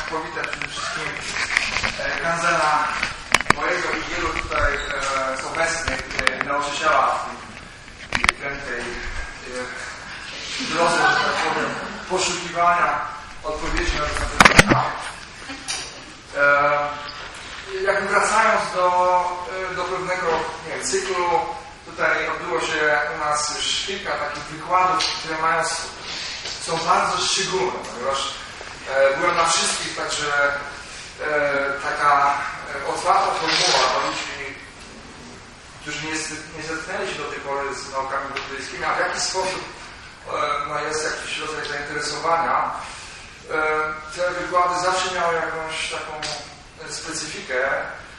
powitać przede wszystkim Kanzela, mojego i wielu tutaj z obecnych nauczyciela w tej krętej drodze, że tak powiem, poszukiwania odpowiedzi na te pytania. Jakby wracając do pewnego cyklu, tutaj odbyło się u nas już kilka takich wykładów, które są bardzo szczególne, ponieważ byłem na wszystkich, także taka otwarta formuła dla ludzi, którzy nie zetknęli się do tej pory z naukami buddyjskimi, a w jaki sposób jest jakiś rodzaj zainteresowania. Te wykłady zawsze miały jakąś taką specyfikę,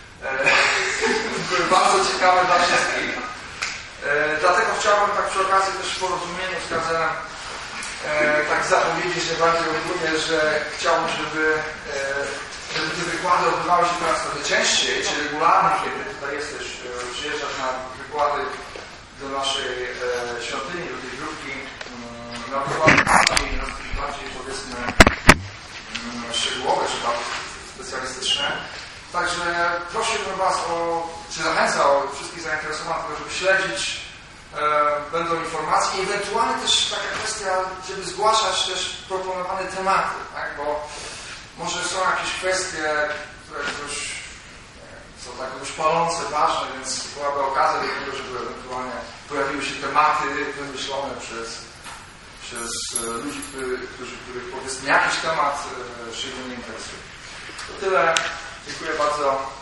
były bardzo ciekawe dla wszystkich. Dlatego chciałbym tak przy okazji też w porozumieniu z Kanzelem tak zapowiedzieć najbardziej ogólnie, że chciałbym, żeby te wykłady odbywały się teraz trochę częściej, czy regularnie, kiedy tutaj jesteś, przyjeżdżasz na wykłady do naszej świątyni, do tej grupki, na wykłady bardziej powiedzmy szczegółowe, czy bardziej specjalistyczne. Także prosiłbym Was czy zachęcał wszystkich zainteresowanych, żeby śledzić, będą informacje i ewentualnie też taka kwestia, żeby zgłaszać też proponowane tematy, tak? Bo może są jakieś kwestie, które są tak już palące, ważne, więc byłaby okazja do tego, żeby ewentualnie pojawiły się tematy wymyślone przez ludzi, których powiedzmy jakiś temat szczególnie interesuje. To tyle. Dziękuję bardzo.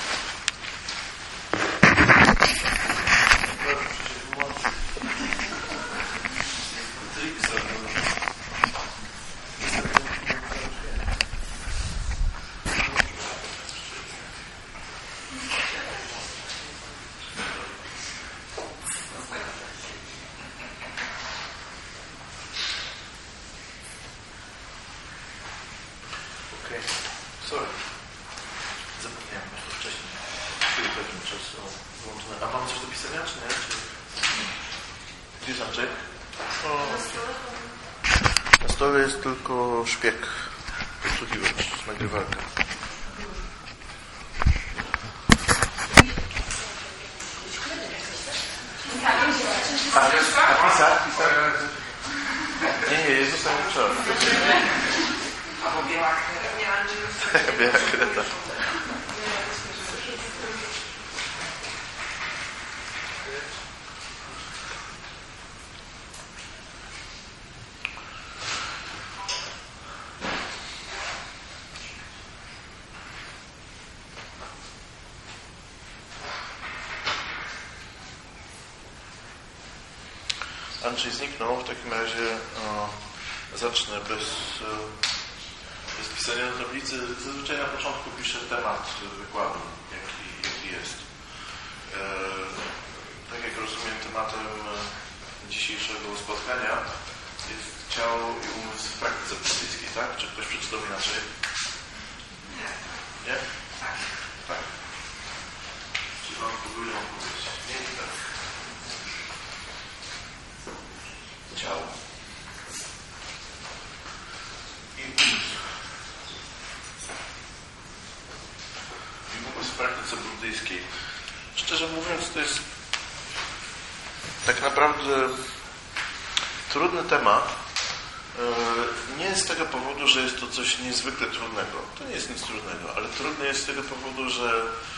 Jest tylko szpieg, posłuchiwacz, nagrywarka. A pisać? Nie, Jezus tam nie trzeba. Albo biała kreta. Biała kreta. Andrzej zniknął, w takim razie zacznę bez pisania na tablicy. Zazwyczaj na początku piszę temat wykładu, jaki jest. Tak jak rozumiem, tematem dzisiejszego spotkania jest ciało i umysł w praktyce buddyjskiej, tak? Czy ktoś przeczytał inaczej? Nie? Tak. Czy Wam próbują powiedzieć? Nie, tak. Ciało i umysł. I umysł w praktyce buddyjskiej. Szczerze mówiąc, to jest tak naprawdę trudny temat. Nie z tego powodu, że jest to coś niezwykle trudnego. To nie jest nic trudnego, ale trudne jest z tego powodu, że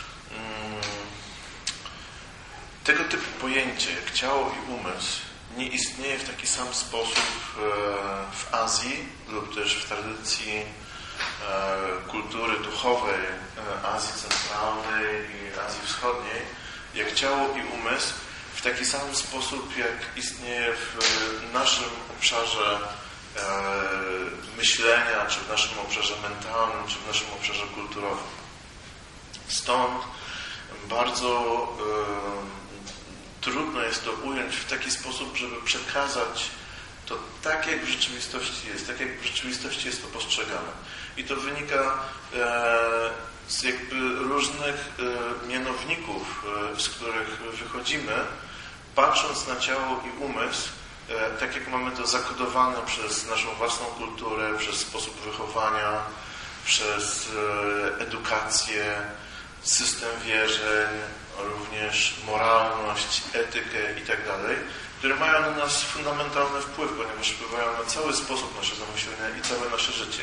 tego typu pojęcie jak ciało i umysł nie istnieje w taki sam sposób w Azji lub też w tradycji kultury duchowej Azji Centralnej i Azji Wschodniej, jak ciało i umysł w taki sam sposób, jak istnieje w naszym obszarze myślenia, czy w naszym obszarze mentalnym, czy w naszym obszarze kulturowym. Stąd bardzo trudno jest to ująć w taki sposób, żeby przekazać to tak, jak w rzeczywistości jest, tak jak w rzeczywistości jest to postrzegane. I to wynika z jakby różnych mianowników, z których wychodzimy, patrząc na ciało i umysł, tak jak mamy to zakodowane przez naszą własną kulturę, przez sposób wychowania, przez edukację, system wierzeń, również moralność, etykę itd., które mają na nas fundamentalny wpływ, ponieważ wpływają na cały sposób naszego myślenia i całe nasze życie.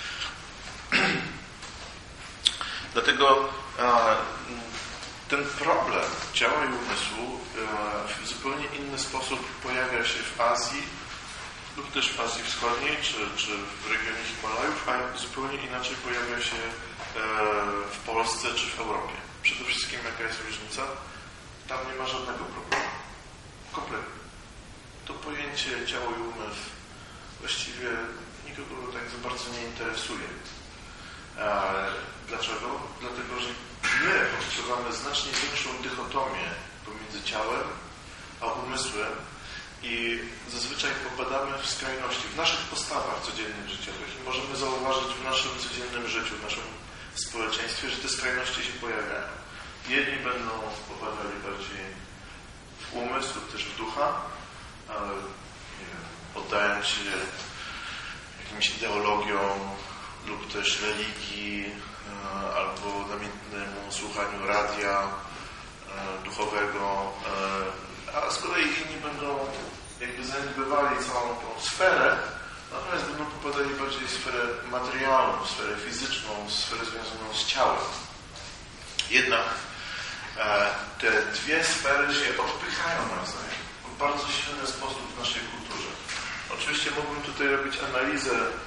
Dlatego ten problem ciała i umysłu w zupełnie inny sposób pojawia się w Azji lub też w Azji Wschodniej, czy w regionie Himalajów, a zupełnie inaczej pojawia się w Polsce czy w Europie. Przede wszystkim jaka jest różnica? Tam nie ma żadnego problemu. Kompletnie. To pojęcie ciało i umysł właściwie nikogo tak za bardzo nie interesuje. Dlaczego? Dlatego, że my odczuwamy znacznie większą dychotomię pomiędzy ciałem a umysłem i zazwyczaj popadamy w skrajności w naszych postawach codziennych życiowych i możemy zauważyć w naszym codziennym życiu, w naszym społeczeństwie, że te skrajności się pojawiają. Jedni będą popadali bardziej w umysł lub też w ducha, ale nie wiem, oddając się jakimś ideologiom lub też religii albo namiętnemu słuchaniu radia duchowego, a z kolei inni będą jakby zaniedbywali całą tą sferę, natomiast będą popadali bardziej w sferę materialną, w sferę fizyczną, w sferę związaną z ciałem. Jednak te dwie sfery się odpychają nawzajem w bardzo silny sposób w naszej kulturze. Oczywiście mógłbym tutaj robić analizę,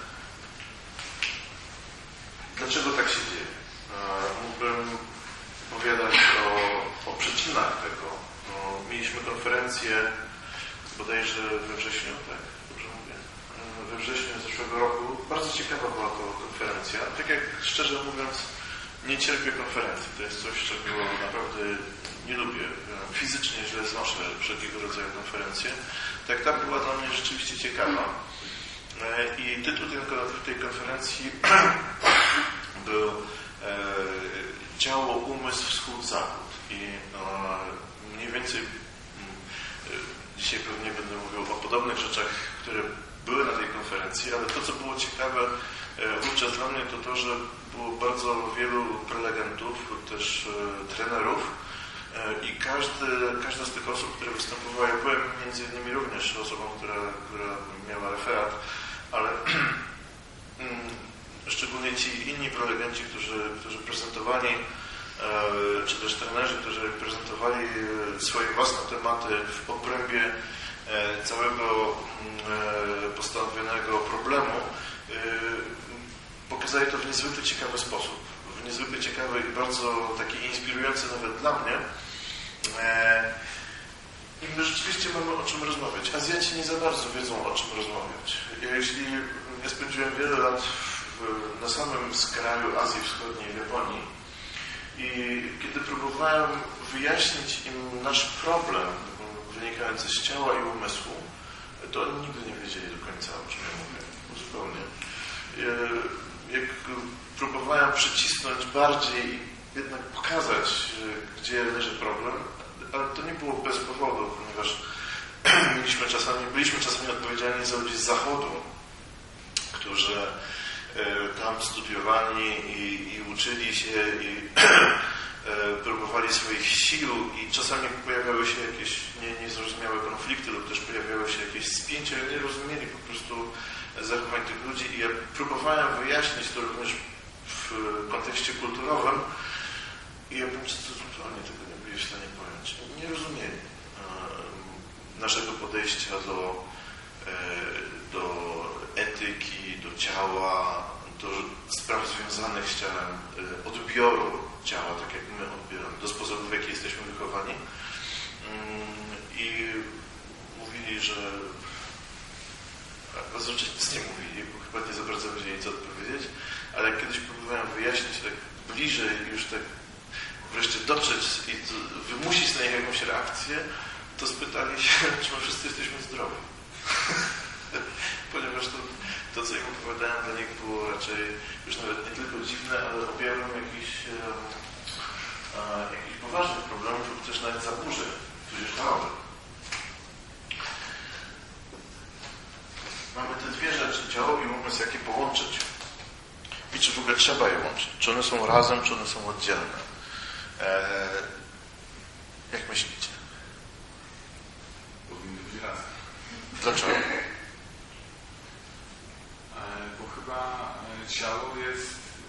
dlaczego tak się dzieje. Mógłbym opowiadać o przyczynach tego. Mieliśmy konferencję bodajże we wrześniu, tak? Dobrze mówię? We wrześniu zeszłego roku. Bardzo ciekawa była to konferencja. Tak jak szczerze mówiąc, nie cierpię konferencji. To jest coś, czego naprawdę nie lubię. Fizycznie źle znoszę wszelkiego rodzaju konferencje. Tak ta była dla mnie rzeczywiście ciekawa. I tytuł tej konferencji był Ciało, umysł, wschód-zachód. I mniej więcej dzisiaj pewnie będę mówił o podobnych rzeczach, które były na tej konferencji, ale to, co było ciekawe wówczas dla mnie, to to, że było bardzo wielu prelegentów, też trenerów i każda z tych osób, które występowały, ja byłem między innymi również osobą, która miała referat, ale szczególnie ci inni prelegenci, którzy prezentowali, czy też trenerzy, którzy prezentowali swoje własne tematy w obrębie całego postawionego problemu, pokazali to w niezwykle ciekawy sposób. W niezwykle ciekawy i bardzo taki inspirujący nawet dla mnie. I my rzeczywiście mamy o czym rozmawiać. Azjaci nie za bardzo wiedzą, o czym rozmawiać. Ja spędziłem wiele lat na samym skraju Azji Wschodniej, w Japonii. I kiedy próbowałem wyjaśnić im nasz problem wynikający z ciała i umysłu, to oni nigdy nie wiedzieli do końca, o czym ja mówię. Zupełnie. Jak próbowałem przycisnąć bardziej i jednak pokazać, gdzie leży problem, ale to nie było bez powodu, ponieważ byliśmy czasami odpowiedzialni za ludzi z Zachodu, którzy tam studiowali i uczyli się i próbowali swoich sił i czasami pojawiały się jakieś niezrozumiałe konflikty lub też pojawiały się jakieś spięcia i nie rozumieli po prostu zachowań tych ludzi i ja próbowałem wyjaśnić to również w kontekście kulturowym i Japończycy zupełnie tego nie byli w stanie pojąć. Nie rozumieli naszego podejścia do etyki, do ciała, do spraw związanych z ciałem, odbioru ciała, tak jak my odbieramy, do sposobu, w jaki jesteśmy wychowani. I mówili, że zazwyczaj nic nie mówili, bo chyba nie za bardzo wiedzieli, co odpowiedzieć, ale jak kiedyś próbowałem wyjaśnić tak bliżej, już tak wreszcie dotrzeć i wymusić na nich jakąś reakcję, to spytali się, czy my wszyscy jesteśmy zdrowi. Ponieważ to, co im opowiadałem, dla nich było raczej już nawet nie tylko dziwne, ale objawem jakichś poważnych problemów lub też nawet zaburzeń, tudzież choroby. Mamy te dwie rzeczy, ciało i umysł, jakie połączyć. I czy w ogóle trzeba je łączyć? Czy one są razem, czy one są oddzielne? Jak myślicie? Powinny być razem. Dlaczego? Bo chyba ciało jest,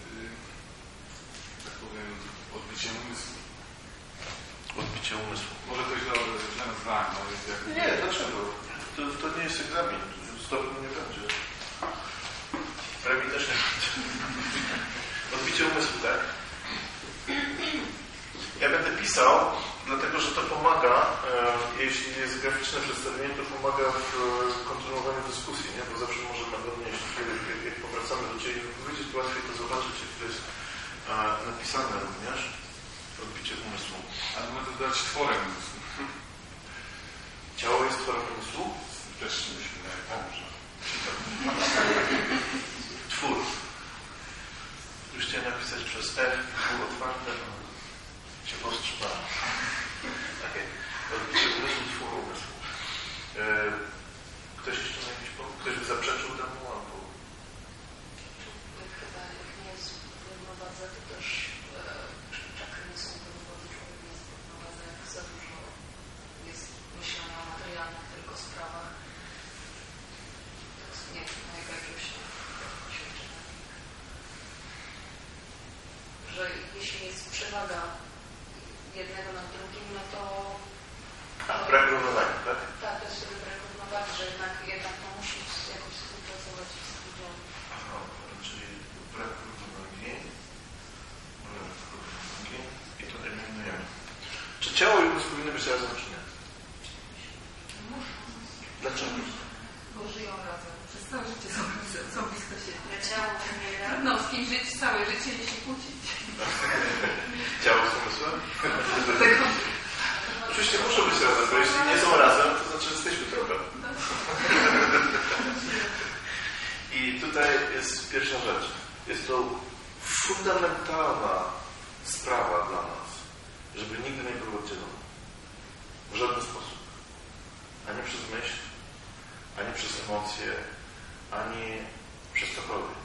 tak powiem, odbiciem umysłu. Odbicie umysłu. Może to źle nazwałem, ale jest jak... Nie, dlaczego? To nie jest egzamin. Stopniu nie będzie. Premii też nie będzie. Odbicie umysłu, tak? Ja będę pisał, dlatego że to pomaga, jeśli jest graficzne przedstawienie, to pomaga w kontynuowaniu dyskusji, nie? Bo zawsze możemy odnieść, jak powracamy do Ciebie wypowiedzieć, to łatwiej to zobaczyć, jak to jest napisane również. Odbicie umysłu. Ale można to dać tworem umysłu. Ciało jest tworem umysłu? Też mi się wydaje, tak, że... Twór. Już chciałem napisać przez F, twór otwarte, no się powstrzymałem. Okay. Odbicie umysłu, twór umysłu. Ktoś jeszcze ma jakiś pomysł? Ktoś by zaprzeczył temu albo... Chyba jak nie jest w równowadze, to też czakry nie są w równowadze, człowiek nie jest w równowadze, jak za dużo jest myślenia o materialnych tylko sprawach. Tak nie wiem, na jakiegoś ćwiczenia. Że jeśli jest przewaga jednego nad drugim, no to... Brak równowagi, tak? Tak, to jest wtedy brak równowagi, że jednak to musi jakoś współpracować i współdziałać. Aha, czyli brak równowagi. I to eliminujemy. Czy ciało i umysł powinny być razem, czy nie? Dlaczego? Bo żyją razem. Przez całe życie są blisko siebie. Ciało nie No, z kim żyć całe życie i się kłócić. Ciało z umysłem? Oczywiście muszą być razem, bo jeśli nie są razem, to znaczy, że jesteśmy problem. I tutaj jest pierwsza rzecz. Jest to fundamentalna sprawa dla nas, żeby nigdy nie było oddzielone. W żaden sposób. Ani przez myśl, ani przez emocje, ani przez cokolwiek.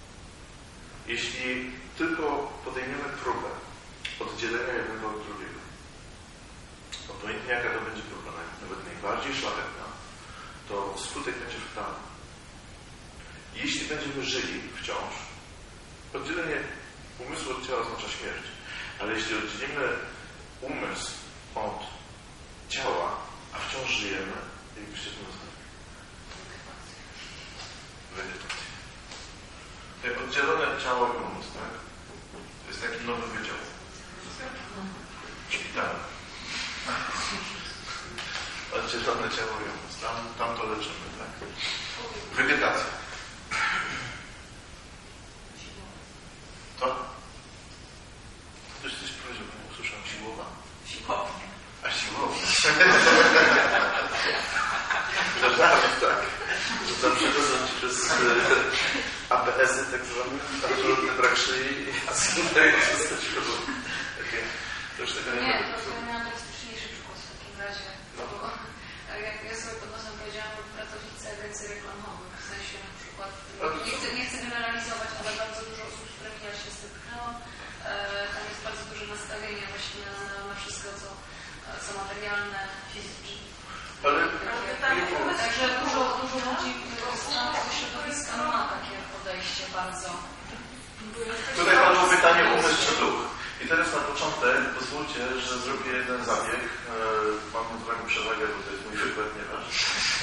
Jeśli tylko podejmiemy próbę oddzielenia jednego od drugiego, obojętnie jaka to będzie próba, nawet najbardziej szlachetna, to skutek będzie fatalny. Jeśli będziemy żyli wciąż, oddzielenie umysłu od ciała oznacza śmierć, ale jeśli oddzielimy umysł od ciała, a wciąż żyjemy, jakbyście to nazwali? Wegetacja. Oddzielone ciało i umysł, tak? To jest taki nowy wydział. Szpital. Oddzielone ciało i umysł. Tam to leczymy, tak? Wegetacja. To? Ktoś coś powiedział, bo usłyszałem siłowa. Siłownie. A siłowa. Tak. Tam przechodzą ci przez ABS-y, tak zwane, absolutny brak szyi i przestać chodzą. To już tego nie Nie, będę. to miałam drastyczniejszy przykład w takim razie. No. Bo jak ja sobie pod nosem powiedziałam o pracownicy agencji reklamowych, w sensie na przykład, nie chcę generalizować, ale bardzo dużo osób, z którymi ja się spotykałam, tam jest bardzo duże nastawienie właśnie na wszystko, co materialne, fizyczne. Ale Także dużo ludzi z całego środowiska ma takie podejście bardzo. tutaj padło pytanie umysł czy duch. I teraz na początek pozwólcie, że zrobię jeden zabieg. Mam drugą przewagę, bo to jest mój przykład, nieważne.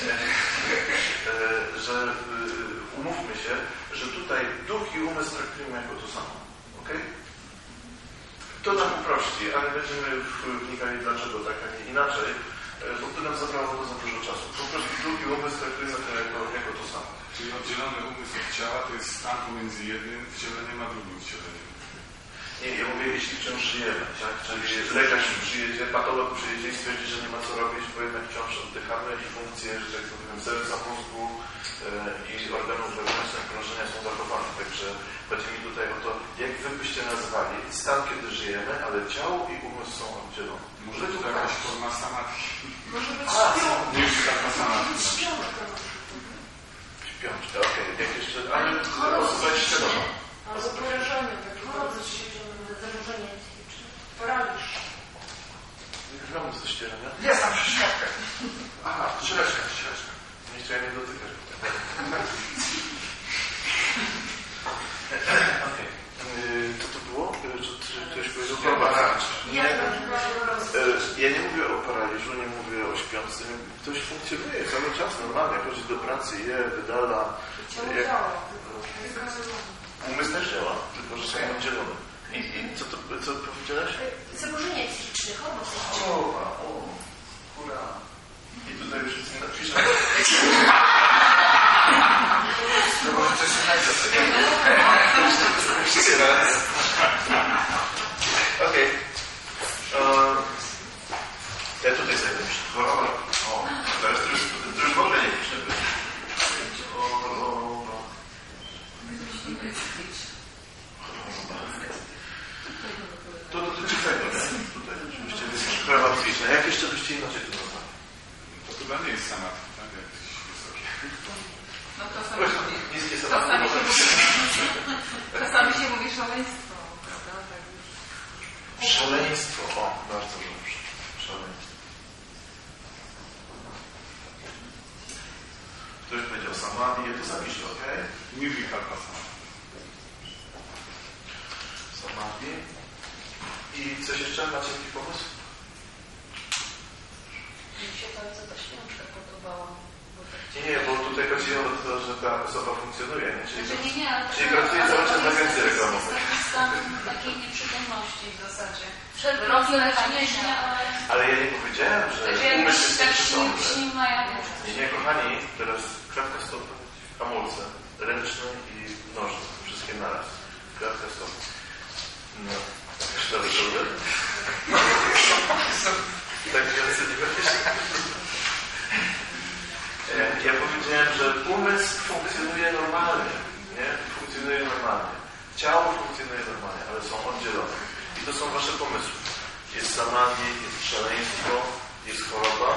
Że umówmy się, że tutaj duch i umysł traktujemy jako to samo. Ok? To nam uprości, ale będziemy wnikali dlaczego tak, a nie inaczej. Bo to nam zabrało to za dużo czasu. Po prostu drugi umysł traktujemy to jako to samo. Czyli oddzielony umysł od ciała to jest stan pomiędzy jednym wcieleniem a drugim wcieleniem. Nie, ja mówię, jeśli wciąż żyjemy, tak? Czyli lekarz przyjedzie, patolog przyjedzie i stwierdzi, że nie ma co robić, bo jednak wciąż oddychamy i funkcje, że tak powiem, serca, mózgu i organów wewnętrznych krążenia są zachowane. Także chodzi mi tutaj o to, jak wy byście nazwali stan, kiedy żyjemy, ale ciało i umysł są oddzielone. Może to jakaś forma samadhi. Może być Nie jest taka samadhi. Śpiączka, okej. Jak jeszcze, ale osoba jest świadoma. Albo porażenie, takie bardzo zaburzenie psychiczne. Paraliż. Wygramy ze ścierania. Jest tam przyśrodkę. Aha, ściereczka. Nie chciałem je dotykać. Okej. Co to było? Czy ktoś powiedział paraliż? Ja nie mówię o paraliżu, nie mówię o śpiący. Ktoś funkcjonuje cały czas normalnie, chodzi do pracy, je, wydala. Umysł też działa, tylko że są oddzielone. I co powiedziałeś? Zaburzenie psychiczne, choroba psychiczna. Hurra. I tutaj już wszyscy napiszą. No może coś innego. Okej. Ja tutaj sobie napiszę. Choroba. Teraz to już w ogóle nie piszę. To dotyczy tego, nie? Tutaj oczywiście jest choroba psychiczna. Jak jeszcze byście inaczej to nazwali? To chyba nie jest sama, tak? Jakieś wysokie. No Niskie czasami się mówi szaleństwo, prawda? Tak już. Szaleństwo. O, bardzo dobrze. Szaleństwo. Ktoś powiedział samadhi, ja to zapiszę, ok? Nirvikalpasana. Samadhi. I coś jeszcze? Macie jakiś pomysł? Mi się bardzo ta śpiączka podobała. Nie, bo tutaj chodziło o to, że ta osoba funkcjonuje, nie? Czyli nie, pracuje cały czas w agencji reklamowej. Taki stan takiej nieprzytomności w zasadzie. Rozleżenia. Ale ja nie powiedziałem, że umysł jest nieprzytomny. Nie, kochani, teraz kratka stopy, hamulce, ręczne i nożne, wszystkie naraz. Kratka stopy. No, szkoda, że tak więcej nie będziesz. Ja powiedziałem, że umysł funkcjonuje normalnie, nie? Funkcjonuje normalnie. Ciało funkcjonuje normalnie, ale są oddzielone. I to są wasze pomysły. Jest samadhi, jest szaleństwo, jest choroba,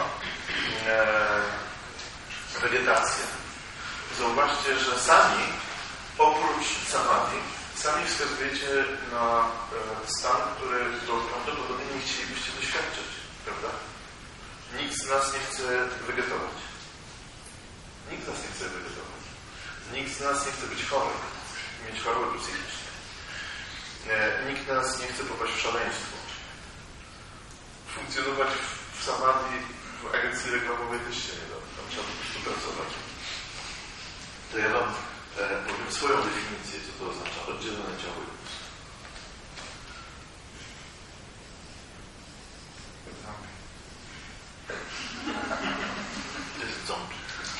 wegetacja. Zauważcie, że sami, oprócz samadhi, sami wskazujecie na stan, który prawdopodobnie nie chcielibyście doświadczyć, prawda? Nikt z nas nie chce wegetować. Nikt z nas nie chce wegetować. Nikt z nas nie chce być chory, mieć choroby psychiczne. Nikt z nas nie chce popaść w szaleństwo. Funkcjonować w samadhi, w agencji reklamowej też się nie da. Tam trzeba po prostu pracować. To ja wam powiem swoją definicję, co to oznacza. Oddzielone ciało i umysł. To jest zombie.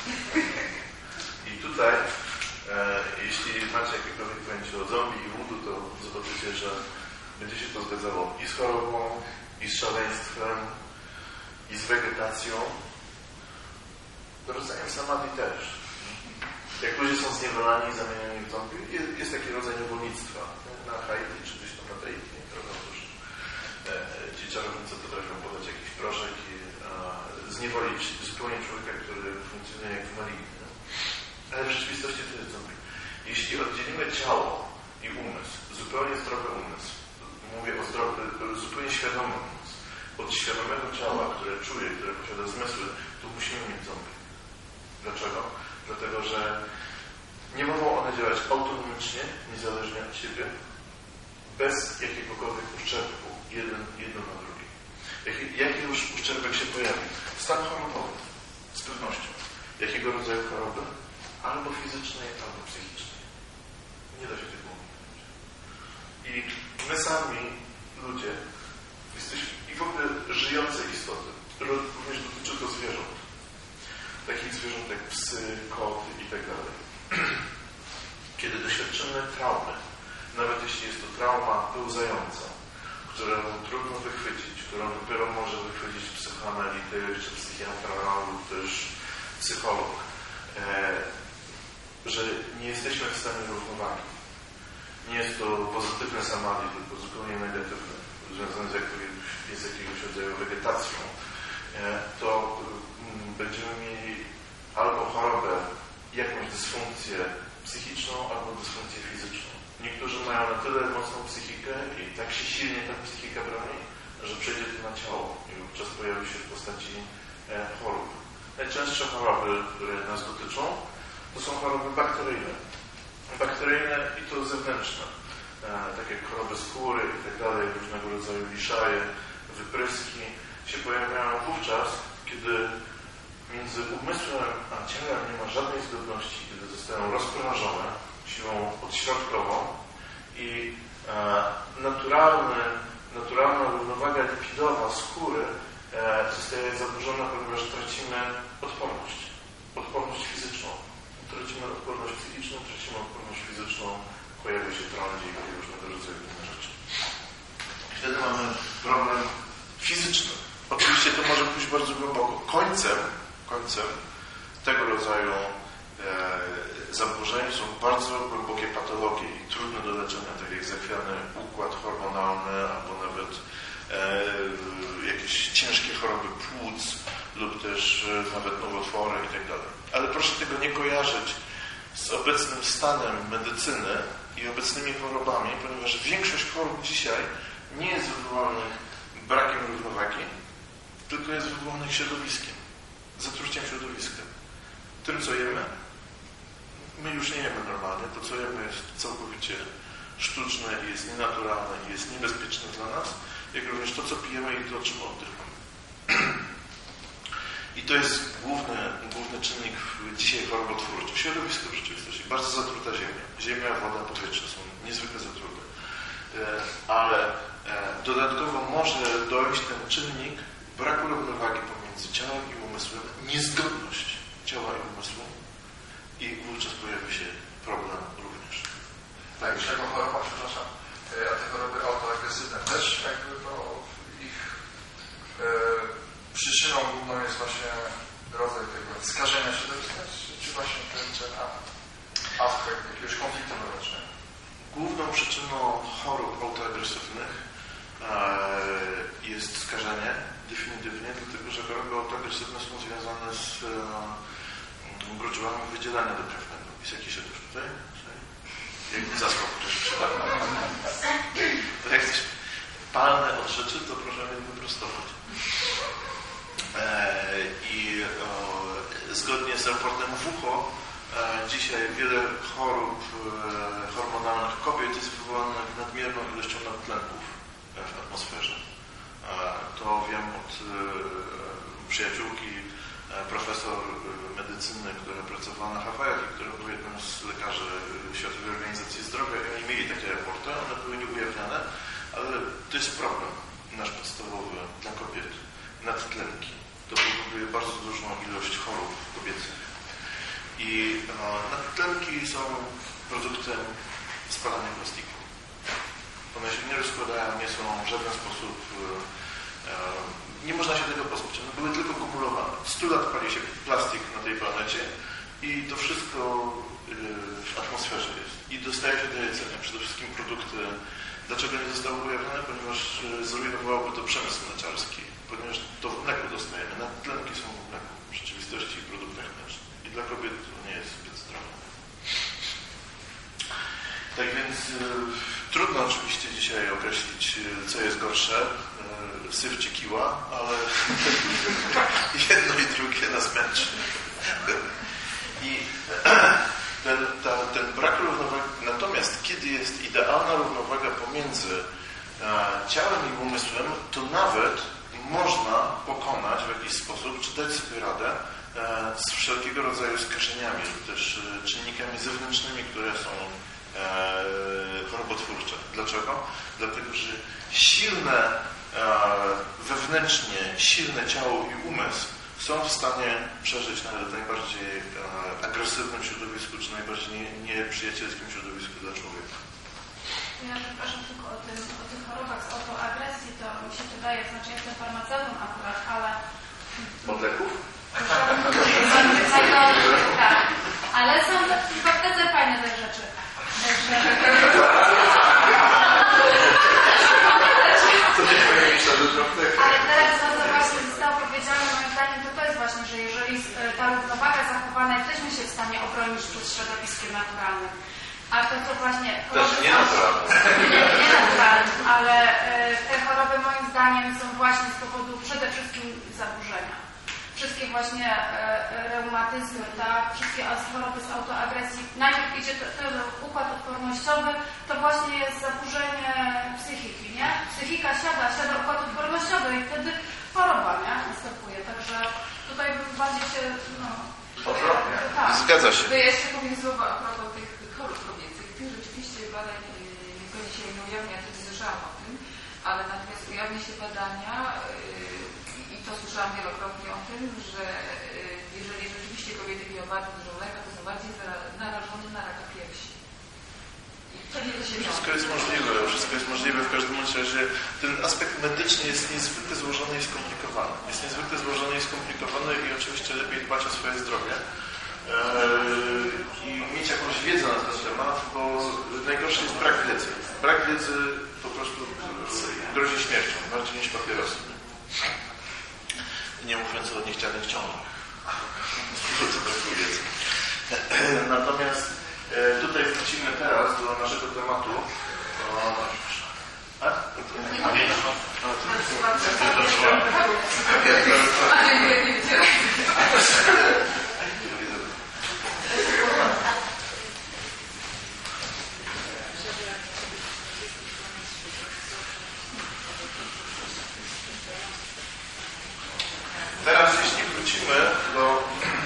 I tutaj, jeśli macie jakiekolwiek pojęcie o zombie i voodoo, to zobaczycie, że będzie się to zgadzało i z chorobą, i z szaleństwem, i z wegetacją. Rodzajem samadhi też. Jak ludzie są zniewolani i zamieniani w zombie, jest taki rodzaj niewolnictwa. Na Haiti czy gdzieś tam na Tahiti, prawda? Otóż ci czarownicy potrafią podać jakiś proszek i zniewolić zupełnie człowieka, który funkcjonuje jak w malignie. Ale w rzeczywistości to jest zombie. Jeśli oddzielimy ciało i umysł, zupełnie zdrowy umysł, mówię o zdrowy, zupełnie świadomy umysł, od świadomego ciała, które czuje, które posiada zmysły, to musimy mieć zombie. Dlaczego? Dlatego, że nie mogą one działać autonomicznie, niezależnie od siebie, bez jakiegokolwiek uszczerbku, jedno na drugie. Jaki już uszczerbek się pojawi? Stan chorobowy, z pewnością. Jakiego rodzaju choroby? Albo fizycznej, albo psychicznej. Nie da się tego uniknąć. I my sami, ludzie, jesteśmy i w ogóle żyjące istoty, również dotyczy to zwierząt. Takich zwierząt jak psy, koty i tak dalej. Kiedy doświadczymy traumy, nawet jeśli jest to trauma pełzająca, którą trudno wychwycić, którą dopiero może wychwycić psychoanalityk, czy psychiatra, lub też psycholog, że nie jesteśmy w stanie równowagi. Nie jest to pozytywne samadhi, tylko zupełnie negatywne, związane z jakiegoś rodzaju wegetacją, to będziemy mieli albo chorobę, jakąś dysfunkcję psychiczną, albo dysfunkcję fizyczną. Niektórzy mają na tyle mocną psychikę i tak się silnie ta psychika broni, że przejdzie to na ciało i wówczas pojawi się w postaci chorób. Najczęstsze choroby, które nas dotyczą, to są choroby bakteryjne. Bakteryjne i to zewnętrzne. Tak jak choroby skóry i tak dalej, różnego rodzaju liszaje, wypryski się pojawiają wówczas, kiedy między umysłem a ciałem nie ma żadnej zgodności, kiedy zostają rozprężone siłą odśrodkową i naturalna równowaga lipidowa skóry zostaje zaburzona, ponieważ tracimy odporność fizyczną. Tracimy odporność psychiczną, tracimy odporność fizyczną, pojawia się trądzik i różnego rodzaju inne rzeczy. Wtedy mamy problem fizyczny. Oczywiście to może pójść bardzo głęboko. Końcem tego rodzaju zaburzeń są bardzo głębokie patologie i trudne do leczenia, tak jak zachwiany układ hormonalny albo nawet jakieś ciężkie choroby płuc lub też nawet nowotwory i tak dalej. Ale proszę tego nie kojarzyć z obecnym stanem medycyny i obecnymi chorobami, ponieważ większość chorób dzisiaj nie jest wywołanych brakiem równowagi, tylko jest wywołanych środowiskiem, zatruciem środowiska. Tym, co jemy, my już nie jemy normalnie, to co jemy jest całkowicie sztuczne i jest nienaturalne i jest niebezpieczne dla nas, jak również to, co pijemy i to, czym oddychamy. I to jest główny czynnik dzisiaj chorobotwórczy. Środowisko w rzeczywistości. Bardzo zatruta ziemia. Ziemia, woda, powietrze są niezwykle zatrute. Ale dodatkowo może dojść ten czynnik braku równowagi pomiędzy ciałem i umysłem, niezgodność ciała i umysłu i wówczas pojawi się problem również. Tak, już jako choroba, przepraszam, a te choroby autoagresywne też jakby to ich przyczyną główną jest właśnie rodzaj tego skażenia środowiska, czy właśnie ten aspekt jakiegoś konfliktu wewnętrznego? Główną przyczyną chorób autoagresywnych jest skażenie, definitywnie, dlatego że choroby autoagresywne są związane z gruczołami wydzielania doprawnego. Jest jakiś otóż tutaj? Jak zaskok ktoś przypadł. To jak coś palne od rzeczy, to proszę mnie wyprostować. I zgodnie z raportem WHO dzisiaj wiele chorób hormonalnych kobiet jest wywołanych nadmierną ilością nadtlenków w atmosferze. To wiem od przyjaciółki, profesor medycyny, która pracowała na Hawajach i która była jedną z lekarzy Światowej Organizacji Zdrowia i oni mieli takie raporty, one były nieujawniane, ale to jest problem nasz podstawowy dla kobiet. Nadtlenki. To powoduje bardzo dużą ilość chorób kobiecych. I nadtlenki są produktem spalania plastiku. One się nie rozkładają, nie są w żaden sposób... nie można się tego pozbyć. One były tylko kumulowane. 100 lat pali się plastik na tej planecie i to wszystko w atmosferze jest. I dostaje się do jedzenia. Przede wszystkim produkty. Dlaczego nie zostały ujawnione? Ponieważ zrujnowałoby to przemysł mleczarski. Ponieważ to w mleku dostajemy. Nadtlenki są w mleku. W rzeczywistości i produktach mlecznych. I dla kobiet to nie jest zbyt zdrowe. Tak więc trudno oczywiście dzisiaj określić, co jest gorsze. Syf czy kiła, ale jedno i drugie nas męczy. I ten brak równowagi, natomiast kiedy jest idealna równowaga pomiędzy ciałem i umysłem, to nawet można pokonać w jakiś sposób, czy dać sobie radę z wszelkiego rodzaju skażeniami lub też czynnikami zewnętrznymi, które są chorobotwórcze. Dlaczego? Dlatego, że wewnętrznie silne ciało i umysł są w stanie przeżyć nawet w najbardziej agresywnym środowisku, czy najbardziej nieprzyjacielskim środowisku dla człowieka. Ja przepraszam tylko o tych chorobach z autoagresji, to mi się wydaje, znaczy jestem farmaceutą akurat, ale... Od leków? Tak, ale są w aptece fajne te rzeczy. Ale teraz to, co właśnie zostało powiedziane, moim zdaniem, to jest właśnie, że jeżeli ta równowaga zachowana, jesteśmy się w stanie obronić przed środowiskiem naturalnym. A to właśnie... Znaczy nie naturalne. Nie naturalne, ale te choroby moim zdaniem są właśnie z powodu przede wszystkim zaburzenia. Wszystkie właśnie reumatyzmy, tak? Wszystkie choroby z autoagresji. Najpierw idzie ten układ odpornościowy, to właśnie jest zaburzenie psychiki, nie? Psychika siada układ odpornościowy i wtedy choroba, nie? Następuje. Także tutaj bardziej się, Odwrotnie. Tak. Zgadza się. To ja jeszcze powiem słowo a propos tych chorób kobiecych. Tych rzeczywiście badań nie się nie ujawnia, ja wtedy słyszałam o tym, ale natomiast ujawnia się badania i to słyszałam wielokrotnie o tym, że jeżeli rzeczywiście kobiety piją bardzo dużo mleka, to są bardziej narażone na raka piersi. Wszystko jest możliwe, w każdym razie ten aspekt medyczny jest niezwykle złożony i skomplikowany. I oczywiście lepiej dbać o swoje zdrowie i mieć jakąś wiedzę na ten temat, bo najgorszy jest brak wiedzy. Brak wiedzy po prostu grozi śmiercią, bardziej niż papierosy. Nie mówiąc o niechcianych ciążach. Natomiast tutaj wrócimy teraz do naszego tematu. Teraz jeśli wrócimy do...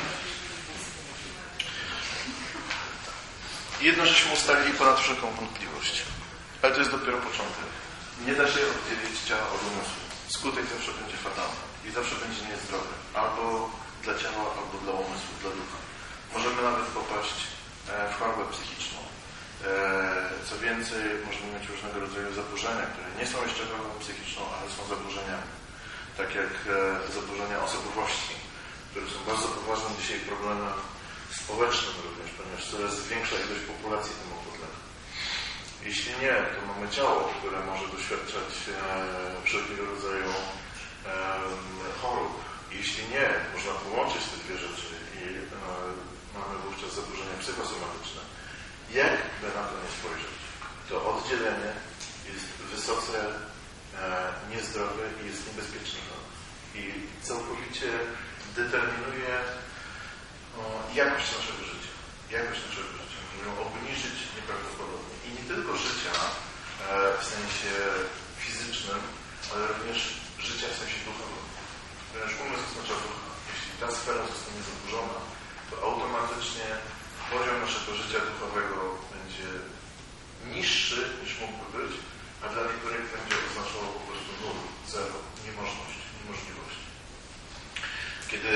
Jedno żeśmy ustalili ponad wszelką wątpliwość, ale to jest dopiero początek. Nie da się oddzielić ciała od umysłu. Skutek zawsze będzie fatalny i zawsze będzie niezdrowy. Albo dla ciała, albo dla umysłu, dla ducha. Możemy nawet popaść w chorobę psychiczną. Co więcej, możemy mieć różnego rodzaju zaburzenia, które nie są jeszcze chorobą psychiczną, ale są zaburzeniami. Tak jak zaburzenia osobowości, które są bardzo poważnym dzisiaj problemem społecznym również, ponieważ coraz większa ilość populacji temu podlega. Jeśli nie, to mamy ciało, które może doświadczać wszelkiego rodzaju chorób. Jeśli nie, można połączyć te dwie rzeczy i mamy wówczas zaburzenia psychosomatyczne. Jakby na to nie spojrzeć, to oddzielenie jest wysoce niezdrowe i jest niebezpieczne i całkowicie determinuje jakość naszego życia. Możemy ją obniżyć nieprawdopodobnie. I nie tylko życia w sensie fizycznym, ale również życia w sensie duchowym. Ponieważ umysł oznacza ducha. Jeśli ta sfera zostanie zaburzona, to automatycznie poziom naszego życia duchowego będzie niższy niż mógłby być, a dla niektórych będzie oznaczało po prostu nul, zero, niemożliwość. Kiedy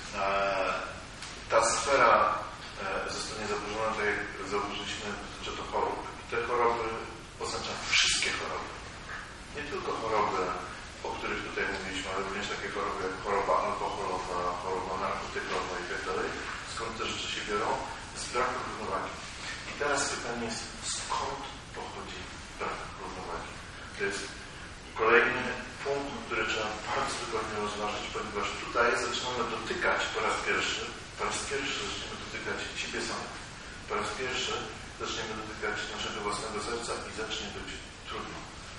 ta sfera zostanie zaburzona, tak jak zauważyliśmy, dotyczy to chorób. I te choroby oznacza wszystkie choroby. Nie tylko choroby, o których tutaj mówiliśmy, ale również takie choroby jak choroba alkoholowa, choroba narkotykowa itd. Skąd te rzeczy się biorą? Z braku równowagi. I teraz pytanie jest, skąd pochodzi brak równowagi? To jest kolejny punkt, który trzeba bardzo dokładnie rozważyć, ponieważ tutaj zaczynamy dotykać po raz pierwszy zaczniemy dotykać siebie samych. Po raz pierwszy zaczniemy dotykać naszego własnego serca i zacznie być trudno.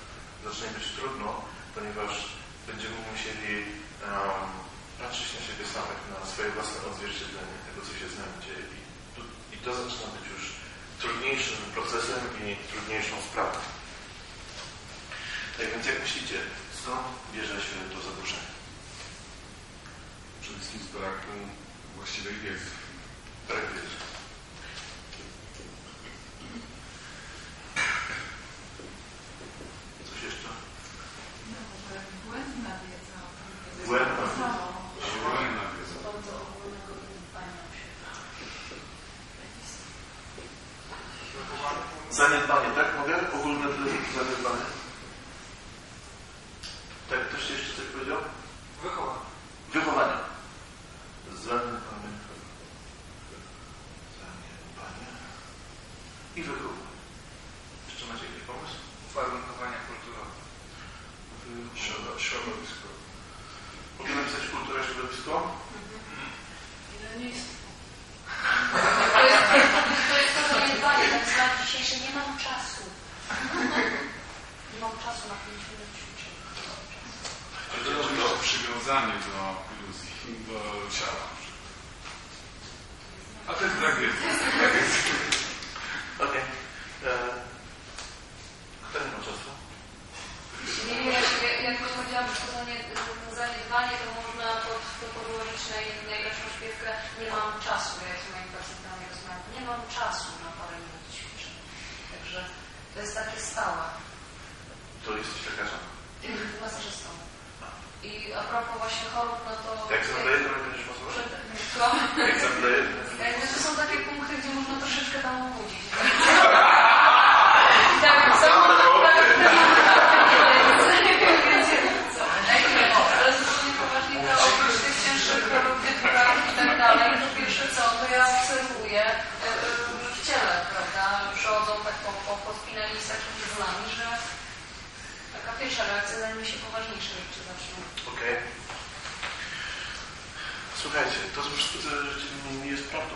Ponieważ będziemy musieli patrzeć na siebie samych, na swoje własne odzwierciedlenie tego, co się z nami dzieje. I to zaczyna być już trudniejszym procesem i trudniejszą sprawą. Tak więc jak myślicie, skąd bierze się to zaburzenie? Przede wszystkim z braku właściwej wiedzy. Brak wiedzy. Coś jeszcze? No, może błędna wiedza. Błędna wiedza. Błędna wiedza. Bardzo ogólnego dbania o siebie. Zaniedbanie, tak mówię? Ogólne zaniedbanie. Tak, ktoś jeszcze coś powiedział? Wychowanie. Zaniedbanie i wychowanie. Jeszcze macie jakiś pomysł? Warunkowania kulturowe. Środowisko. Mogę napisać kultura środowisko? To jest to zaniedbanie, tak znaczy czasu na 5 minut ćwiczenia. To jest przywiązanie do iluzji, do ciała. A to jest tragedia. Okej. Kto nie ma czasu? Nie, jak powiedziałam, że to zaniedbanie, to można to podłożyć najlepszą śpiewkę. Nie mam czasu, ja z moimi pacjentami rozmawiam. Nie mam czasu na parę minut ćwiczeń. Także to jest takie stałe. To jesteś lekarzem? Masażystą. I a propos właśnie chorób, no to... Jak zamleje, to będziesz masować? Co? Jak zamleje? To są takie punkty, gdzie można troszeczkę tam obudzić. Tak, samo ale zupełnie poważnie, to oprócz tych cięższych chorób typka i tak dalej, to pierwsze co, to ja obserwuję w ciele, prawda, przychodzą tak podpinani z takimi żulami, że taka pierwsza reakcja, zanim się poważniejsze rzeczy zaczną. Okej. Słuchajcie, to wszystko, co nie jest prawdą.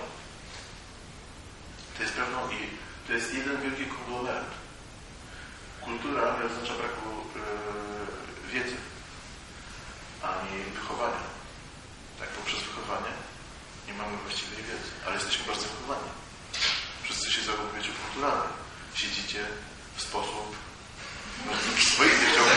To jest prawdą i to jest jeden wielki konglomerat. Kultura nie oznacza braku wiedzy, ani wychowania. Tak, poprzez wychowanie nie mamy właściwej wiedzy, ale jesteśmy bardzo wychowani. Wszyscy się zachowujecie kulturalnie. Siedzicie w sposób swoisty, chciałbym.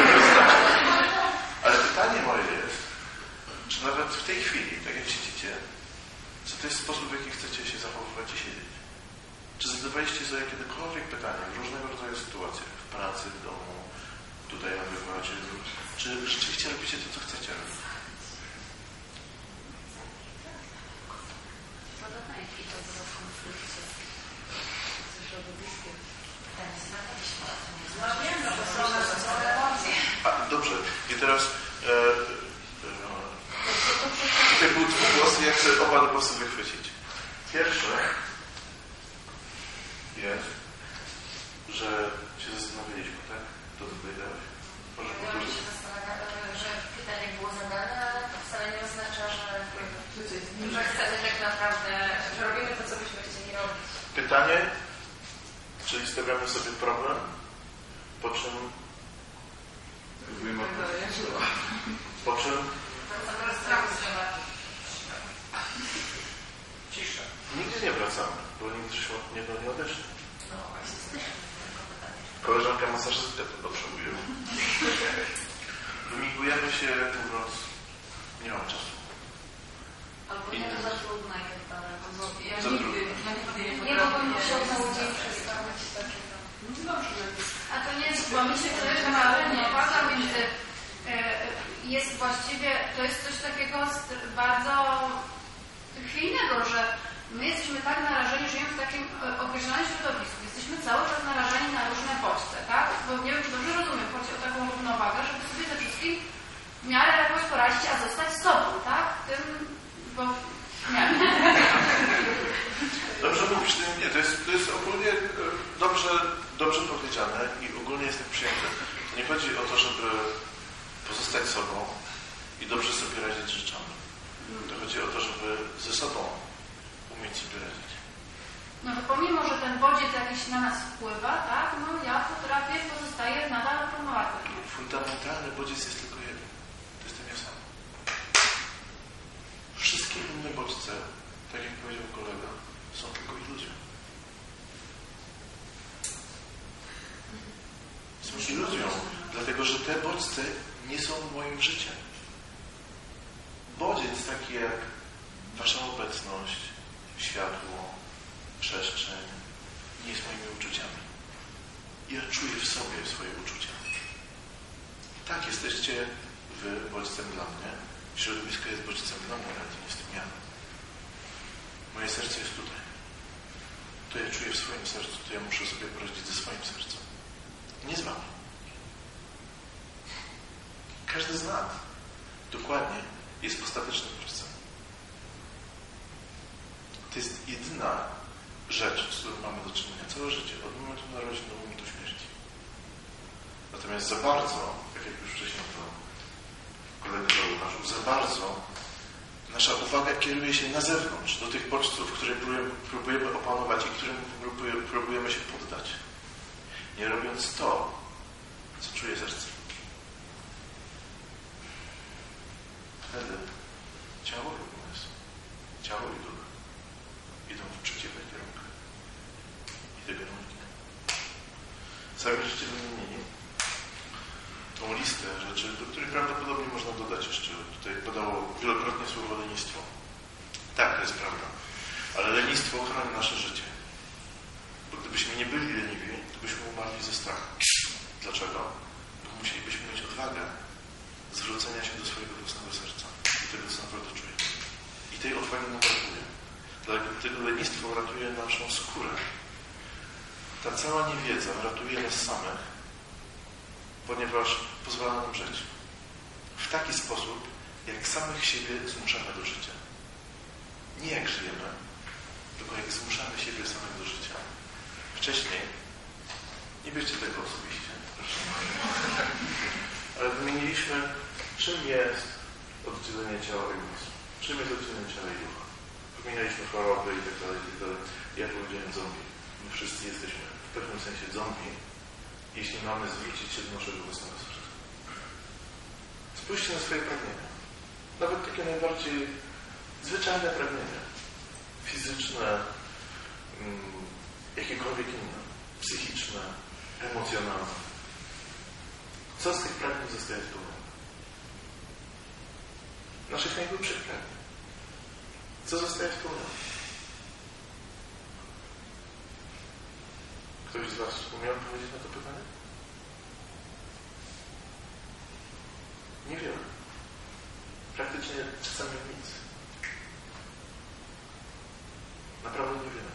Ale pytanie moje jest, czy nawet w tej chwili, tak jak siedzicie, co to jest sposób, w jaki chcecie się zachowywać i siedzieć? Czy zadawaliście sobie kiedykolwiek pytanie w różnego rodzaju sytuacjach, w pracy, w domu, tutaj na wykładzie, czy rzeczywiście robicie to, co chcecie robić? Jaki to było konflikcie ze środowiskiem? No wiem, że to są emocje. A, dobrze. I teraz tutaj był dwugłos i ja chcę oba głosy wychwycić. Pierwsze jest, że się zastanawialiśmy, tak? To co powiedziałeś? Może Ja bym się zastanawiała, że pytanie było zadane, ale to wcale nie oznacza, że chcemy tak naprawdę, że robimy to, co byśmy chcieli robić. pytanie, czyli stawiamy sobie problem, po czym Ciszę. nigdzie nie wracamy, bo nigdy się nie odeszli. No właśnie, jesteśmy tylko pytanie. Koleżanka masażystka to potrzebuje. Wymigujemy się, mówiąc, nie mam czasu. Albo nie, to za trudno i tak dalej. Ja Za nigdy Nie, bo bym musiał cały dzień przestawać takiego. A to nie jest, bo mi się wydaje, że na równowaga między jest właściwie, to jest coś takiego bardzo chwiejnego, że my jesteśmy tak narażeni, żyjemy w takim określonym środowisku. Jesteśmy cały czas narażeni na różne bodźce, tak? Bo nie wiem, czy dobrze rozumiem, chodzi o taką równowagę, żeby sobie ze wszystkim w miarę jakoś poradzić, a zostać sobą, tak? Tym, bo nie. Dobrze mówisz, nie, to jest ogólnie dobrze powiedziane i ogólnie jest tak przyjęte. Nie chodzi o to, żeby pozostać sobą i dobrze sobie radzić z rzeczami. To chodzi o to, żeby ze sobą umieć sobie radzić. No że pomimo, że ten bodziec jakiś na nas wpływa, tak, no ja potrafię, pozostaję nadal równowagą. Fundamentalny bodziec jest tylko jeden. To jestem ja sam. Wszystkie inne bodźce, tak jak powiedział kolega, są tylko iluzją. Są iluzją, dlatego że te bodźce nie są moim życiem. Bodziec taki jak wasza obecność, światło, przestrzeń nie jest moimi uczuciami. Ja czuję w sobie swoje uczucia. Tak, jesteście wy bodźcem dla mnie. Środowisko jest bodźcem dla mnie, ale to nie jestem ja. Moje serce jest tutaj. To ja czuję w swoim sercu, to ja muszę sobie poradzić ze swoim sercem. Nie z wami. Każdy z nas dokładnie jest ostatecznym bodźcem. To jest jedyna rzecz, z którą mamy do czynienia całe życie, od momentu narodzin do momentu śmierci. Natomiast za bardzo, tak jak już wcześniej to kolega zauważył, za bardzo nasza uwaga kieruje się na zewnątrz, do tych bodźców, które próbujemy opanować i którym próbujemy się poddać. Nie robiąc to, czuje serce. Wtedy ciało i umysł, ciało i duch idą w przeciwnych kierunkach. I tego nie uniknie. Sami żeście wymienili tą listę rzeczy, do których prawdopodobnie można dodać jeszcze. Tutaj padało wielokrotnie słowo lenistwo. Tak, to jest prawda. Ale lenistwo chroni nasze życie. Bo gdybyśmy nie byli leniwi, to byśmy umarli ze strachu. Dlaczego? Bo musielibyśmy mieć odwagę zwrócenia się do swojego własnego serca i tego, co naprawdę czujemy. I tej odwagi nam brakuje. Dlatego lenistwo ratuje naszą skórę. Ta cała niewiedza ratuje nas samych, ponieważ pozwala nam żyć w taki sposób, jak samych siebie zmuszamy do życia. Nie jak żyjemy, tylko jak zmuszamy siebie samych do życia. Wcześniej, nie bierzcie tego osobiście, proszę. Ale wymieniliśmy, czym jest oddzielenie ciała i umysłu. Czym jest oddzielenie ciała i ducha. Wymienialiśmy choroby i tak dalej. Ja powiedziałem zombie. My wszyscy jesteśmy w pewnym sensie zombie, jeśli mamy zwrócić się do naszego własnego serca. Spójrzcie na swoje pragnienia. Nawet takie najbardziej zwyczajne pragnienia. Fizyczne, jakiekolwiek inne. Psychiczne, emocjonalne. Co z tych pragnień zostaje spełnione? Naszych najgłębszych pragnień. Co zostaje spełnione? Ktoś z Was umiał odpowiedzieć na to pytanie? Niewiele. Praktycznie czasami nic. Naprawdę niewiele.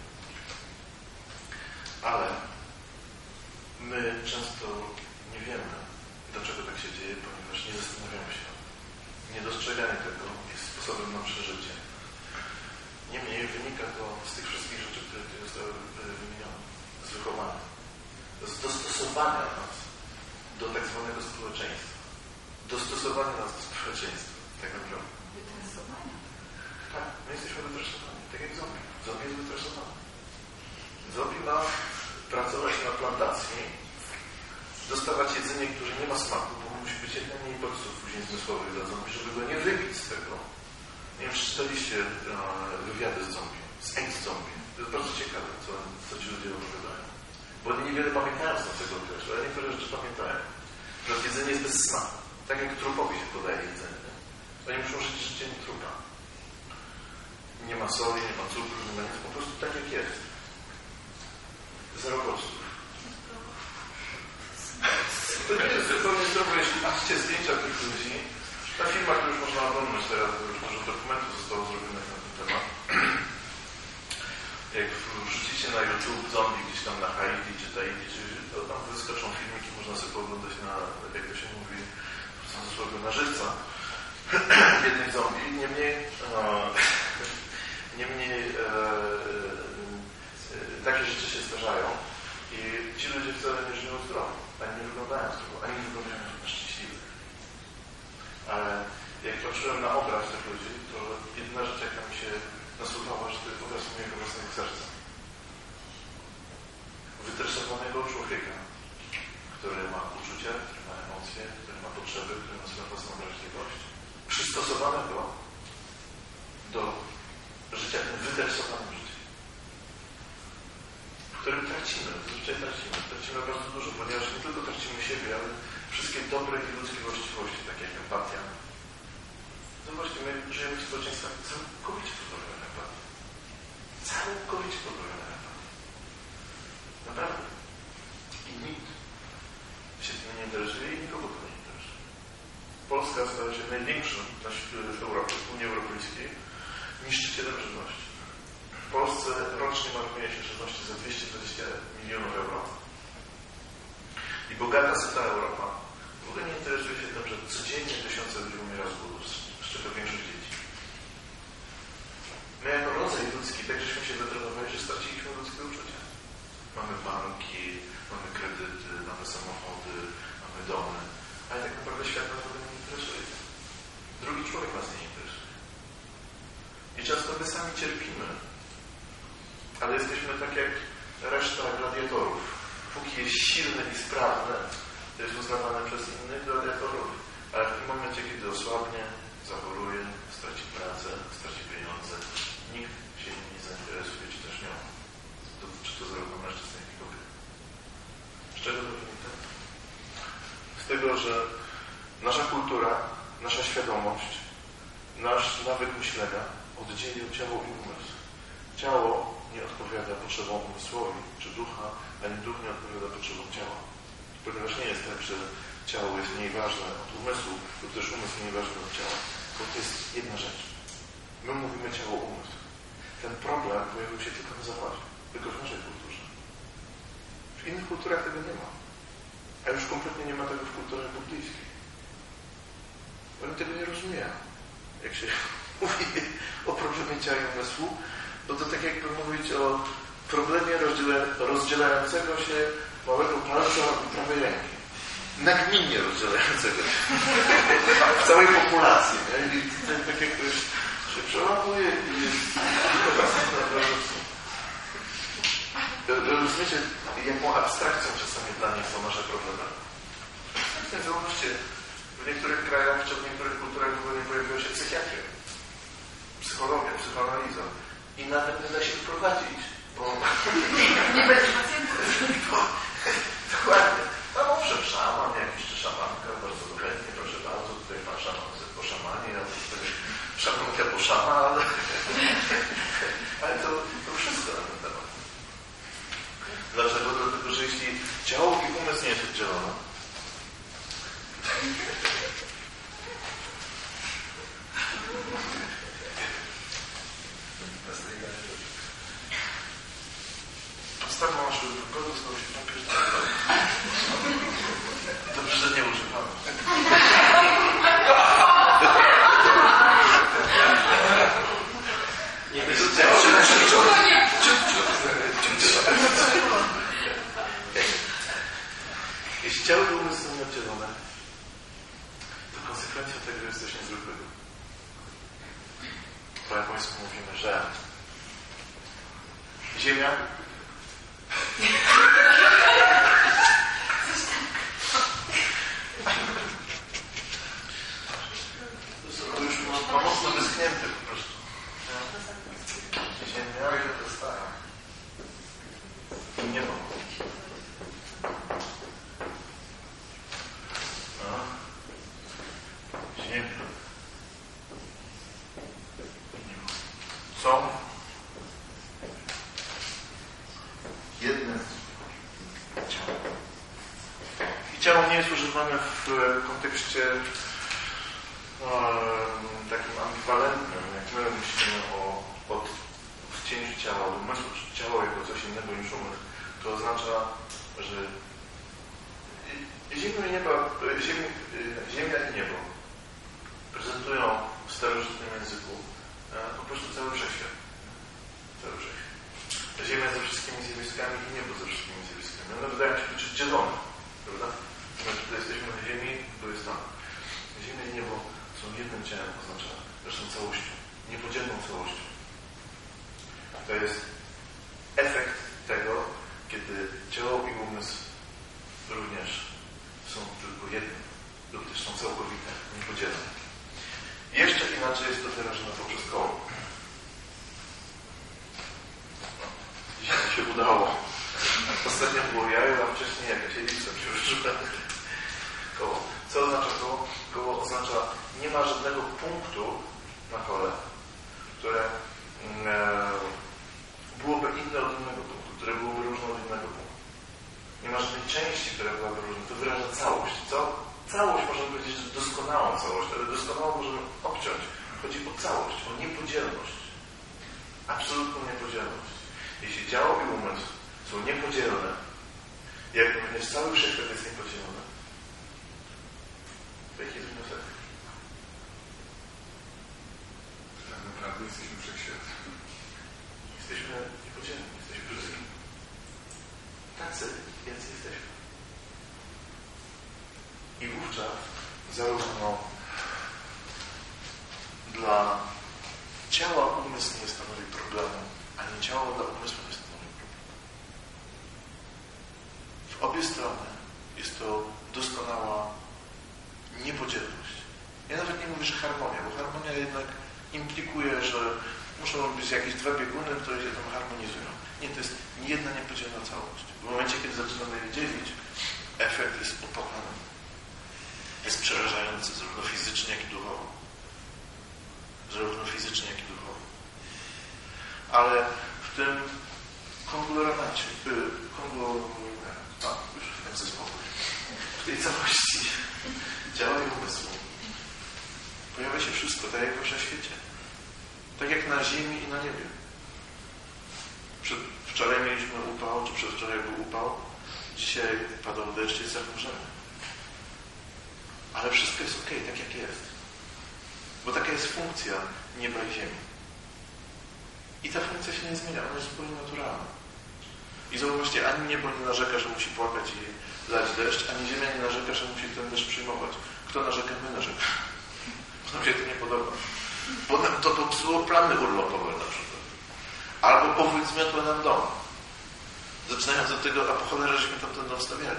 Ale my często nie wiemy, dlaczego tak się dzieje, ponieważ nie zastanawiamy się. Niedostrzeganie tego jest sposobem na przeżycie. Niemniej wynika to z tych wszystkich rzeczy, które tutaj zostały wymienione. Z wychowania. Z dostosowania nas do tak zwanego społeczeństwa. Dostosowania nas do społeczeństwa. Tak naprawdę. Wytresowania. Tak, my jesteśmy wytresowani. Tak jak zombie. Zombie jest wytresowany. Zombie ma pracować na plantacji, dostawać jedzenie, które nie ma smaku, bo musi być jak najmniej bodźców później zmysłowych dla zombie, żeby go nie wybić z tego. Nie wiem, czy czytaliście wywiady z zombie, z ex-zombie. To jest bardzo ciekawe, co ci ludzie opowiadają. Bo oni niewiele pamiętają z tego okresu, ale niektóre rzeczy pamiętają. Że jedzenie jest bez smaku. Tak jak trupowi się podaje jedzenie. Oni muszą żyć życiem trupa. Nie ma soli, nie ma cukru, nie ma nic. Po prostu tak jak jest. Zero bodźców. To nie jest zupełnie zdrowe, jeśli macie zdjęcia tych ludzi. Na filmach to już można oglądać teraz, bo już dużo dokumentów zostało zrobionych na ten temat. Jak wrzucicie na YouTube zombie gdzieś tam na Haiti czy Tahiti, to tam wyskoczą filmiki, można sobie pooglądać na, jak to się mówi, w cudzysłowie, na żywca jednych zombie. Niemniej takie rzeczy się zdarzają i ci ludzie wcale nie żyją zdrowo, ani nie wyglądają zdrowo, ani nie wyglądają szczęśliwych. Ale jak patrzyłem na obraz tych ludzi, to jedyna rzecz, jaka mi się nasuwała, że to jest obraz mojego własnego serca. Wytresowanego człowieka, który ma uczucia, który ma emocje, który ma potrzeby, który ma swoją własną wrażliwość. Przystosowanego do życia w tym wytresowanym życiu. W którym tracimy, zazwyczaj tracimy bardzo dużo, ponieważ nie tylko tracimy siebie, ale wszystkie dobre i ludzkie właściwości, takie jak empatia. Zobaczcie, my żyjemy w społeczeństwach całkowicie pozbawionych empatii. Całkowicie pozbawionych empatii. Naprawdę. I nikt się tym nie interesuje i nikogo to nie interesuje. Polska stała się największym w Europie, w Unii Europejskiej, niszczycielem żywności. W Polsce rocznie marnuje się żywności za 220 milionów euro. I bogata, syta Europa w ogóle nie interesuje się tym, że codziennie tysiące ludzi umiera z głodu, z czego większość dzieci. My jako rodzaj ludzki tak żeśmy się wytrenowali, że straciliśmy ludzkie uczucia. Mamy banki, mamy kredyty, mamy samochody, mamy domy, ale tak naprawdę świat nas w ogóle nie interesuje. Drugi człowiek nas nie interesuje. I często my sami cierpimy, ale jesteśmy tak jak reszta gladiatorów. Póki jest silny i sprawny, to jest uznawane Dlatego, że nasza kultura, nasza świadomość, nasz nawyk myślenia oddzielił ciało i umysł. Ciało nie odpowiada potrzebom umysłowi czy ducha, ani duch nie odpowiada potrzebom ciała. Ponieważ nie jest tak, że ciało jest mniej ważne od umysłu, lub też umysł mniej ważny od ciała. Bo to jest jedna rzecz. My mówimy ciało, umysł. Ten problem pojawił się tylko na Zachodzie, tylko w naszej kulturze. W innych kulturach tego nie ma. A już kompletnie nie ma tego w kulturze buddyjskiej. Oni tego nie rozumieją. Jak się mówi o problemie ciała i umysłu, bo to tak jakby mówić o problemie rozdzielającego się małego palca i prawej ręki. Nagminnie rozdzielającego się. W całej populacji. Nie? I tak jakoś się przełamuje i jest rozumiecie, jaką abstrakcją czasami dla nich są nasze problemy. Zauważcie, w niektórych krajach, czy w niektórych kulturach w ogóle nie pojawiła się psychiatria, psychologia, psychoanaliza. I nawet nie da się wprowadzić, bo... Nie będzie pacjentów. Dokładnie. No owszem, szaman jakiś, czy szamanka, bardzo chętnie, proszę bardzo, tutaj pan szaman po szamanie, a tutaj szamanka po szama, ale to wszystko na ten temat. Dlaczego? Dlatego, że jeśli ciało i umysł nie jest oddzielone, podstawą naszego wyboru znowu się napierdolę. Dobrze, że nie używamy. Jeśli ciało i umysł są nieoddzielone, to konsekwencją tego jest coś niezwykłego. Po japońsku mówimy, że Ziemia to już ma mocno wyschnięte po prostu. Ziemia to stara. I niebo. Ziemia. Są jedne ciało. I ciało nie jest używane w kontekście takim ambiwalentnym, jak my myślimy o odcięciu ciała od umysłu, czy ciało jako coś innego niż umysł. To oznacza, że Ziemia i niebo prezentują w starożytnym języku po prostu cały wszechświat. Cały wszechświat. Ziemia ze wszystkimi zjawiskami i niebo ze wszystkimi zjawiskami. One wydają się być oddzielone, prawda? My tutaj jesteśmy na Ziemi, to jest tam. Ziemia i niebo są jednym ciałem, oznacza zresztą całością, niepodzielną całością. To jest efekt tego, kiedy ciało i umysł również są tylko jednym, lub też są całkowite, niepodzielne. Jeszcze inaczej jest to wyrażone poprzez koło. Dzisiaj mi się udało. Ostatnio było jajo, a wcześniej jakaś elipsa się używa. Koło. Co oznacza koło? Koło oznacza, nie ma żadnego punktu na kole, które byłoby inne od innego punktu, które byłoby różne od innego punktu. Nie ma żadnej części, która byłaby różna. To wyraża całość. Całość możemy powiedzieć, że doskonałą całość, ale doskonałą możemy obciąć. Chodzi o całość, o niepodzielność. Absolutną niepodzielność. Jeśli ciało i umysł są niepodzielne, jak również cały wszechświat jest niepodzielony, to jaki jest wniosek? Tak naprawdę jesteśmy wszechświatem. Jesteśmy niepodzielni, jesteśmy wszystkim. Tacy, jacy jesteśmy. I wówczas zarówno dla ciała umysł nie stanowi problemu, ani ciało dla umysłu nie stanowi problemu. W obie strony jest to doskonała niepodzielność. Ja nawet nie mówię, że harmonia, bo harmonia jednak implikuje, że muszą być jakieś dwa bieguny, które się tam harmonizują. Nie, to jest jedna niepodzielna całość. W momencie, kiedy zaczynamy je dzielić, efekt jest opłakany. fizycznie, jak i duchowo. Ale w tym konglomeracie, w tej całości ciała i umysłu pojawia się wszystko, tak jak w wszechświecie. Tak jak na ziemi i na niebie. Wczoraj mieliśmy upał, czy przedwczoraj był upał, dzisiaj padał deszcz, jest zachmurzenie. Ale wszystko jest okej, tak jak jest. Bo taka jest funkcja nieba i ziemi. I ta funkcja się nie zmienia, ona jest zupełnie naturalna. I zauważcie, ani niebo nie narzeka, że musi płakać i lać deszcz, ani ziemia nie narzeka, że musi ten deszcz przyjmować. Kto narzeka? My narzekamy. Nam się to nie podoba. Bo nam to popsuło plany urlopowe na przykład. Albo powódź zmiotła nam dom. Zaczynając od tego, a po cholerę żeśmy tam ten dom stawiali.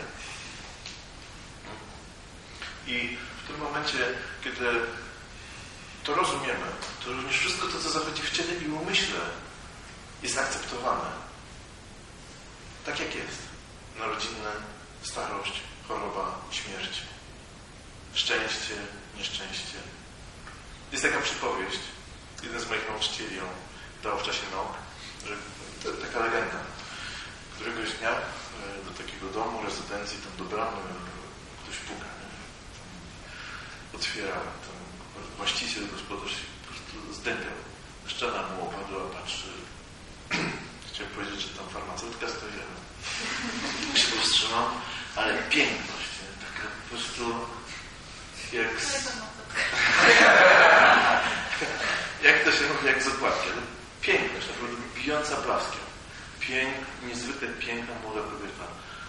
I w tym momencie, kiedy to rozumiemy, to również wszystko to, co zachodzi w ciele i umyśle, jest akceptowane. Tak jak jest. Narodziny, starość, choroba, śmierć. Szczęście, nieszczęście. Jest taka przypowieść. Jeden z moich nauczycieli ją dał w czasie nauk, że taka legenda. Któregoś dnia do takiego domu, rezydencji, tam do bramy ktoś puka. Otwiera ten właściciel, gospodarz się po prostu zdębiał. Szczena mu opadła, patrzy. Chciałem powiedzieć, że tam farmaceutka stoi, ale się powstrzymał, ale piękność, nie? Taka po prostu jak to się mówi, jak z okładki, ale piękność, naprawdę bijąca blaskiem. Niezwykle piękna, młoda kobieta.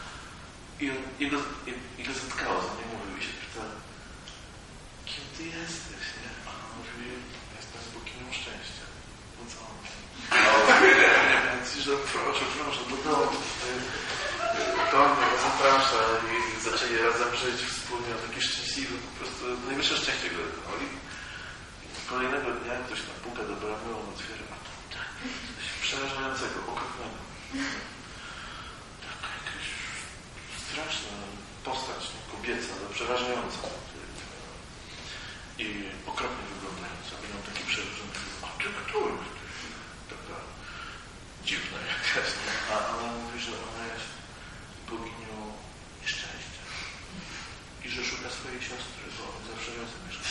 I go zatkało, za nie mówił i się pyta, kim ty jesteś, nie? A on mówi, jestem z boginią szczęścia. No co on? Więc że proszę, do domu. To mnie zaprasza i zaczęli razem żyć wspólnie, taki szczęśliwy, po prostu najwyższe szczęście go dokonało. Kolejnego dnia ktoś tam puka do bramy, on otwiera, a to tak, coś przerażającego, okropnego. Taka jakaś straszna postać, kobieca, ale przerażająca. I okropnie wyglądająca. I on taki przerażony, a ty kto? Taka dziwna jakaś. A ona mówi, że ona jest boginią nieszczęścia. I że szuka swojej siostry, bo zawsze razem mieszka.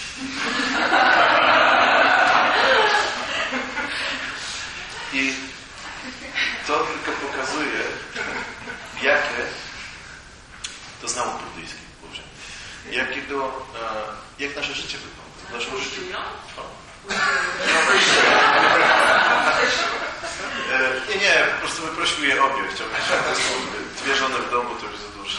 I to tylko pokazuje, jakie to z nauk buddyjskich, jak nasze życie wygląda. Nasze życie... Nie, po prostu wyprosił je obie. Chciałbym mieć dwie żony w domu, to już za dużo.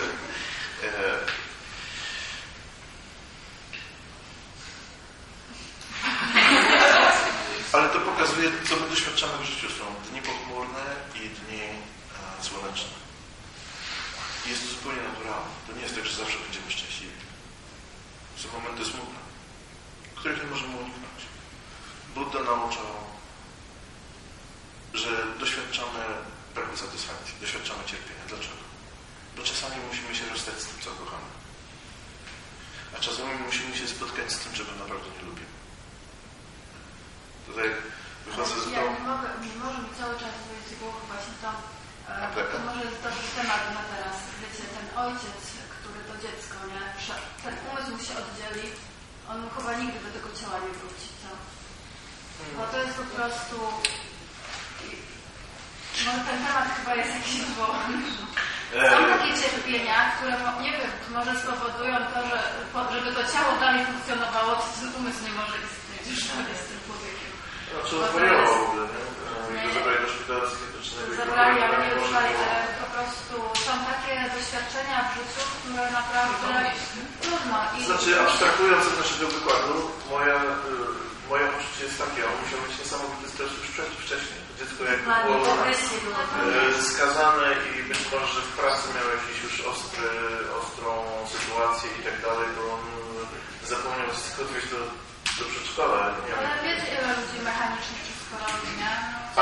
Ale to pokazuje, co my doświadczamy w życiu. Są dni pochmurne i dni słoneczne. Jest to zupełnie naturalne. To nie jest tak, że zawsze będziemy szczęśliwi. Są momenty smutne, których nie możemy uniknąć. Buddha nauczał, że doświadczamy braku satysfakcji, doświadczamy cierpienia. Dlaczego? Bo czasami musimy się rozstać z tym, co kochamy. A czasami musimy się spotkać z tym, czego naprawdę nie lubimy. Tutaj wychodzę z domu. Nie może mi cały czas wyjść z głowy właśnie to może jest dobry temat na teraz. Wiecie, ten ojciec, który to dziecko, nie? Ten umysł mu się oddzieli, on chyba nigdy do tego ciała nie wróci, co? Bo to jest po prostu... Może ten temat chyba jest jakiś wywołany. Są takie cierpienia, które, nie wiem, może spowodują to, że żeby to ciało dalej funkcjonowało, to ten umysł nie może istnieć, już jest tym człowiekiem. Znaczy zwariował w ogóle, nie? Go zabrali do szpitala psychiatrycznego. Zabrali, ale nie ruszali, ale po prostu są takie doświadczenia w życiu, które naprawdę trudno. Znaczy, abstrahując od naszego wykładu, moje poczucie jest takie, on musiał mieć niesamowity stres już wcześniej. Dziecko jak było skazane i być może w pracy miał jakąś już ostrą sytuację i tak dalej, bo on zapomniał wszystko odwieźć do przedszkola. Ale wiecie, ile ludzi mechanicznie wszystko robi, nie?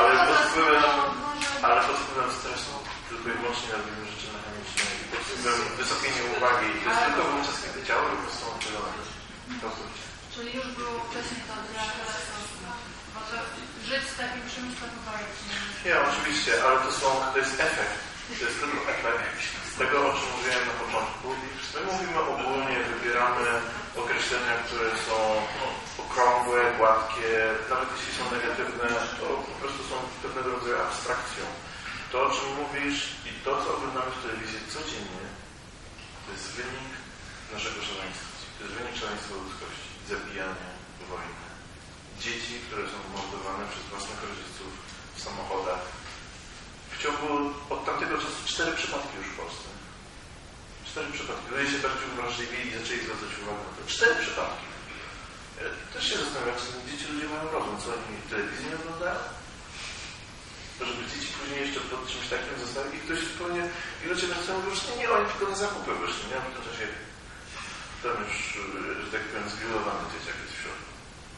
Ale pod wpływem stresu tylko i wyłącznie robimy rzeczy mechaniczne i pod wpływem wysokiej nieuwagi. To jest tylko wówczas, kiedy ciało po prostu oddzielone. Czyli już było wcześniej to oddzielane, bo to żyć z takim czymś to chyba jest. Nie, oczywiście, ale to jest efekt. To jest tylko efekt z tego, o czym mówiłem na początku. My mówimy ogólnie, wybieramy określenia, które są okrągłe, gładkie, nawet jeśli są negatywne, to po prostu są pewnego rodzaju abstrakcją. To, o czym mówisz i to, co oglądamy w telewizji codziennie, to jest wynik naszego szaleństwa. To jest wynik szaleństwa ludzkości, zabijania, wojny. Dzieci, które są mordowane przez własnych rodziców w samochodach. W ciągu od tamtego czasu 4 przypadki już w Polsce. 4 przypadki. Ludzie się bardziej uwrażliwili i zaczęli zwracać uwagę na to. 4 przypadki. Ja też się zastanawiam, czy dzieci ludzie mają rozum, co oni telewizji nie oglądają? To żeby dzieci później jeszcze pod czymś takim zostały i ktoś zupełnie, i ludzie będą już nie, oni tylko na zakupy wyszli, nie? W tym czasie tam już, że tak powiem, zgrillowany dzieciak jest w środku.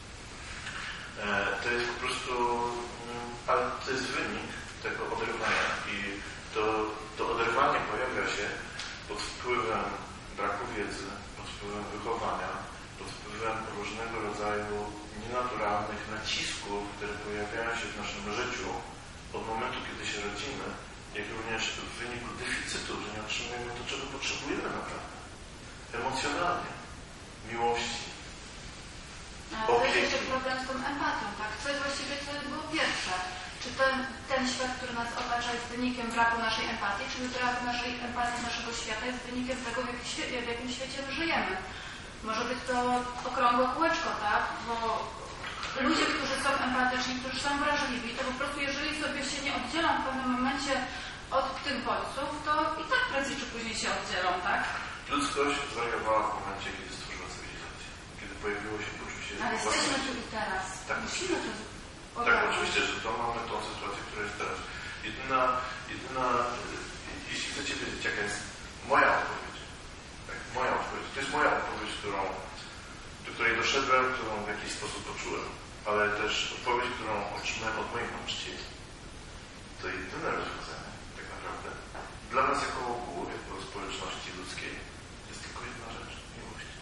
To jest po prostu, ale to jest wynik tego oderwania i to oderwanie pojawia się pod wpływem braku wiedzy, pod wpływem wychowania, pod wpływem różnego rodzaju nienaturalnych nacisków, które pojawiają się w naszym życiu od momentu, kiedy się rodzimy, jak również w wyniku deficytu, że nie otrzymujemy to, czego potrzebujemy naprawdę. Emocjonalnie, miłości. To jest jeszcze problem z tą empatią, tak? Co jest właściwie, co było pierwsze? Czy ten świat, który nas otacza, jest wynikiem braku naszej empatii, czy brak naszej empatii naszego świata jest wynikiem tego, w jakim świecie my żyjemy? Może być to okrągłe kółeczko, tak? Bo ludzie, którzy są empatyczni, którzy są wrażliwi, to po prostu jeżeli sobie się nie oddzielą w pewnym momencie od tych bodźców, to i tak prędzej czy później się oddzielą, tak? Ludzkość zwariowała w momencie, kiedy stworzyła cywilizację. Kiedy pojawiło się poczucie... Ale jesteśmy tu i teraz. Tak. Musimy to tak, oczywiście, że to mamy tą sytuację, która jest teraz. Jedyna, jeśli chcecie wiedzieć, jaka jest moja odpowiedź, tak, moja odpowiedź, to jest moja odpowiedź, do której doszedłem, którą w jakiś sposób poczułem, ale też odpowiedź, którą otrzymałem od moich nauczycieli. To jedyne rozwiązanie, tak naprawdę, dla nas jako ogółu, jako społeczności ludzkiej, jest tylko jedna rzecz, miłość.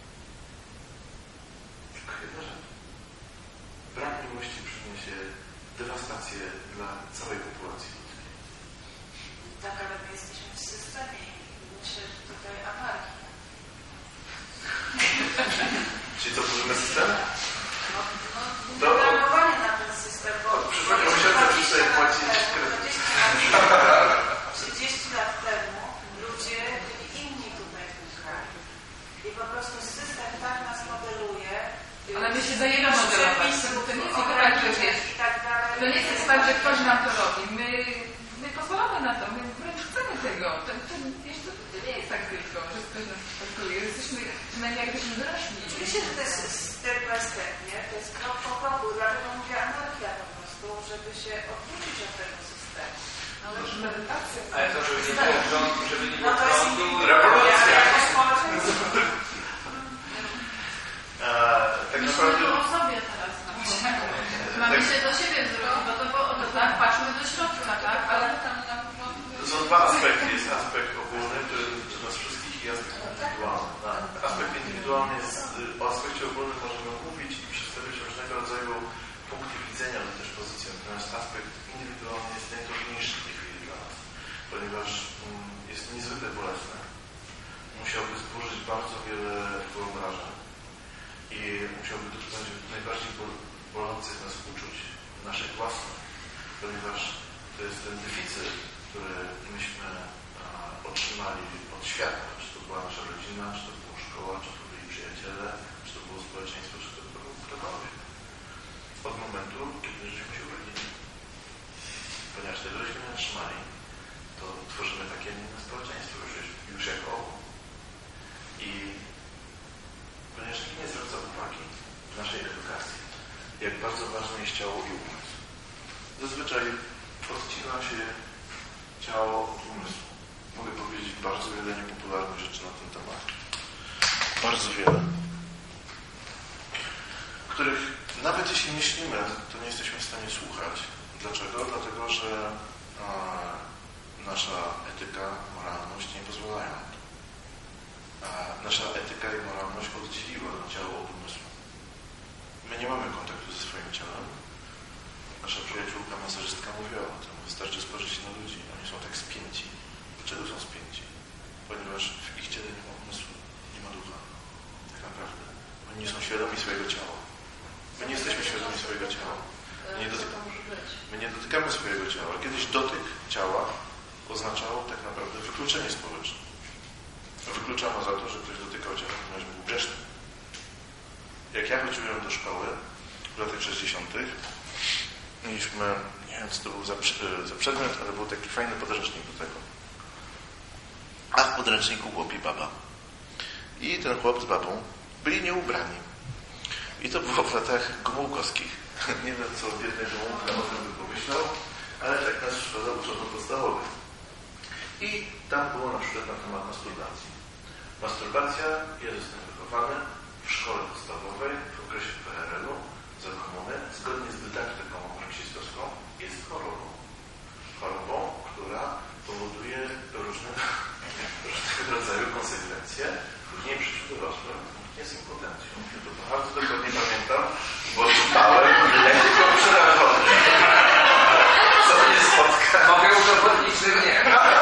Tylko jedna rzecz. Brak miłości przyniesie dewastację dla całej populacji ludzkiej. Tak, ale my jesteśmy w systemie i myślę, że tutaj anarchia. Czyli co, tworzymy system? Programowanie na ten system, bo 30 lat temu ludzie byli inni tutaj w tym kraju. I po prostu system tak nas modeluje. Ale my się dajemy modelować. To nie jest tak, że wiesz, to nie jest tak, że ktoś nam to robi. My pozwalamy na to, my wręcz chcemy tego. To nie jest tak tylko, że ktoś nas traktuje. Jesteśmy przynajmniej jakbyśmy dorośli. Oczywiście, że to jest step by step, nie? To jest krok po kroku. Dlatego mówię anarchia po prostu, żeby się odwrócić od tego systemu. Ale już medytacja. Ale to, żeby nie było prądu, żeby nie było No to jest prądu. Rewolucja. Tak Myślimy naprawdę... o sobie teraz. Mamy się do siebie zrobić, bo to tak, patrzmy do środka, tak? Ale Są dwa aspekty. Jest aspekt ogólny, który dotyczy nas wszystkich i aspekt indywidualny. Aspekt indywidualny jest, o aspekcie ogólnym możemy mówić i przedstawić różnego rodzaju punkty widzenia, ale też pozycje. Natomiast aspekt indywidualny jest najtrudniejszy w tej chwili dla nas, ponieważ jest niezwykle bolesny. Musiałby zburzyć bardzo wiele wyobrażeń i musiałby dotknąć najbardziej bolących nas uczuć, naszych własnych, ponieważ to jest ten deficyt, który myśmy otrzymali od świata, czy to była nasza rodzina, czy to była szkoła, czy to byli przyjaciele, czy to było społeczeństwo, czy to był ktokolwiek. Od momentu, kiedy żeśmy się urodzili. Ponieważ tego żeśmy nie otrzymali, to tworzymy takie inne społeczeństwo już jako ogół. I ponieważ nikt nie zwraca uwagi w naszej edukacji, jak bardzo ważne jest ciało i umysł. Zazwyczaj odcina się ciało od umysłu. Mogę powiedzieć bardzo wiele niepopularnych rzeczy na ten temat. Bardzo wiele. Których nawet jeśli myślimy, to nie jesteśmy w stanie słuchać. Dlaczego? Dlatego, że nasza etyka, moralność nie pozwalają. Nasza etyka i moralność oddzieliła ciało od umysłu. nie mamy kontaktu ze swoim ciałem, nasza przyjaciółka masażystka mówiła o tym, wystarczy spojrzeć na ludzi, oni są tak spięci. Dlaczego są spięci? Ponieważ w ich ciele nie ma umysłu, nie ma ducha. Tak naprawdę. Oni nie są świadomi swojego ciała. My nie jesteśmy świadomi swojego ciała. My nie dotykamy swojego ciała. Kiedyś dotyk ciała oznaczało tak naprawdę wykluczenie społeczne. Wykluczano za to, że ktoś dotykał ciała, ponieważ był grzeszny. Jak ja chodziłem do szkoły w latach 60., mieliśmy, nie wiem co to był za przedmiot, ale był taki fajny podręcznik do tego. A w podręczniku chłop i baba. I ten chłop z babą byli nieubrani. I to było w latach Gomułkowskich. Nie wiem, co biedny Gomułka o tym by pomyślał, ale tak nas szkoda uczono podstawowych. I tam było na przykład na temat masturbacji. Masturbacja, ja zostałem wychowany w szkole podstawowej w okresie PRL-u za komuny, zgodnie z dydaktyką marksistowską, jest chorobą. Chorobą, która powoduje różnego rodzaju konsekwencje, później w życiu dorosłym jest impotencją. Ja to bardzo dokładnie pamiętam, bo czytałem, jak tylko przerażony. Co mnie spotka? Mogę udowodnić, że nie.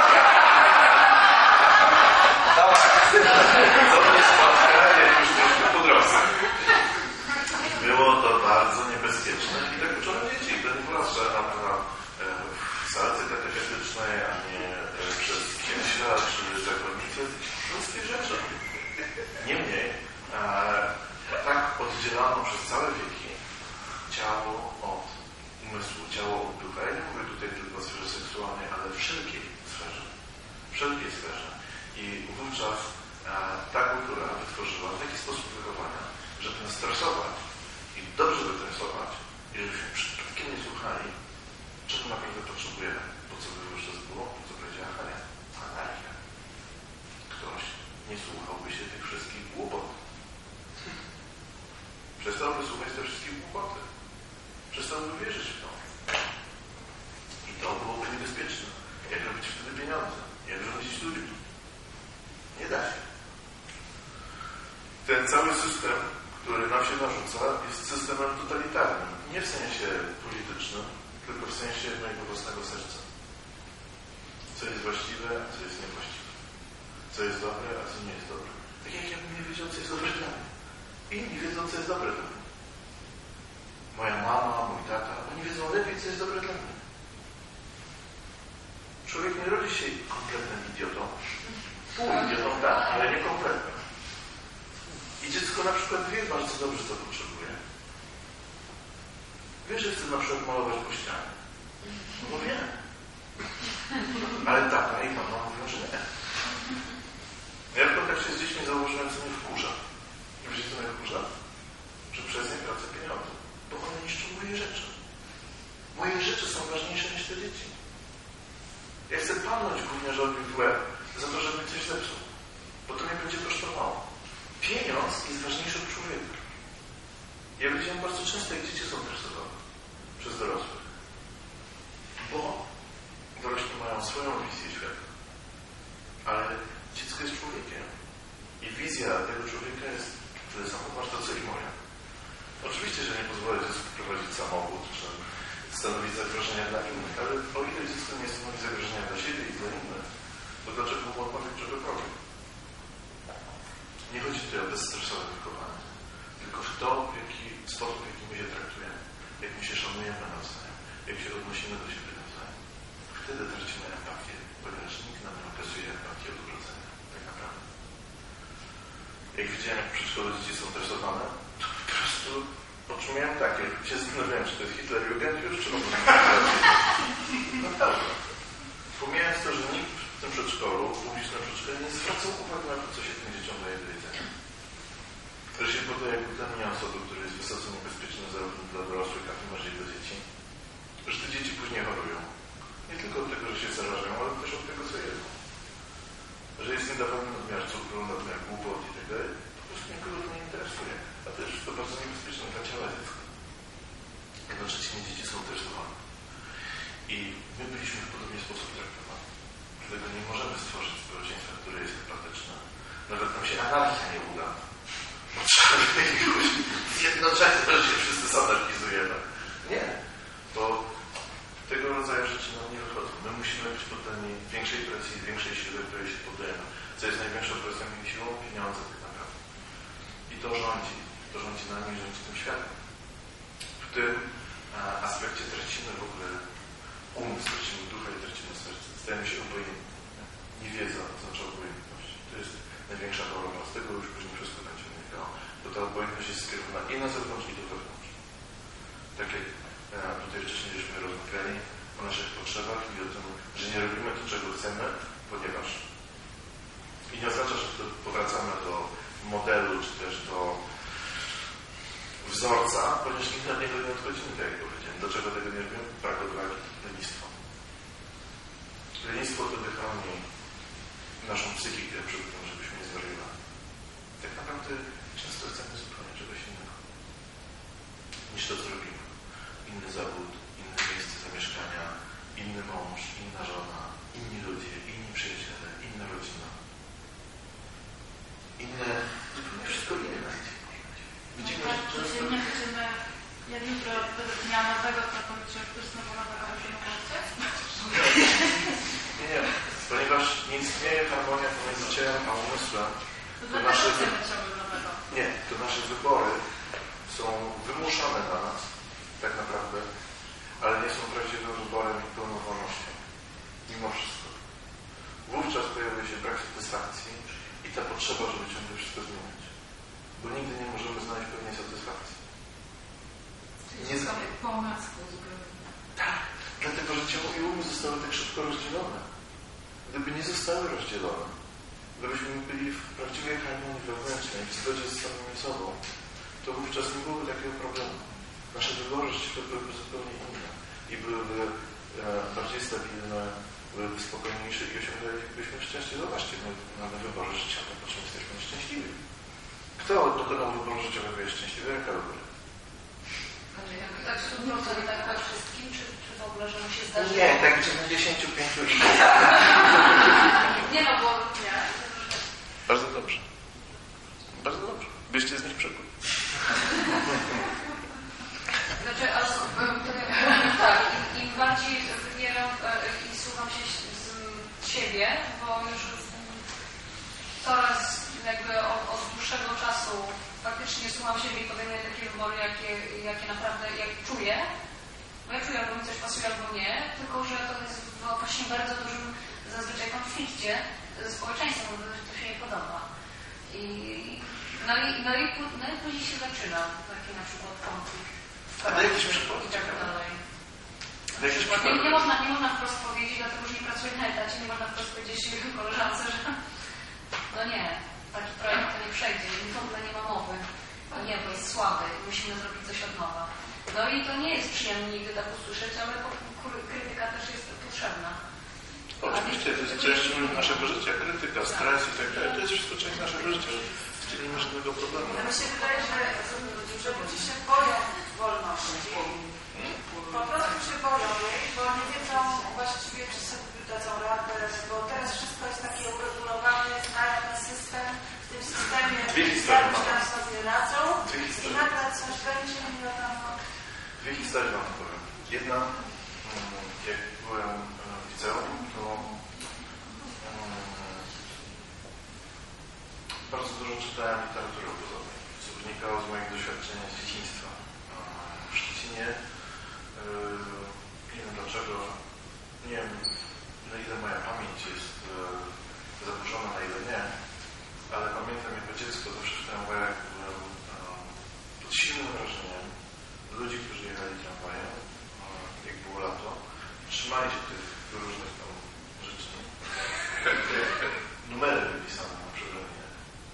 Co mnie spotka, jak już troszkę podrosłem. Było to bardzo niebezpieczne i tak uczono dzieci. To nie była żadna w salce katechetycznej, a nie przez księcia czy zakonnicę. Wszystkie rzeczy. Niemniej, tak oddzielano przez całe wieki ciało od umysłu, ciało od ducha. Ja nie mówię tutaj tylko o sferze seksualnej, ale w wszelkiej sferze. W wszelkiej sferze. I wówczas ta kultura wytworzyła taki sposób wychowania, że ten stresować i dobrze wytresować, jeżeli żebyśmy przypadkiem nie słuchali, czego naprawdę potrzebujemy. Po co by już to było? Po co powiedziała Hania? Anarchia. Ktoś nie słuchałby się tych wszystkich głupot. Przestałby słuchać te wszystkie głupoty. Przestałby wierzyć w to. I to byłoby niebezpieczne. Jak robić wtedy pieniądze? Jak rządzić ludźmi? Nie da się. Ten cały system, który nam się narzuca, jest systemem totalitarnym. Nie w sensie politycznym, tylko w sensie mojego własnego serca. Co jest właściwe, a co jest niewłaściwe. Co jest dobre, a co nie jest dobre. Tak jak ja bym nie wiedział, co jest dobre dla mnie. Inni wiedzą, co jest dobre dla mnie. Moja mama, mój tata, oni wiedzą lepiej, co jest dobre dla mnie. Człowiek nie rodzi się kompletnym idiotą. Pół idiotą, tak, ale nie kompletnym. I dziecko na przykład wie bardzo dobrze, co potrzebuje. Wie, że chce na przykład malować po ścianie. No bo wie. Ale tata i mama mówią, że nie. Ja w kontakcie z dziećmi zauważyłem, co mnie wkurza. I wiecie, co mnie wkurza? Że przez nie tracę pieniądze. Bo one niszczą moje rzeczy. Moje rzeczy są ważniejsze niż te dzieci. Ja chcę palnąć gówniarzowi w łeb za to, żeby coś zepsuł. Bo to mnie będzie kosztowało. Pieniądz jest ważniejszy od człowieka. Ja widziałem bardzo często, jak dzieci są tresowane przez dorosłych. Bo dorośli mają swoją wizję świata. Ale dziecko jest człowiekiem. I wizja tego człowieka jest tyle samo warta, co i moja. Oczywiście, że nie pozwolę dziecku prowadzić samochód, czy stanowić zagrożenia dla innych, ale o ile dziecko nie stanowi zagrożenia dla siebie i dla innych, to dlaczego mu odmawiać czegokolwiek? Nie chodzi tutaj o bezstresowe wychowanie, tylko w to, w jaki sposób, w jaki my się traktujemy, jak my się szanujemy nawzajem, jak się odnosimy do siebie nawzajem. Wtedy tracimy empatię, ponieważ nikt nam nie okazuje empatię od urodzenia, tak naprawdę. Jak widziałem, jak w przedszkolu dzieci są tresowane, to po prostu otrzymałem takie, się zastanawiałem, czy to jest Hitlerjugend już, czy naprawdę. Pomijając to, że nikt w tym przedszkolu, w publicznym przedszkolu nie zwracał uwagi na to, co się tym dzieciom daje do jedzenia. To się podaje glutaminia sodu, który jest wysoce niebezpieczny zarówno dla dorosłych, jak i bardziej dla dzieci. Że te dzieci później chorują. Nie tylko od tego, że się zarażają, ale też od tego, co jedzą. Że jest niedawany nadmiar cukru, nadmiar głupot i tak dalej. Po prostu nikogo to nie interesuje. A też to bardzo niebezpieczne dla ciała dziecka. Jednocześnie dzieci są tresowane. I my byliśmy w podobny sposób traktowani. Dlatego nie możemy stworzyć społeczeństwa, które jest empatyczne. Nawet nam się anarchia nie uda. potrzeby zjednoczenia, że się wszyscy sanarchizujemy. Nie. Bo tego rodzaju rzeczy nam nie wychodzą. My musimy być poddani większej presji, większej siły, której się poddajemy. Co jest największą presją i siłą? Pieniądze tak naprawdę. I to rządzi. To rządzi nami, rządzi tym światem. W tym aspekcie tracimy w ogóle umysł, tracimy ducha i tracimy serce. Stajemy się obojętni. Niewiedza oznacza obojętność. To jest największa choroba. Z tego już później wszystko będzie wynikało. Bo ta obojętność jest skierowana i na zewnątrz, i do wewnątrz. Tak jak tutaj wcześniej żeśmy rozmawiali o naszych potrzebach i o tym, że nie robimy to, czego chcemy, ponieważ i nie oznacza, że powracamy do modelu, czy też do wzorca, ponieważ nikt od niego nie odchodzimy, tak jak powiedziałem. Dlaczego tego nie robimy? Brak odwagi, lenistwo. Lenistwo wtedy chroni naszą psychikę przed tym, żebyśmy nie zwariowali. Tak naprawdę często chcemy zupełnie czegoś innego niż to, co robimy. Inny zawód, inne miejsce zamieszkania, inny mąż, inna żona, inni ludzie, inni przyjaciele, inna rodzina. Inne, zupełnie wszystko inne. Widzimy, że często... Jak jutro według dnia nowego, to powiecie, że ktoś znowu nowego będziemy chcieć? Nie, ponieważ nie istnieje harmonia pomiędzy ciałem a umysłem. To nasze wybory są wymuszane dla nas, tak naprawdę, ale nie są prawdziwym wyborem i pełną wolnością. Mimo wszystko. Wówczas pojawia się brak satysfakcji i ta potrzeba, żeby ciągle wszystko zmieniać. Bo nigdy nie możemy znaleźć pewnej satysfakcji. Nie sobie po masku zupełnie. Tak, dlatego, że ciało i umysł zostały tak szybko rozdzielone. Gdyby nie zostały rozdzielone, gdybyśmy byli w prawdziwej harmonii wewnętrznej, w zgodzie z samymi sobą, to wówczas nie byłoby takiego problemu. Nasze wybory życiowe byłyby zupełnie inne i byłyby bardziej stabilne, byłyby spokojniejsze i osiągnęlibyśmy szczęście. Zobaczcie, my mamy wybory życiowe, po czym jesteśmy nieszczęśliwi. Kto dokonał wyboru życiowego jest szczęśliwy? Jaka wybory? Tak 100% tak we wszystkim, czy w ogóle, że mu się zdarzy? Nie, tak 95 Nie no, bo nie. Bardzo dobrze. Bardzo dobrze. Bierzcie z nich przykład. Znaczy, ale tak, im bardziej wybieram i słucham się z siebie, bo już coraz jakby od dłuższego czasu faktycznie słucham siebie i podejmuję takie wybory, jakie naprawdę czuję. Bo ja czuję, albo mi coś pasuje, albo nie, tylko że to jest właśnie bardzo dużym zazwyczaj konflikcie ze społeczeństwem, bo to się nie podoba. No i później się zaczyna taki na przykład konflikt. A to jakiś przykład? I tak dalej. Nie można wprost powiedzieć, dlatego że nie pracuję na etacie, nie można wprost powiedzieć koleżance, że no nie, taki projekt to nie przejdzie, w ogóle nie ma mowy. Nie, bo jest słaby, musimy zrobić coś od nowa. No i to nie jest przyjemne nigdy tak usłyszeć, ale krytyka też jest potrzebna. Oczywiście, to jest część naszego życia, krytyka, stres i tak dalej. To jest wszystko część naszego życia. Nie ma żadnego problemu. Ja mi się wydaje, że ludzie się boją wolności. Po prostu się boją jej, bo nie wiedzą właściwie, czy sobie dadzą radę, bo teraz wszystko jest takie uregulowane, znają ten system, w tym systemie jakoś tam sobie radzą i nagle coś będzie i nie wiadomo. Dwie historie wam powiem. Jedna, jak byłem w liceum, to bardzo dużo czytałem literatury obozowej, co wynikało z mojego doświadczenia z dzieciństwa. W Szczecinie, nie wiem dlaczego, nie wiem na ile moja pamięć jest zaburzona, na ile nie, ale pamiętam jako dziecko zawsze w tramwajach byłem pod silnym wrażeniem ludzi, którzy jechali tramwajem, jak było lato, trzymali się tych różnych tam rzeczy. Numery wypisane na przebraniach.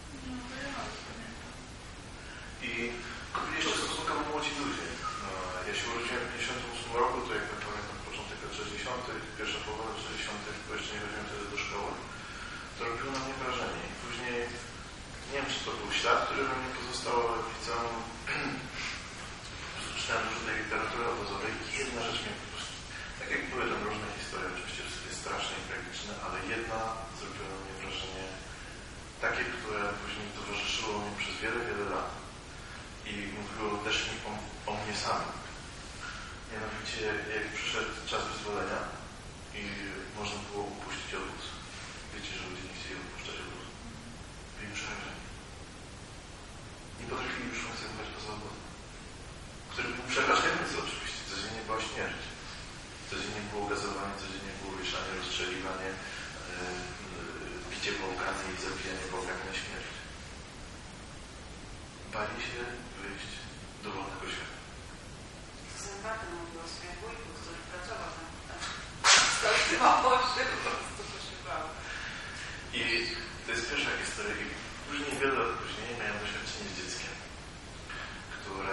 I kupili się stosunkowo młodzi ludzie. Ja się urodziłem w 1958 roku, to jakby pamiętam początek lat 60., pierwsza połowa lat 60., bo jeszcze nie chodziłem wtedy do szkoły. To robiło na mnie wrażenie. I później, nie wiem czy to był ślad, który we mnie pozostał, ale w liceum czytałem dużo tej literatury obozowej i jedna rzecz mnie po prostu, tak jak były tam różne historie, oczywiście wszystkie straszne i tragiczne, ale jedna zrobiła na mnie wrażenie takie, które później towarzyszyło mi przez wiele, wiele lat i mówiło też mi o mnie samym. Mianowicie, jak przyszedł czas wyzwolenia i można było opuścić obóz. Wiecie, że ludzie nie chcieli opuszczać obozu. Byli przerażeni. Nie potrafili już funkcjonować poza obozem, który był przerażający oczywiście. Codziennie była śmierć. Codziennie było gazowanie, codziennie było wieszanie, rozstrzeliwanie, bicie po okazji i zabijanie po okazji na śmierć. Bali się wyjść do wolnego świata. Zębaty mówił o swoim wujku, który pracował tam. Stoczywało się, po prostu to się bało. I to jest pierwsza historia. I później, wiele lat później miałem doświadczenie z dzieckiem, które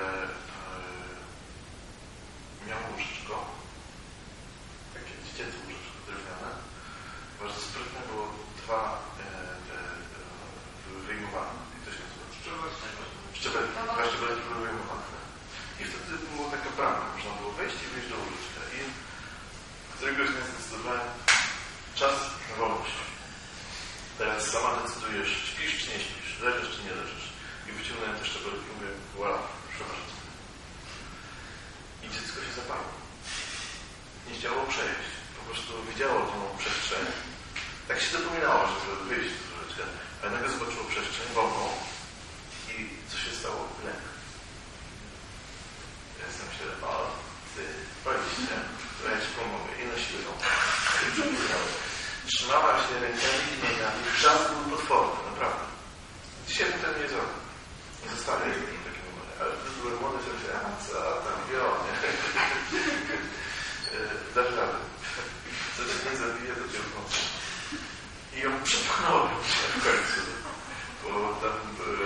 miało łóżeczko, takie dziecięce łóżeczko drewniane. Bardzo sprytne, było dwa wyjmowane. Jak to się nazywa? Szczebelki. Dwa szczebelki były wyjmowane. I wtedy była taka bramka, można było wejść i wyjść do łóżeczka. I któregoś dnia zdecydowałem, czas na wolność. Teraz sama decydujesz, śpisz czy nie śpisz, leżysz czy nie leżysz. I wyciągnąłem te szczebelki i mówię, voilà, przepraszam. I dziecko się zaparło. Nie chciało przejść. Po prostu widziało tą przestrzeń. Tak się dopominało, że trzeba wyjść troszeczkę. Ale nagle zobaczyło przestrzeń wolną. I co się stało? Lęk. Ja jestem się, o, ty, powiedźcie, to ja ci pomogę. I nosiły ją. Trzymała się rękami i nogami. Wrzask był potworny, naprawdę. Dzisiaj bym tego nie zrobił. Nie zostawię jej w takim momencie. Ale wtedy byłem młody, że się, a co tam, wionie. Dasz radę. Co cię nie zabije, to cię wchodzę. I ją przepchnąłem w końcu. Bo tam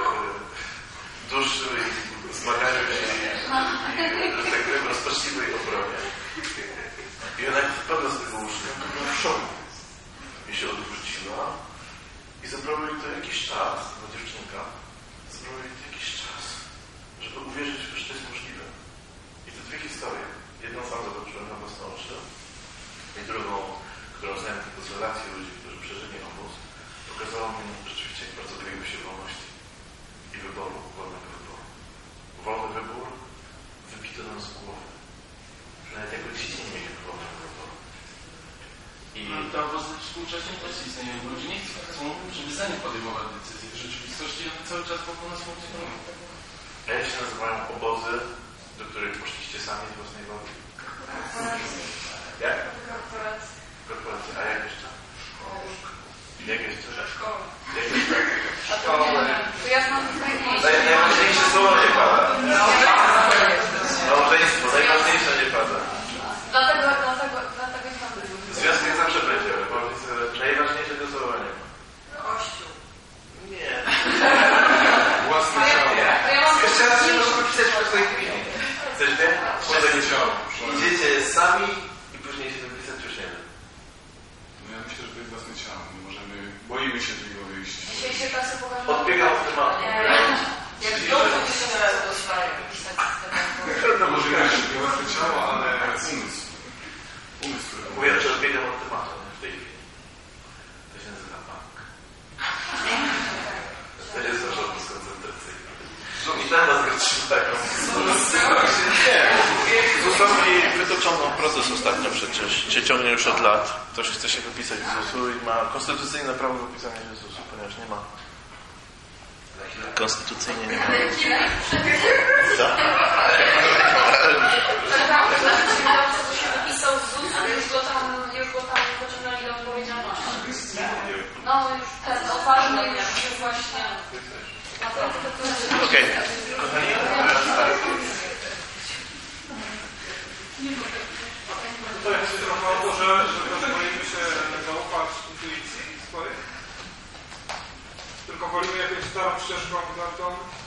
duszy i zmagają się i tak powiem rozpaczliwej obronie. I ona jak wpadła z tego łóżka, to była w szoku. I się odwróciła i zabrało jej to jakiś czas, bo dziewczynka, zabrało jej to jakiś czas, żeby uwierzyć, że to jest możliwe. I te dwie historie, jedną sam zobaczyłem na własne oczy i drugą, którą znałem tylko z relacji ludzi, którzy przeżyli obóz, pokazało mi rzeczywiście, jak bardzo boimy się wolności i wyboru, wolnego wyboru. Wolny wybór wybito nam z głowy. Że nawet jako dzieci nie mieli wolnego wyboru. I to obozy współcześnie też istnieją. Ludzie nie chcą, żeby sami podejmować decyzje. W rzeczywistości one cały czas wokół nas funkcjonują. A jak się nazywają obozy, do których poszliście sami z własnej woli? Jak? Korporacje. A jak jeszcze? Jak jeszcze? Szkoły. Jak jeszcze? Szkoły. To ja znam najważniejsze słowo nie pada. Małżeństwo, najważniejsze nie pada. Dlatego nie mam. Związek zawsze będzie, ale najważniejszego słowa nie ma. Kościół. Nie. Własne ciało. Jeszcze raz się można napisać w każdej chwili. Chcesz wie? Własne ciało. Idziecie sami i później się wypisać już nie wiem. No ja myślę, że to jest własne ciało. Nie możemy, boimy się z niego wyjść. Dzisiaj się tak sobie pokażę. Odbiegam od tematu. Jak dobrze by się dostaje. To może nie własne ciało, ale umysł. Umysł. Mówię, że odbiegam od tematu w tej chwili. To się nazywa bank. To jest nasz obóz koncentracyjny. I tam nas go trzymają. ZUS-owi wytoczono proces ostatnio przecież. Się ciągnie już od lat. Ktoś chce się wypisać z ZUS-u i ma konstytucyjne prawo wypisania się z ZUS-u, ponieważ nie ma. Konstytucyjnie nie ma. Co? Co się wypisał z ZUS-u, już go tam pociągnęli do odpowiedzialności. No już ten odważny już właśnie na to. Okej. Kochani, To jest trochę o to, że boimy się zaufać intuicji swojej. Tylko wolimy jakąś starą ścieżką opartą.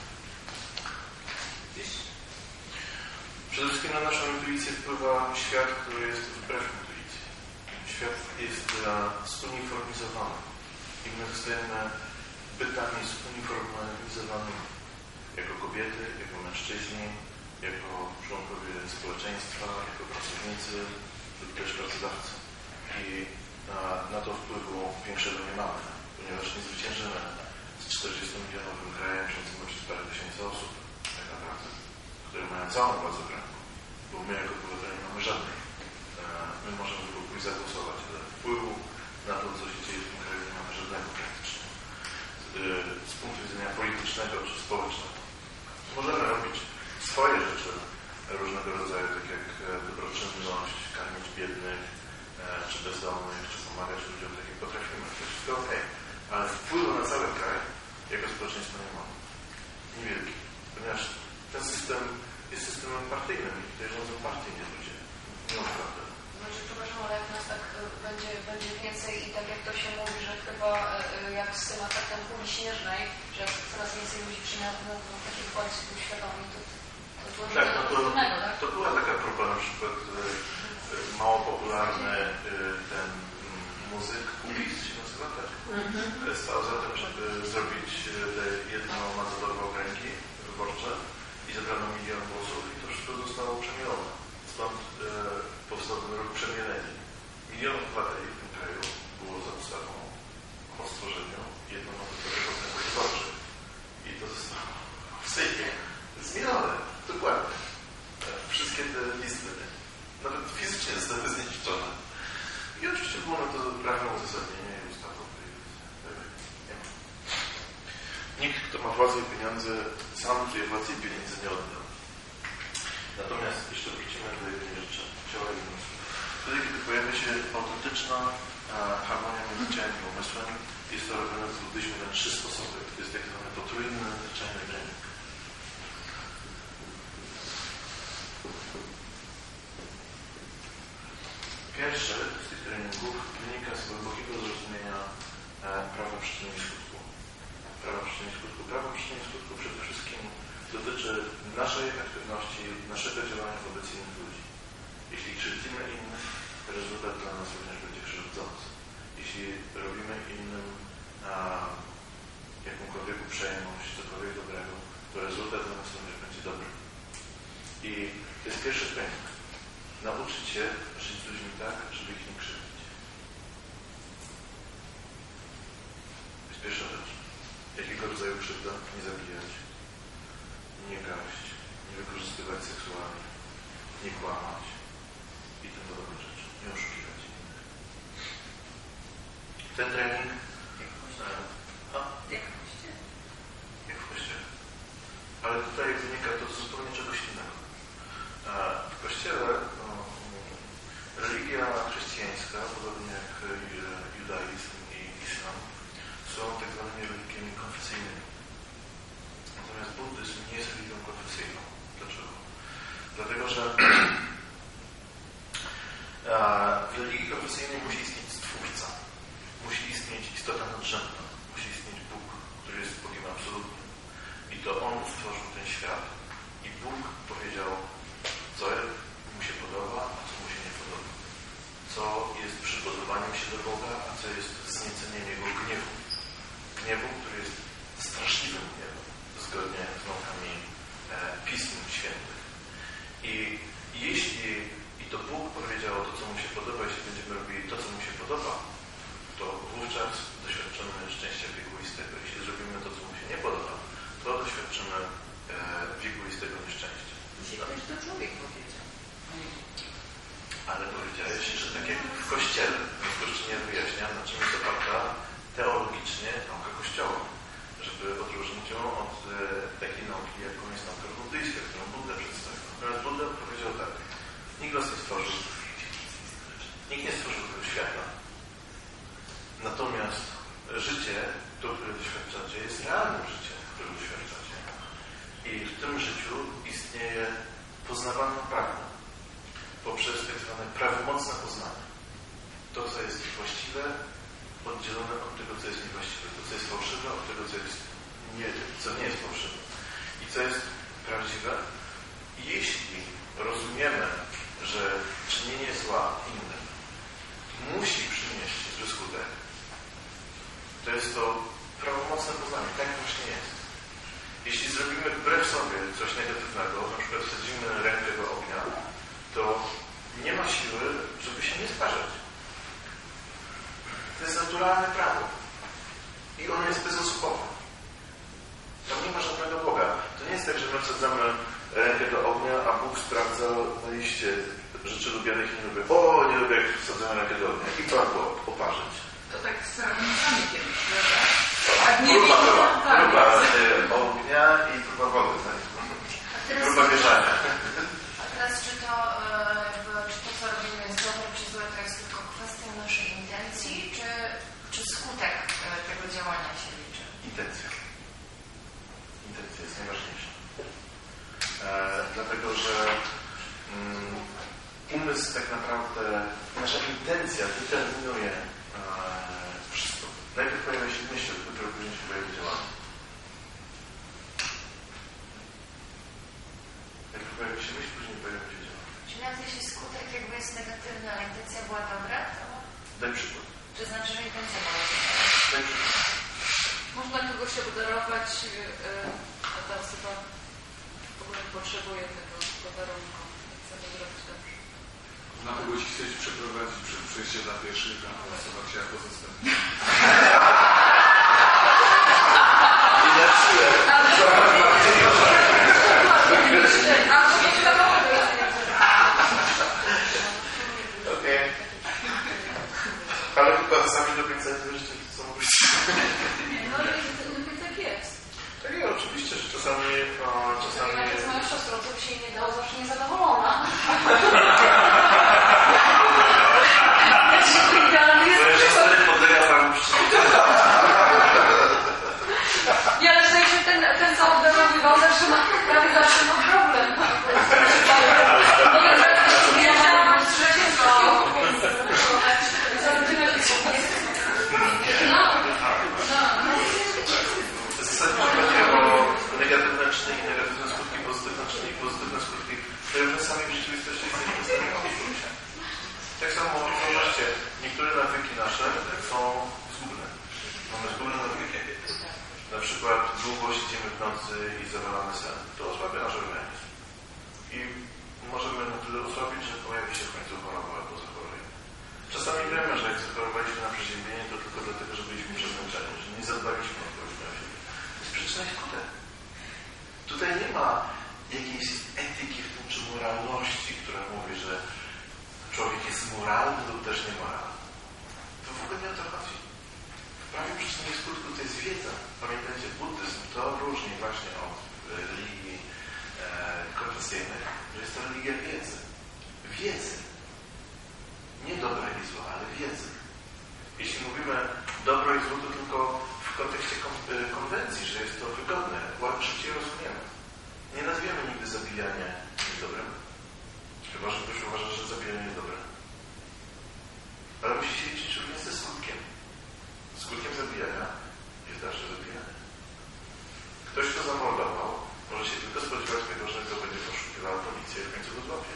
przede wszystkim na naszą intuicję wpływa świat, który jest wbrew intuicji. Świat jest zuniformizowany. I my zostajemy bytami zuniformizowanymi. Jako kobiety, jako mężczyźni, jako członkowie społeczeństwa, jako pracownicy lub też pracodawcy. I na to wpływu większego nie mamy, ponieważ nie zwyciężymy z 40-milionowym krajem, liczącym przez parę tysięcy osób, tak naprawdę, które mają całą władzę w ręku, bo my jako obywatele nie mamy żadnej. My możemy tylko pójść zagłosować, ale wpływu na to, co się dzieje w tym kraju, nie mamy żadnego praktycznie. Z punktu widzenia politycznego czy społecznego. Możemy robić swoje rzeczy różnego rodzaju, tak jak dobroczynność, karmić biednych, czy bezdomnych, czy pomagać ludziom, tak jak potrafimy. To wszystko okej. Ale wpływu na cały kraj jako społeczeństwo nie mamy. Niewielki. Ponieważ ten system jest systemem partyjnym i tutaj rządzą partie, nie ludzie. Nie naprawdę. Przepraszam, ale jak nas tak będzie więcej i tak jak to się mówi, że chyba jak z tym atakiem kuli śnieżnej, że jak coraz więcej ludzi przyjmą takie władzy świadomi, to tak, to była taka próba, na przykład mało popularny ten muzyk Kulis się nazywa, tak? Stał za tym, żeby zrobić te jednomandatowe okręgi wyborcze i zebrano 1 000 000 głosów i to wszystko zostało przemielone. Stąd powstał ten rok przemielenia. 1 000 000 obywateli w tym kraju było za ustawą o stworzeniu jednomandatowych okręgów wyborczych. I to zostało w Sejmie zmienione. Dokładnie. Wszystkie te listy, nawet fizycznie zostały zniszczone. I oczywiście było na to prawne uzasadnienie i ustawa. Nikt, kto ma władzę i pieniądze, sam tej władzy i pieniędzy nie odda. Natomiast jeszcze wrócimy do jednej rzeczy. Ciała i umysłu. Wtedy, kiedy pojawia się autentyczna harmonia między ciałem i umysłem, jest to robione w buddyzmie na 3 sposoby. To jest tak zwany potrójny zwyczajny trening. Pierwszy z tych treningów wynika z głębokiego zrozumienia prawa przyczyny i skutku. Prawo przyczyny i skutku przede wszystkim dotyczy naszej aktywności, naszego działania wobec innych ludzi. Jeśli krzywdzimy innych, rezultat dla nas również będzie krzywdzący. Jeśli robimy innym jakąkolwiek uprzejmość, cokolwiek dobrego, to rezultat dla nas również będzie dobry. I to jest pierwszy trening. Nauczyć się żyć z ludźmi tak, żeby ich nie krzywdzić. To jest pierwsza rzecz. Jakiego rodzaju krzywda nie zabijać, nie kraść, nie wykorzystywać seksualnie, nie kłamać i tym podobne rzeczy. Nie oszukiwać innych. Ten trening jak w kościele. Ale tutaj wynika to z zupełnie czegoś innego. W kościele religia chrześcijańska, podobnie jak judaizm i islam, są tak zwanymi religiami konfesyjnymi. Natomiast buddyzm nie jest religią konfesyjną. Dlaczego? Dlatego, że w religii konfesyjnej musi istnieć Stwórca. Musi istnieć istota nadrzędna. Musi istnieć Bóg, który jest Bogiem absolutnym. I to On stworzył ten świat. I Bóg powiedział, co mu się podoba, a co mu się nie podoba. Co jest przygotowaniem się do Boga, a co jest znieceniem Jego gniewu. Gniewu, który jest straszliwym gniewem, zgodnie z naukami Pism Świętych. I jeśli to Bóg powiedział to, co mu się podoba, jeśli będziemy robili to, co mu się podoba, to wówczas doświadczymy szczęścia wiekuistego. Jeśli zrobimy to, co mu się nie podoba, to doświadczymy wiekuistego nieszczęścia. To człowiek powiedział. Ale powiedziałeś, że tak jak w Kościele, w jeszcze nie wyjaśniam, na czym jest oparta teologicznie nauka Kościoła, żeby odróżnić ją od takiej nauki, jaką jest nauka buddyjska, którą Budda przedstawił. Natomiast Budda powiedział tak, nikt was nie stworzył, nikt nie stworzył tego świata. Natomiast życie, to, które doświadczacie, jest realnym życiem, które doświadczacie. I w tym życiu istnieje poznawanie prawdy poprzez tak zwane prawomocne poznanie. To, co jest właściwe, oddzielone od tego, co jest niewłaściwe. To, co jest fałszywe, od tego, co nie jest fałszywe. I co jest prawdziwe. I jeśli rozumiemy, że czynienie zła innym musi przynieść zły skutek, to jest to prawomocne poznanie. Tak właśnie jest. Jeśli zrobimy wbrew sobie coś negatywnego, na przykład wsadzimy rękę do ognia, to nie ma siły, żeby się nie sparzać. To jest naturalne prawo. I ono jest bezosobowe. wsadzamy rękę do ognia, a Bóg sprawdza na liście rzeczy lubianych i nie lubię. O, nie lubię, jak wsadzamy rękę do ognia. I Pan go oparzyć. To tak z ceremonii kiedyś, prawda? Próba ognia i próba wody. Próba mieszania. A teraz czy to, co robimy jest dobre czy złe, to jest tylko kwestia naszej intencji, czy skutek tego działania się liczy? Intencja. Intencja jest najważniejsza. Dlatego, że umysł tak naprawdę, nasza intencja determinuje wszystko. Najpierw pojawia się myśl, dopiero później się pojawia działanie. Najpierw pojawia się myśl, później pojawia się działanie. Czyli nawet jeśli skutek jakby jest negatywny, a intencja była dobra, to... Daj przykład. Czy znaczy, że intencja była dobra? Daj przykład. Można kogoś obdarować, a ta osoba w ogóle potrzebuje tego podarunku. Chcemy zrobić dobrze. Na kogoś chcieć przeprowadzić przed przejściem na pieszych, a osoba chciała pozostać. Okej. Ale chyba sami do końca nie wierzycie, co mówić. No ale tak jest. Tak jest, oczywiście, że czasami... Ja z moją siostrą, co by się nie dało, zawsze niezadowolona. Moja siostra podlega panu Nie, ale że się ten co obdarowywał, prawie zawsze ma problem. Ja miałam dziecko. Zasadniczo chodzi o negatywne czynniki, negatywne skutki, pozytywne czynniki, pozytywne skutki, które my sami w rzeczywistości jesteśmy w stanie odczuć. Tak samo zauważcie, niektóre nawyki nasze są zgubne. Mamy zgubne nawyki. Na przykład długo siedzimy w nocy i zawalamy sen. To osłabia nasz organizm. I możemy na tyle osłabić, że pojawi się w końcu choroba albo zachoruje. Czasami wiemy, że jak zachorowaliśmy na przeziębienie, to tylko dlatego, że byliśmy przezmęczeni, że nie zadbaliśmy o siebie. To jest przyczyna i skutek. Tutaj nie ma jakiejś etyki w tym, czy moralności, która mówi, że człowiek jest moralny lub też niemoralny. To w ogóle nie o to chodzi. W prawie przyczyny i skutku to jest wiedza. Pamiętajcie, buddyzm to różni właśnie od religii konfesyjnych, że jest to religia wiedzy. Wiedzy. Nie dobra i zła, ale wiedzy. Jeśli mówimy dobro i zło, to tylko w kontekście konwencji, że jest to wygodne, szybciej rozumiemy. Nie nazwiemy nigdy zabijania niedobrym. Chyba, że ktoś uważa, że zabijanie jest dobre. Ale musi się liczyć również ze skutkiem. Skutkiem zabijania jest dalsze zabijanie. Ktoś, kto zamordował, może się tylko spodziewać tego, że go będzie poszukiwała policja i w końcu go złapie.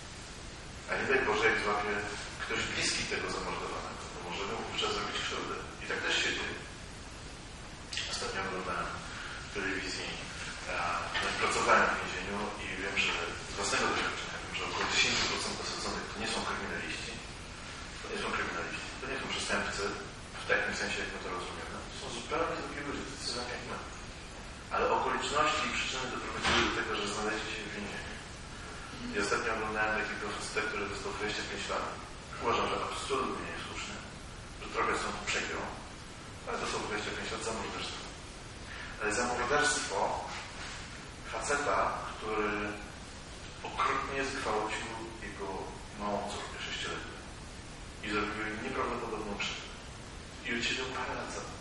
A nie daj Boże, jak złapie ktoś bliski tego zamordowanego, to możemy wówczas zrobić krzywdę. I tak też się dzieje. Ostatnio oglądałem w telewizji, pracowałem w więzieniu i wiem, że z własnego doświadczenia wiem, że około 10% osadzonych to nie są kryminaliści. To nie są kryminaliści. To nie są przestępcy w takim sensie, jak my to rozumiemy. To są zupełnie drugi ludzie, tacy sami jak my. Ale okoliczności i przyczyny doprowadziły do tego, że znaleźli się w więzieniu. I ostatnio oglądałem takiego faceta, który dostał 25 lat. Uważam, że absolutnie nie jest słuszny, że trochę są przegią, ale dostał 25 lat za morderstwo. Ale za morderstwo faceta, który okrutnie zgwałcił jego małą córkę 6-letnią i zrobił jej nieprawdopodobną krzywdę. I uciekł parę lat za to.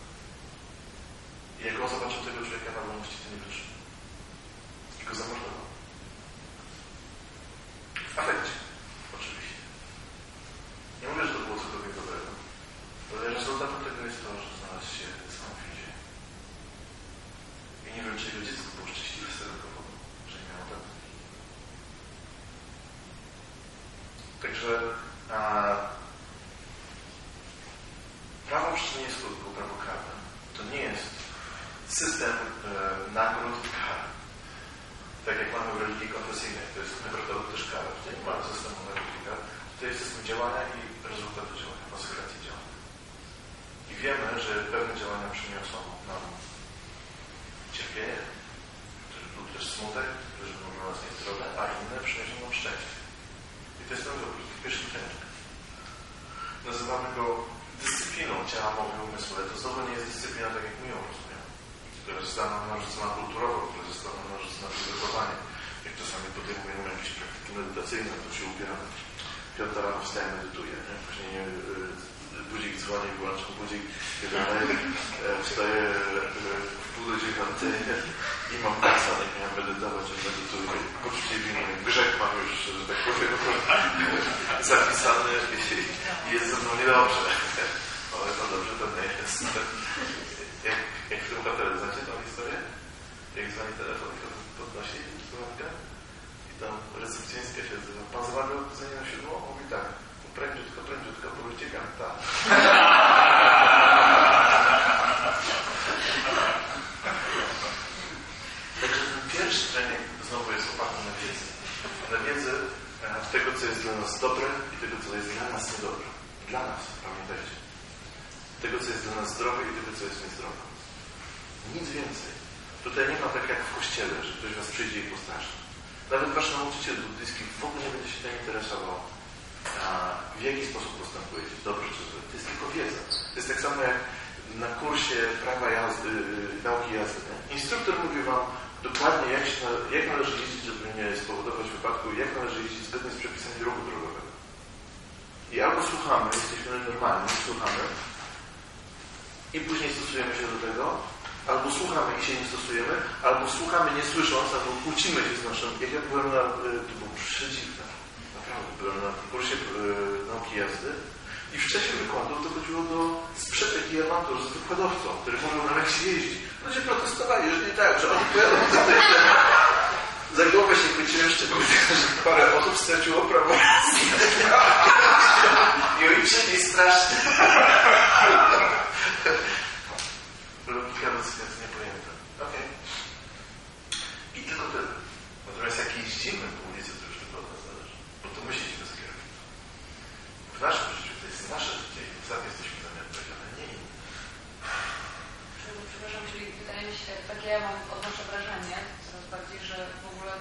I jak on zobaczył tego człowieka na wolności, to nie wyszło. I go zamordował. W afekcie, oczywiście. Nie mówię, że to było cokolwiek dobrego, ale rezultatem tego jest to, że znalazł się sam w więzieniu. I nie wiem, czy jego dziecko było szczęśliwe z tego powodu, że nie miało taty. Także prawo przyczyny i skutku, prawo karne, to nie jest system nagród i kar. Tak jak mamy w religii konfesyjnej, to jest nagroda lub też kara. Tutaj nie mamy systemu nagród i kar. To jest system działania i rezultatu działania, konsekwencji działania. I wiemy, że pewne działania przyniosą nam cierpienie lub też smutek, które będą dla nas niezdrowe, a inne przyniosą nam szczęście. I to jest ten wybór, pierwszy kręg. Nazywamy go dyscypliną ciała, mowy i umysłu, ale to znowu nie jest dyscyplina tak jak my ją rozumiemy, która została nam narzucona kulturowo, która została nam narzucona wyzorowanie. Jak czasami podejmujemy jakieś praktyki medytacyjne, to się ubieramy. 5 rano wstaje, medytuje, nie? Później budzik dzwoni, wyłączam budzik, wstaję w pół do 9 i mam napisane, jak miałem medytować, że medytuję. Poczucie winy, grzech mam już, że tak powiem, zapisany i jest ze mną niedobrze. Ale to dobrze to nie jest. Jak w tym hotelu, znacie tą historię? Jak dzwoni telefon i podnosi słuchawkę i tam recepcjonistka się odzywa. Pan zamawiał jedzenie na 7? Mówi tak. Prędziutko, bo uciekam, tak. Także ten pierwszy trening znowu jest oparty na wiedzy. Na wiedzy tego, co jest dla nas dobre i tego, co jest dla nas niedobre. Dla nas, pamiętajcie. Tego, co jest dla nas zdrowe i tego, co jest niezdrowe. Nic więcej. Tutaj nie ma tak jak w kościele, że ktoś was przyjdzie i postraszy. Nawet wasz nauczyciel buddyjski w ogóle nie będzie się tym interesował, w jaki sposób postępujecie, dobrze czy złe. To jest tylko wiedza. To jest tak samo jak na kursie prawa jazdy, nauki jazdy. Nie? Instruktor mówi wam dokładnie, jak należy jeździć, żeby nie spowodować wypadku, jak należy jeździć zgodnie z przepisami ruchu drogowego. I albo słuchamy, jesteśmy normalni, słuchamy i później stosujemy się do tego, albo słuchamy i się nie stosujemy, albo słuchamy nie słysząc, albo kłócimy się z naszym... Jak ja byłem to było przedziwne. Naprawdę, byłem na kursie nauki jazdy i w czasie wykładów dochodziło do sprzeczek i awantur z wykładowcą, który mówił nam, jak się jeździ. Ludzie protestowali, że nie tak, że oni pojadą tutaj. Za głowę się chwyciłem, szczególnie, że parę osób straciło prawo jazdy. I ojczyli strasznie. Logika jest niepojęta. Okej. I tylko tyle. Natomiast jak jeździmy po ulicy, to już tylko od nas zależy. Bo to my siedzimy z kierownicą. W naszym życiu to jest nasze życie i sami jesteśmy za nie odpowiedzialni, nie inni. Przepraszam, czyli wydaje mi się, takie ja odnoszę wrażenie coraz bardziej, że w ogóle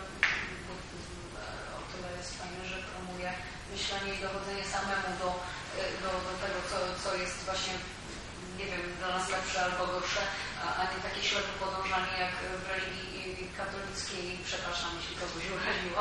o tyle jest fajne, że promuje myślenie i dochodzenie samemu do tego, co jest właśnie, nie wiem, dla nas lepsze albo gorsze, a nie takie ślepe podążanie jak w religii katolickiej. Przepraszam, jeśli kogoś uraziło.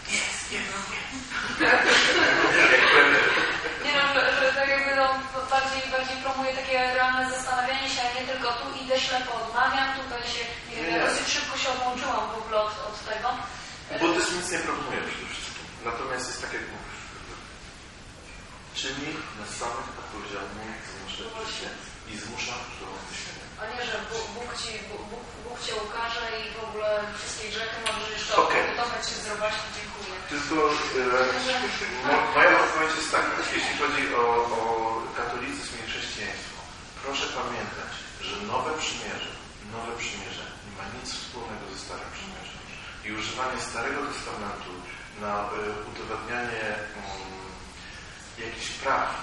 Nie no, że tak jakby bardziej promuje takie realne zastanawianie się, a nie tylko tu idę ślepo odmawiam, tutaj się, nie wiem, ja dosyć szybko się odłączyłam w ogóle od tego. Buddyzm nic nie promuje przede wszystkim. Natomiast jest tak jak mówisz. Czyni nas samych odpowiedzialnych za nasze życie i zmusza do myślenia. A nie, że Bóg Cię ukaże i w ogóle wszystkie grzechy możesz jeszcze gotować się zrobić. Dziękuję. Tylko moja odpowiedź jest taka, jeśli chodzi o katolicyzm i chrześcijaństwo. Proszę pamiętać, że nowe przymierze nie ma nic wspólnego ze Starym Przymierzem. I używanie Starego Testamentu na udowadnianie jakichś prawd,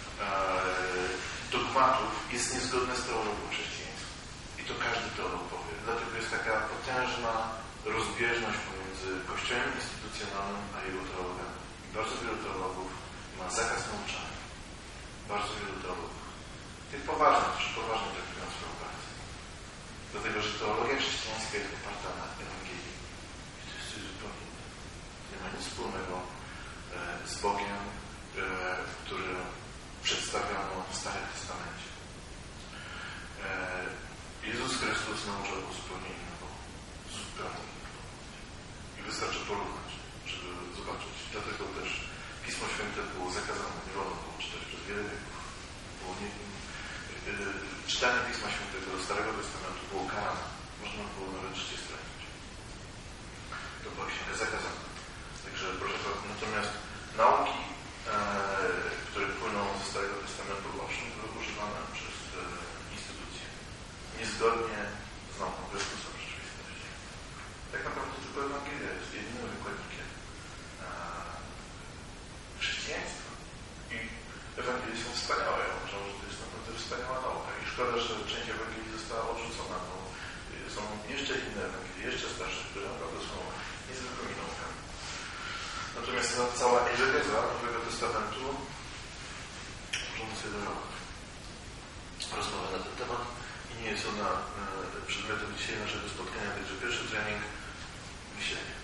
dogmatów jest niezgodne z teologią chrześcijańską. I to każdy teolog powie. Dlatego jest taka potężna rozbieżność pomiędzy Kościołem instytucjonalnym a jego teologami. Bardzo wielu teologów ma zakaz nauczania. Bardzo wielu teologów. Tych poważnych, którzy poważnie traktują swoją pracę. Dlatego, że teologia chrześcijańska jest oparta na Ewangelii. I to jest coś zupełnie innego. Nie ma nic wspólnego z Bogiem, który przedstawiono w Starym Testamencie. Jezus Chrystus nauczał go zupełnie innego. Zupełnie innego. I wystarczy porównać, żeby zobaczyć. Dlatego też Pismo Święte było zakazane. Nie wolno było czytać przez wiele wieków. Czytanie Pisma Świętego do Starego Testamentu było karane. Można było nawet życie stracić. To była księga zakazana. Także proszę bardzo, natomiast nauki, które płyną ze Starego Testamentu, owszem, były używane przez instytucje. Niezgodnie z nauką Chrystusa. jeszcze inne Ewangelie, jeszcze starsze, które naprawdę są niezwykłymi naukami. Natomiast cała egzegeza Nowego Testamentu możemy sobie darować rozmowę na ten temat i nie jest ona przedmiotem dzisiaj naszego spotkania, także pierwszy trening myślenie.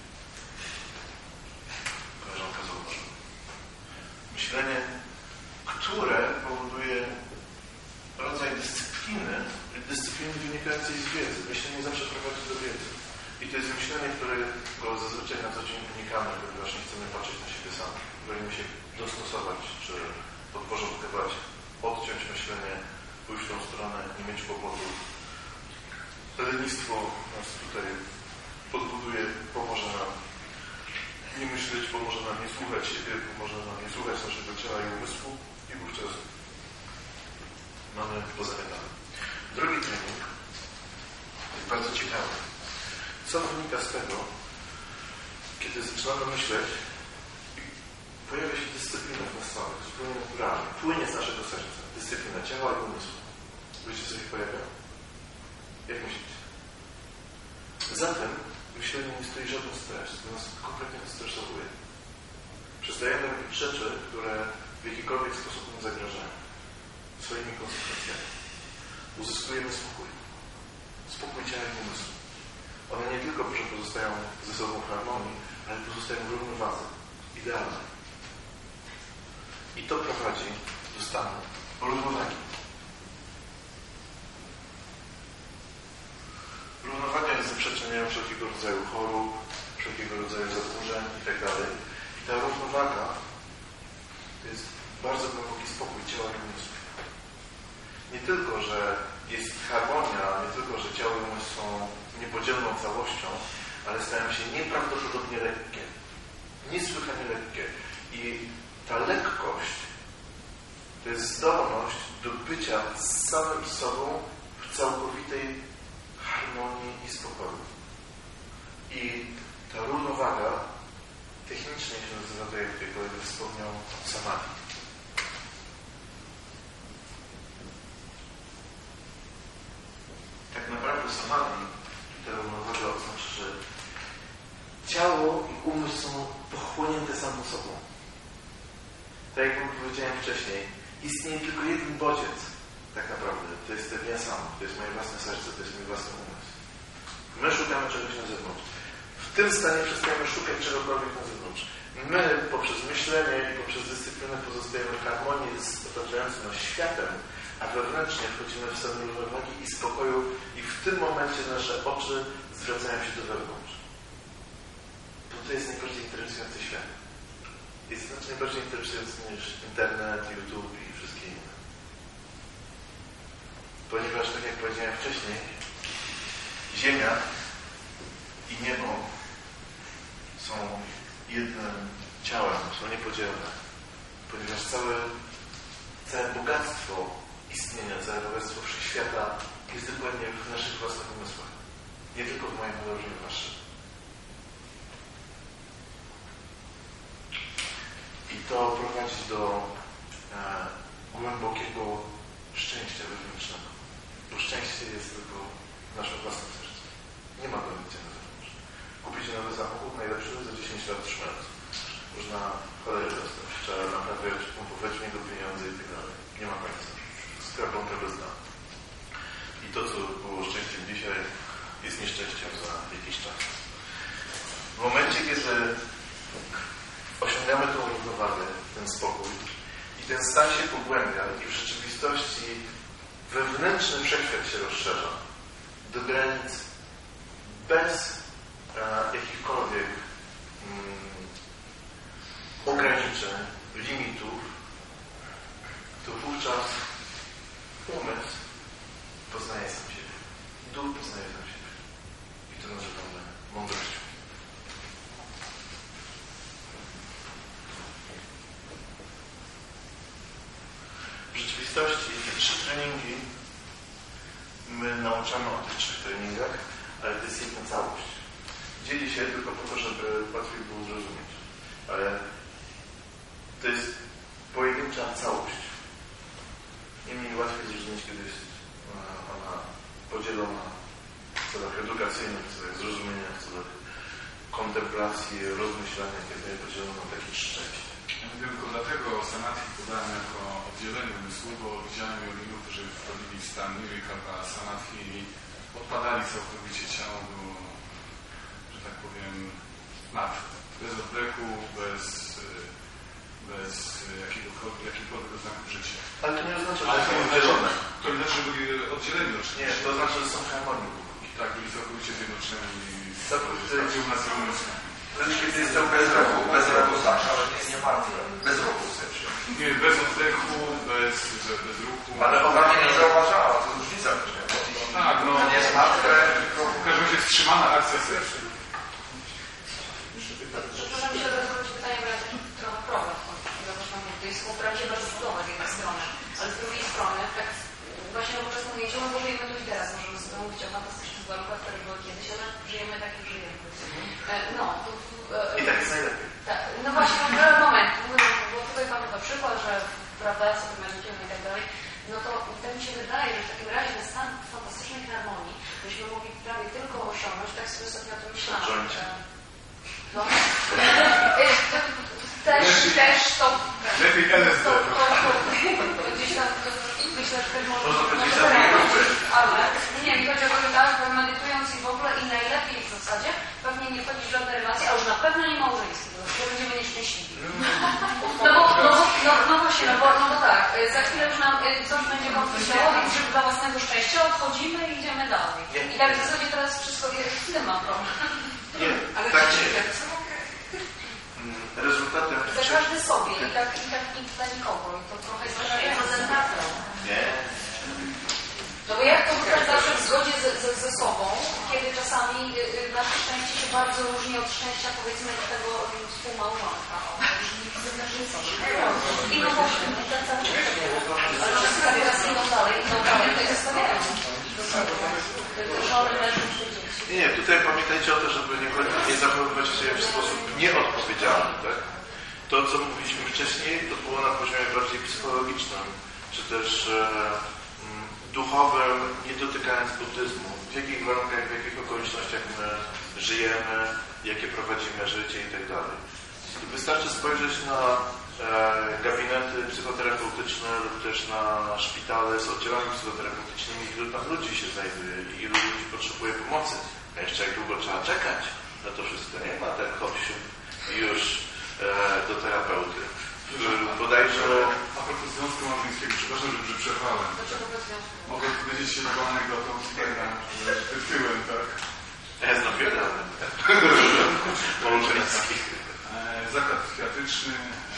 Koleżanka zauważyła. Myślenie, które powoduje rodzaj dyscypliny wynikającej z wiedzy. Myślenie zawsze prowadzi do wiedzy. I to jest myślenie, którego zazwyczaj na co dzień unikamy, ponieważ nie chcemy patrzeć na siebie sami. Wolimy się dostosować, czy podporządkować, odciąć myślenie, pójść w tą stronę, nie mieć kłopotów. Lenistwo nas tutaj podbuduje, pomoże nam nie myśleć, pomoże nam nie słuchać siebie, pomoże nam nie słuchać naszego ciała i umysłu i wówczas mamy pozamiatane. Drugi trening jest bardzo ciekawy. Co wynika z tego, kiedy zaczynamy myśleć i pojawia się dyscyplina w nas samych, zupełnie naturalnie. Płynie z naszego serca. Dyscyplina ciała i umysłu. Wiecie, co się pojawia? Jak myślicie? Zatem myślenie nie stoi żaden stres, to nas kompletnie stresowuje. Przestajemy robić rzeczy, które w jakikolwiek sposób nam zagrażają. Swoimi konsekwencjami. Uzyskujemy spokój. Spokój ciała i umysłu. One nie tylko pozostają ze sobą w harmonii, ale pozostają w równowadze. Idealnej. I to prowadzi do stanu równowagi. Równowaga jest zaprzeczeniem wszelkiego rodzaju chorób, wszelkiego rodzaju zaburzeń itd. I ta równowaga to jest bardzo głęboki spokój ciała i umysłu. Nie tylko, że jest harmonia, nie tylko, że ciało i umysł są niepodzielną całością, ale stają się nieprawdopodobnie lekkie. Niesłychanie lekkie. I ta lekkość to jest zdolność do bycia z samym sobą w całkowitej harmonii i spokoju. I ta równowaga technicznie się nazywa, to jak tutaj kolega wspomniał, samadhi. Tak naprawdę samadhi, ta równowaga oznacza, że ciało i umysł są pochłonięte samą sobą. Tak jak powiedziałem wcześniej, istnieje tylko jeden bodziec, tak naprawdę. To jestem ja sam, to jest moje własne serce, to jest mój własny umysł. My szukamy czegoś na zewnątrz. W tym stanie przestajemy szukać czegokolwiek na zewnątrz. My poprzez myślenie i poprzez dyscyplinę pozostajemy w harmonii z otaczającym nas światem, a wewnętrznie wchodzimy w stan równowagi i spokoju i w tym momencie nasze oczy zwracają się do wewnątrz. Bo to jest najbardziej interesujący świat. Jest znacznie bardziej interesujący niż internet, YouTube i wszystkie inne. Ponieważ, tak jak powiedziałem wcześniej, Ziemia i niebo są jednym ciałem, są niepodzielne. Ponieważ całe bogactwo istnienia, całe bogactwo wszechświata jest dokładnie w naszych własnych umysłach. Nie tylko w moim, ale również w waszym. I to prowadzi do głębokiego szczęścia wewnętrznego. Bo szczęście jest tylko w naszym własnym sercu. Nie ma go nigdzie na zewnątrz. Kupić nowy samochód najlepszy za 10 lat trzymając. Można cholery dostać, trzeba naprawiać, pompować w niego pieniądze i tak dalej. Nie ma końca. Skarbonka bez dna. I to, co było szczęściem dzisiaj, jest nieszczęściem za jakiś czas. W momencie, kiedy osiągamy tą równowagę, ten spokój i ten stan się pogłębia i w rzeczywistości wewnętrzny wszechświat się rozszerza do granic bez jakichkolwiek ograniczeń, limitów, to wówczas umysł poznaje sam siebie. Duch poznaje sam siebie. I to nazywamy mądrością. W rzeczywistości te 3 treningi my nauczamy o tych 3 treningach, ale to jest jedna całość. Dzieli się tylko po to, żeby łatwiej było zrozumieć. Ale to jest pojedyncza całość. Niemniej łatwiej zrozumieć, kiedy jest ona podzielona w celach edukacyjnych, w celach zrozumienia, w celach kontemplacji, rozmyślania, kiedy je podzielono na takie trzy części. Ja mówię tylko dlatego Sanatki podałem jako oddzielenie umysłu, bo widziałem joginów, którzy wchodzili w stan Nirvana, Sanatki i odpadali całkowicie ciało, bo, że tak powiem, martwe. Bez oddechu, bez jakichkolwiek oznaków życia. Ale to nie oznacza, że są oddzielone. To nie znaczy, że byli oddzieleni oczywiście. Nie, to znaczy, że są harmonii. Tak, byli całkowicie zjednoczeni. Całkowicie u nas umysł. Kiedy jestem bez ruchu tak, ale nie martwe. Bez ruchu w sensie. Nie, bez oddechu, bez ruchu. Ale ona mnie nie zauważała, to różnica. Tak, no. To nie jest martwe, tylko... W każdym razie wstrzymana akcja serca. Przepraszam, że zadać pytanie, bo ja taki trochę problem. To jest wprawdzie bardzo cudowne z jednej strony, ale z drugiej strony, tak właśnie nowoczesną ujęcią, bo żyjemy tu i teraz. Możemy sobie mówić o fantastycznych warunkach, które były kiedyś, ale żyjemy tak, jak żyjemy. I tak jest najlepiej. Tak, no właśnie, moment, bo tutaj mamy na przykład, że prawda, sobie medytują i tak dalej, no to tak mi się wydaje, że w takim razie ten stan fantastycznej harmonii byśmy mogli prawie tylko osiągnąć, tak sobie ostatnio o tym myślałam. No. Też to gdzieś tam myślę, że też może ale nie, mi chodzi o to, że medytując i w ogóle i najlepiej w zasadzie pewnie nie wchodzić w żadne relacje, a już na pewno nie małżeńskie, bo będziemy nieszczęśliwi. No właśnie, no bo tak, za chwilę już nam coś będzie konfliktowało, więc żeby dla własnego szczęścia odchodzimy i idziemy dalej. I tak w zasadzie teraz wszystko w tym mam problem. Nie, ale tak nie. Rezultaty... Za każdy sobie i tak i dla nikogo. I to trochę jest reprezentacją. Nie. No bo jak to wygrać zawsze w zgodzie ze sobą, kiedy czasami nasze szczęście się bardzo różni od szczęścia, powiedzmy, tego współmałżonka. I no właśnie, ten cały czas. Ale że teraz idą dalej, to jest zostawiają. Żony, mężczyzn, dzieci. Nie, tutaj pamiętajcie o to, żeby nie zachowywać się w sposób nieodpowiedzialny, tak? To, co mówiliśmy wcześniej, to było na poziomie bardziej psychologicznym, czy też duchowym, nie dotykając buddyzmu. W jakich warunkach, w jakich okolicznościach my żyjemy, jakie prowadzimy życie i tak dalej. Wystarczy spojrzeć na gabinety psychoterapeutyczne lub też na szpitale z oddziałami psychoterapeutycznymi, ilu tam ludzi się znajduje i ilu ludzi potrzebuje pomocy. A jeszcze jak długo trzeba czekać na to wszystko. Nie ma tak hopsiu już do terapeuty. Bodajże... A propos związku małżeńskiego, przepraszam, że przerwałem. Mogę powiedzieć się taką anegdotą z tyłem, tak? Ja znam wiele małżeńskich. Zakład psychiatryczny.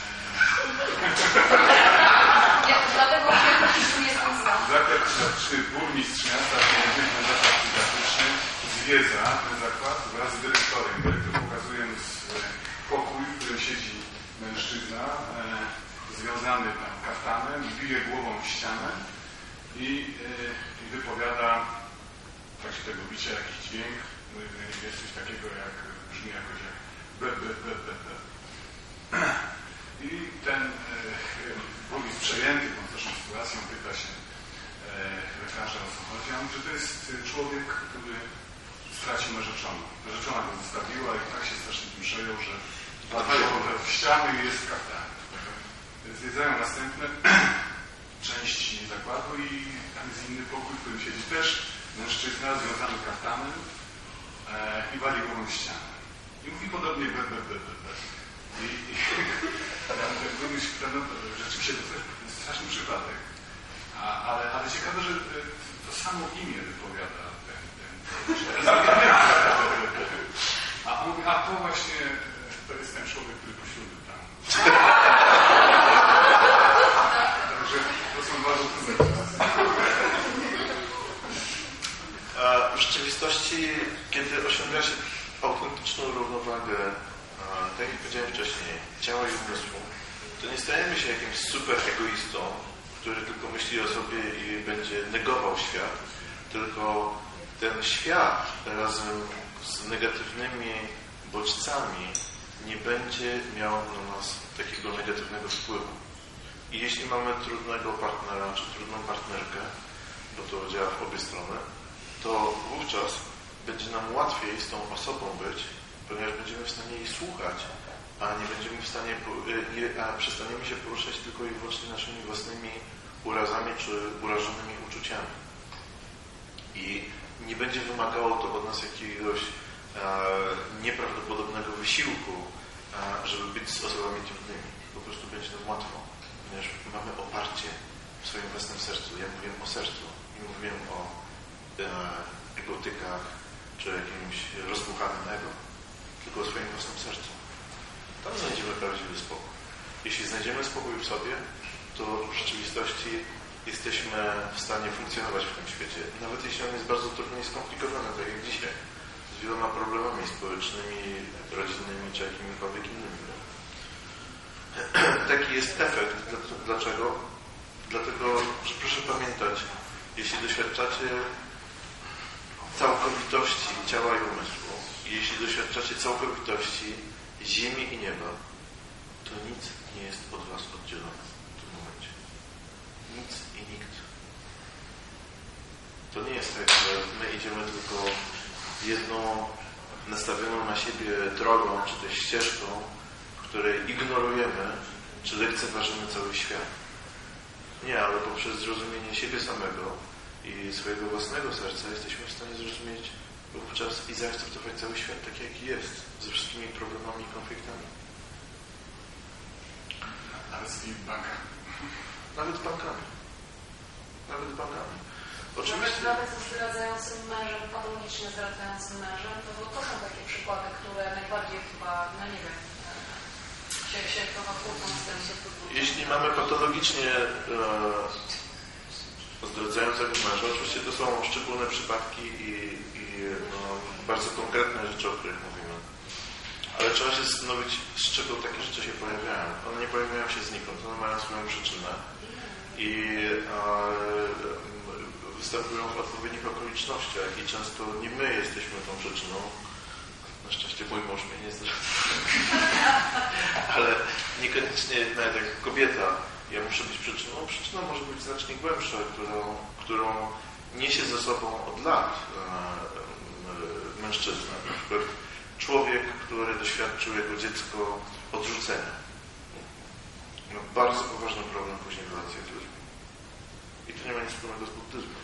Dlatego jestem za. Zakład psychiatryczny, burmistrz miasta, zakład psychiatryczny, zwiedza ten zakład wraz z dyrektorem. Dyrektor pokazuje mu pokój, w którym siedzi mężczyzna, związany tam kaftanem, bije głową w ścianę i wypowiada w trakcie tego bicia jakiś dźwięk. Jest coś takiego, jak brzmi jakoś jak be. I ten burmistrz przejęty tą naszą sytuacją pyta się lekarza, o co chodzi. A on mówi, że to jest człowiek, który stracił narzeczoną. Narzeczona go zostawiła i tak się strasznie tym przejął, że latają w ściany i jest kaftan. Zwiedzają następne części zakładu i tam jest inny pokój, w którym siedzi też mężczyzna związany kaftanem i wali głową w ścianę. I mówi podobnie be. I ten burmistrz, rzeczywiście to jest straszny przypadek. Ale ciekawe, że to samo imię wypowiada a on mówi, a to właśnie to jest ten człowiek, który poślubił tam. Także to są bardzo trudne sytuacje. W rzeczywistości, kiedy osiąga się autentyczną równowagę, tak jak powiedziałem wcześniej, ciała i umysłu, to nie stajemy się jakimś super egoistą, który tylko myśli o sobie i będzie negował świat, tylko ten świat razem z negatywnymi bodźcami nie będzie miał na nas takiego negatywnego wpływu. I jeśli mamy trudnego partnera czy trudną partnerkę, bo to działa w obie strony, to wówczas będzie nam łatwiej z tą osobą być, ponieważ będziemy w stanie jej słuchać, a nie będziemy w stanie, a przestaniemy się poruszać tylko i wyłącznie naszymi własnymi urazami czy urażonymi uczuciami. I nie będzie wymagało to od nas jakiegoś nieprawdopodobnego wysiłku, żeby być z osobami trudnymi. Po prostu będzie nam łatwo, ponieważ mamy oparcie w swoim własnym sercu. Ja mówiłem o sercu, nie mówiłem o egotykach czy jakimś rozbuchanym ego, tylko o swoim własnym sercu. Tam znajdziemy prawdziwy spokój. Jeśli znajdziemy spokój w sobie, to w rzeczywistości jesteśmy w stanie funkcjonować w tym świecie. Nawet jeśli on jest bardzo trudny i skomplikowany, tak jak dzisiaj, z wieloma problemami społecznymi, rodzinnymi czy jakimikolwiek innymi. Taki jest efekt. Dlaczego? Dlatego, że proszę pamiętać, jeśli doświadczacie całkowitości ciała i umysłu, jeśli doświadczacie całkowitości ziemi i nieba, to nic nie jest od was oddzielone w tym momencie. Nic i nikt. To nie jest tak, że my idziemy tylko jedną nastawioną na siebie drogą, czy też ścieżką, w której ignorujemy, czy lekceważymy cały świat. Nie, ale poprzez zrozumienie siebie samego i swojego własnego serca jesteśmy w stanie zrozumieć wówczas i zaakceptować cały świat taki, jaki jest, ze wszystkimi problemami i konfliktami. Ale z tymi bankami. Nawet bankami. Nawet bankami. Oczywiście. Nawet ze zdradzającym mężem, patologicznie zdradzającym mężem, to są takie przykłady, które najbardziej chyba, no nie wiem, się trochę kłócą z tym, co tu. Jeśli mamy patologicznie zdradzającego męża, oczywiście to są szczególne przypadki i bardzo konkretne rzeczy, o których mówimy. Ale trzeba się zastanowić, z czego takie rzeczy się pojawiają. One nie pojawiają się znikąd, one mają swoją przyczynę i występują w odpowiednich okolicznościach i często nie my jesteśmy tą przyczyną. Na szczęście mój mąż mnie nie zdradza. Ale niekoniecznie nawet jak kobieta ja muszę być przyczyną. Przyczyna może być znacznie głębsza, którą niesie ze sobą od lat mężczyzna. Na przykład człowiek, który doświadczył jako dziecko odrzucenia. Ma bardzo poważny problem później w relacjach z ludźmi. I to nie ma nic wspólnego z buddyzmem.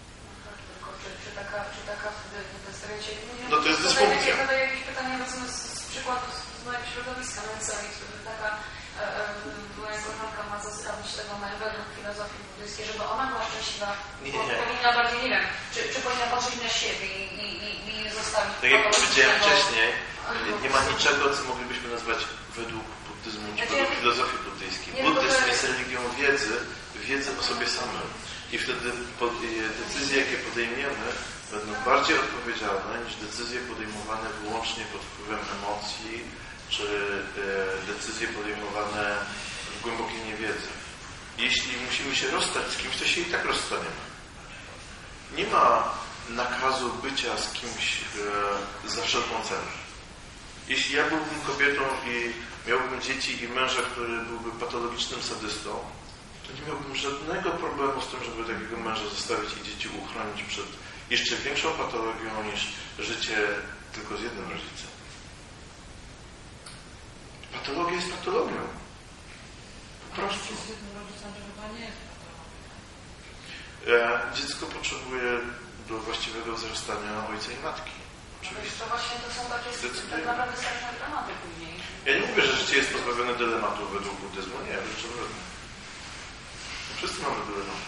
Czy taka wtedy no to jest dysfunkcja. Ja zadaję jakieś pytanie z przykładu z mojego środowiska na ulicy, wtedy taka moja koleżanka ma zostawić tego według filozofii buddyjskiej, żeby ona była szczęśliwa, powinna bardziej, nie wiem, czy powinna patrzeć na siebie i zostawić... Tak jak powiedziałem wcześniej, nie ma niczego, co moglibyśmy nazwać według buddyzmu, czy według filozofii buddyjskiej. Buddyzm jest religią wiedzy o sobie samym. I wtedy decyzje, jakie podejmiemy, będą bardziej odpowiedzialne niż decyzje podejmowane wyłącznie pod wpływem emocji, czy decyzje podejmowane w głębokiej niewiedzy. Jeśli musimy się rozstać z kimś, to się i tak rozstaniemy. Nie ma nakazu bycia z kimś za wszelką cenę. Jeśli ja byłbym kobietą i miałbym dzieci i męża, który byłby patologicznym sadystą, to nie miałbym żadnego problemu z tym, żeby takiego męża zostawić i dzieci uchronić przed jeszcze większą patologią niż życie tylko z jednym rodzicem. Patologia jest patologią. Po prostu. Z jednym rodzicem to chyba nie jest patologia. Dziecko potrzebuje do właściwego wzrastania ojca i matki. Oczywiście. To właśnie to są takie tak naprawdę straszne dramaty później. Ja nie mówię, że życie jest pozbawione dylematu według buddyzmu. Nie, wręcz odwrotnie. Wszyscy mamy dylemat.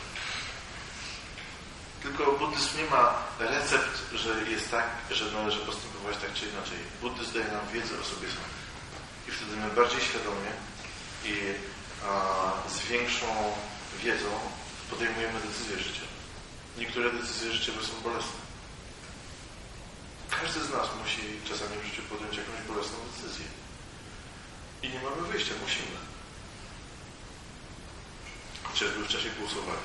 Tylko buddyzm nie ma recept, że jest tak, że należy postępować tak czy inaczej. Buddyzm daje nam wiedzę o sobie samym. I wtedy my bardziej świadomie i z większą wiedzą podejmujemy decyzje życia. Niektóre decyzje życiowe są bolesne. Każdy z nas musi czasami w życiu podjąć jakąś bolesną decyzję. I nie mamy wyjścia, musimy. Chociażby w czasie głosowania.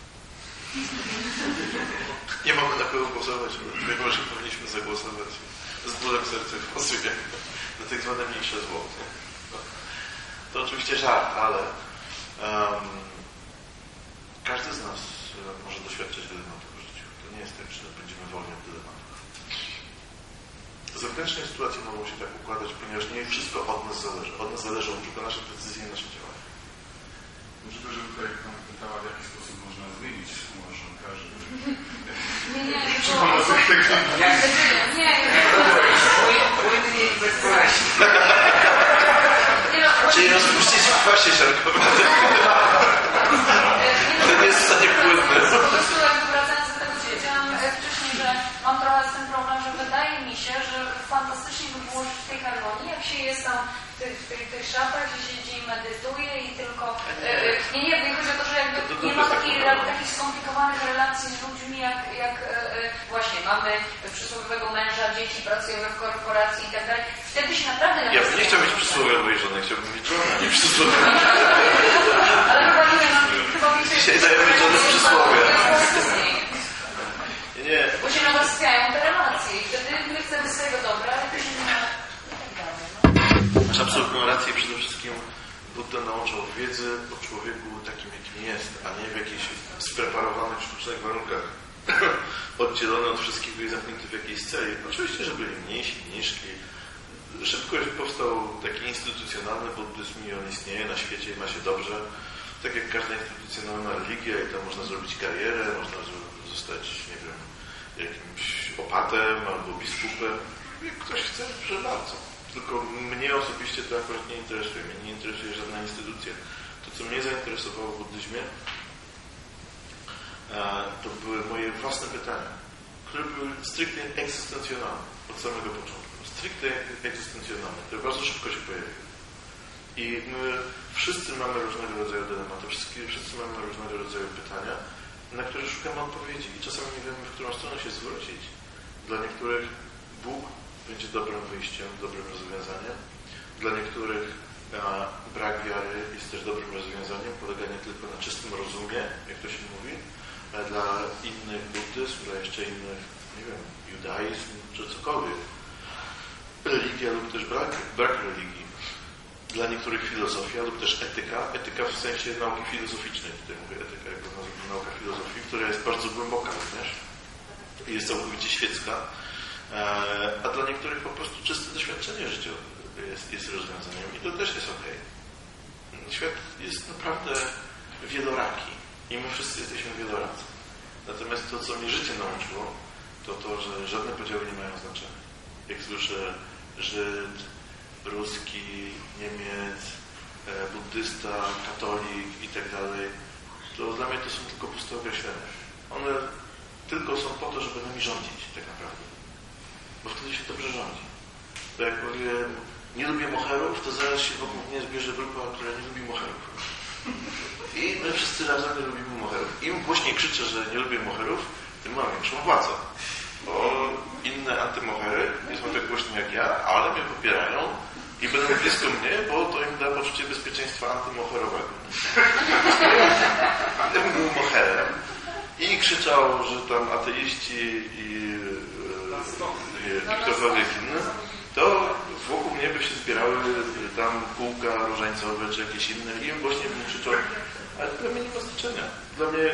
Nie mamy na kogo głosować, mimo że powinniśmy zagłosować z bólem serca w głosuje na tak zwane mniejsze zło. To oczywiście żart, ale każdy z nas może doświadczać dylematów w życiu. To nie jest tak, że będziemy wolni od dylematów. Zewnętrzne sytuacje mogą się tak układać, ponieważ nie wszystko od nas zależy. Od nas zależą tylko nasze decyzje i nasze działania. Może to, że tutaj Pan pytała, w jaki sposób można zmienić małżonka, żeby... Nie, Czy pomocy techniki? nie. Płynnie i bezboleśnie. Czyli rozpuścić w kwasie siarkowym. To nie jest w stanie płynne. Po prostu wracając do tego, co powiedziałam wcześniej, że mam trochę z tym problem, że wydaje mi się, że fantastycznie by było żyć w tej harmonii, jak się jest tam w tych szafach, gdzie siedzi i medytuje i tylko... Nie chodzi o to, że jakby nie ma takich skomplikowanych relacji z ludźmi, jak właśnie mamy przysłowiowego męża, dzieci, pracujemy w korporacji i tak dalej. Wtedy się naprawdę... Ja bym nie chciał mieć przysłowiowej żony, chciałbym mieć żonę, a nie przysłowiowej. Ale chyba nie mam... Dzisiaj dajemy żonę przysłowie. Nie. Bo się nawarstwiają te relacje i wtedy my chcemy swojego dobra, ale to się nie ma... Masz absolutną rację. Przede wszystkim Budda nauczał wiedzy o człowieku takim, jakim jest, a nie w jakichś spreparowanych, sztucznych warunkach. Oddzielony od wszystkiego i zamknięty w jakiejś celi. Oczywiście, że byli mniejsi, niżki. Szybko powstał taki instytucjonalny buddyzm i on istnieje na świecie i ma się dobrze. Tak jak każda instytucjonalna religia i tam można zrobić karierę, można zostać, nie wiem, jakimś opatem albo biskupem. Jak ktoś chce, proszę bardzo. Tylko mnie osobiście to akurat nie interesuje. Mnie nie interesuje żadna instytucja. To, co mnie zainteresowało w buddyzmie, to były moje własne pytania, które były stricte egzystencjonalne od samego początku. Stricte egzystencjonalne, które bardzo szybko się pojawiły. I my wszyscy mamy różnego rodzaju dylematy, wszyscy mamy różnego rodzaju pytania, na które szukamy odpowiedzi i czasami nie wiemy, w którą stronę się zwrócić. Dla niektórych Bóg będzie dobrym wyjściem, dobrym rozwiązaniem. Dla niektórych brak wiary jest też dobrym rozwiązaniem, poleganie tylko na czystym rozumie, jak to się mówi. A dla innych buddyzm, dla jeszcze innych, nie wiem, judaizm czy cokolwiek. Religia lub też brak religii. Dla niektórych filozofia lub też etyka. Etyka w sensie nauki filozoficznej. Tutaj mówię etyka jako nauka filozofii, która jest bardzo głęboka również. Jest całkowicie świecka. A dla niektórych po prostu czyste doświadczenie życiowe jest rozwiązaniem. I to też jest okej. Świat jest naprawdę wieloraki. I my wszyscy jesteśmy wieloracy. Natomiast to, co mnie życie nauczyło, to to, że żadne podziały nie mają znaczenia. Jak słyszę Żyd, Ruski, Niemiec, buddysta, katolik i tak dalej, to dla mnie to są tylko puste określenia. One tylko są po to, żeby nami rządzić tak naprawdę. Bo wtedy się dobrze rządzi. Bo jak powiem, nie lubię moherów, to zaraz się wokół mnie zbierze grupa, która nie lubi moherów. I my wszyscy razem nie lubimy moherów. Im głośniej krzyczę, że nie lubię moherów, tym mam większą władzę. Bo inne antymohery nie są tak głośne jak ja, ale mnie popierają i będą blisko mnie, bo to im da poczucie bezpieczeństwa antymoherowego. Gdybym był moherem i krzyczał, że tam ateiści i ktokolwiek inny, to wokół mnie by się zbierały tam kółka różańcowe czy jakieś inne i im głośniej bym krzyczał, ale dla mnie nie ma znaczenia. Dla mnie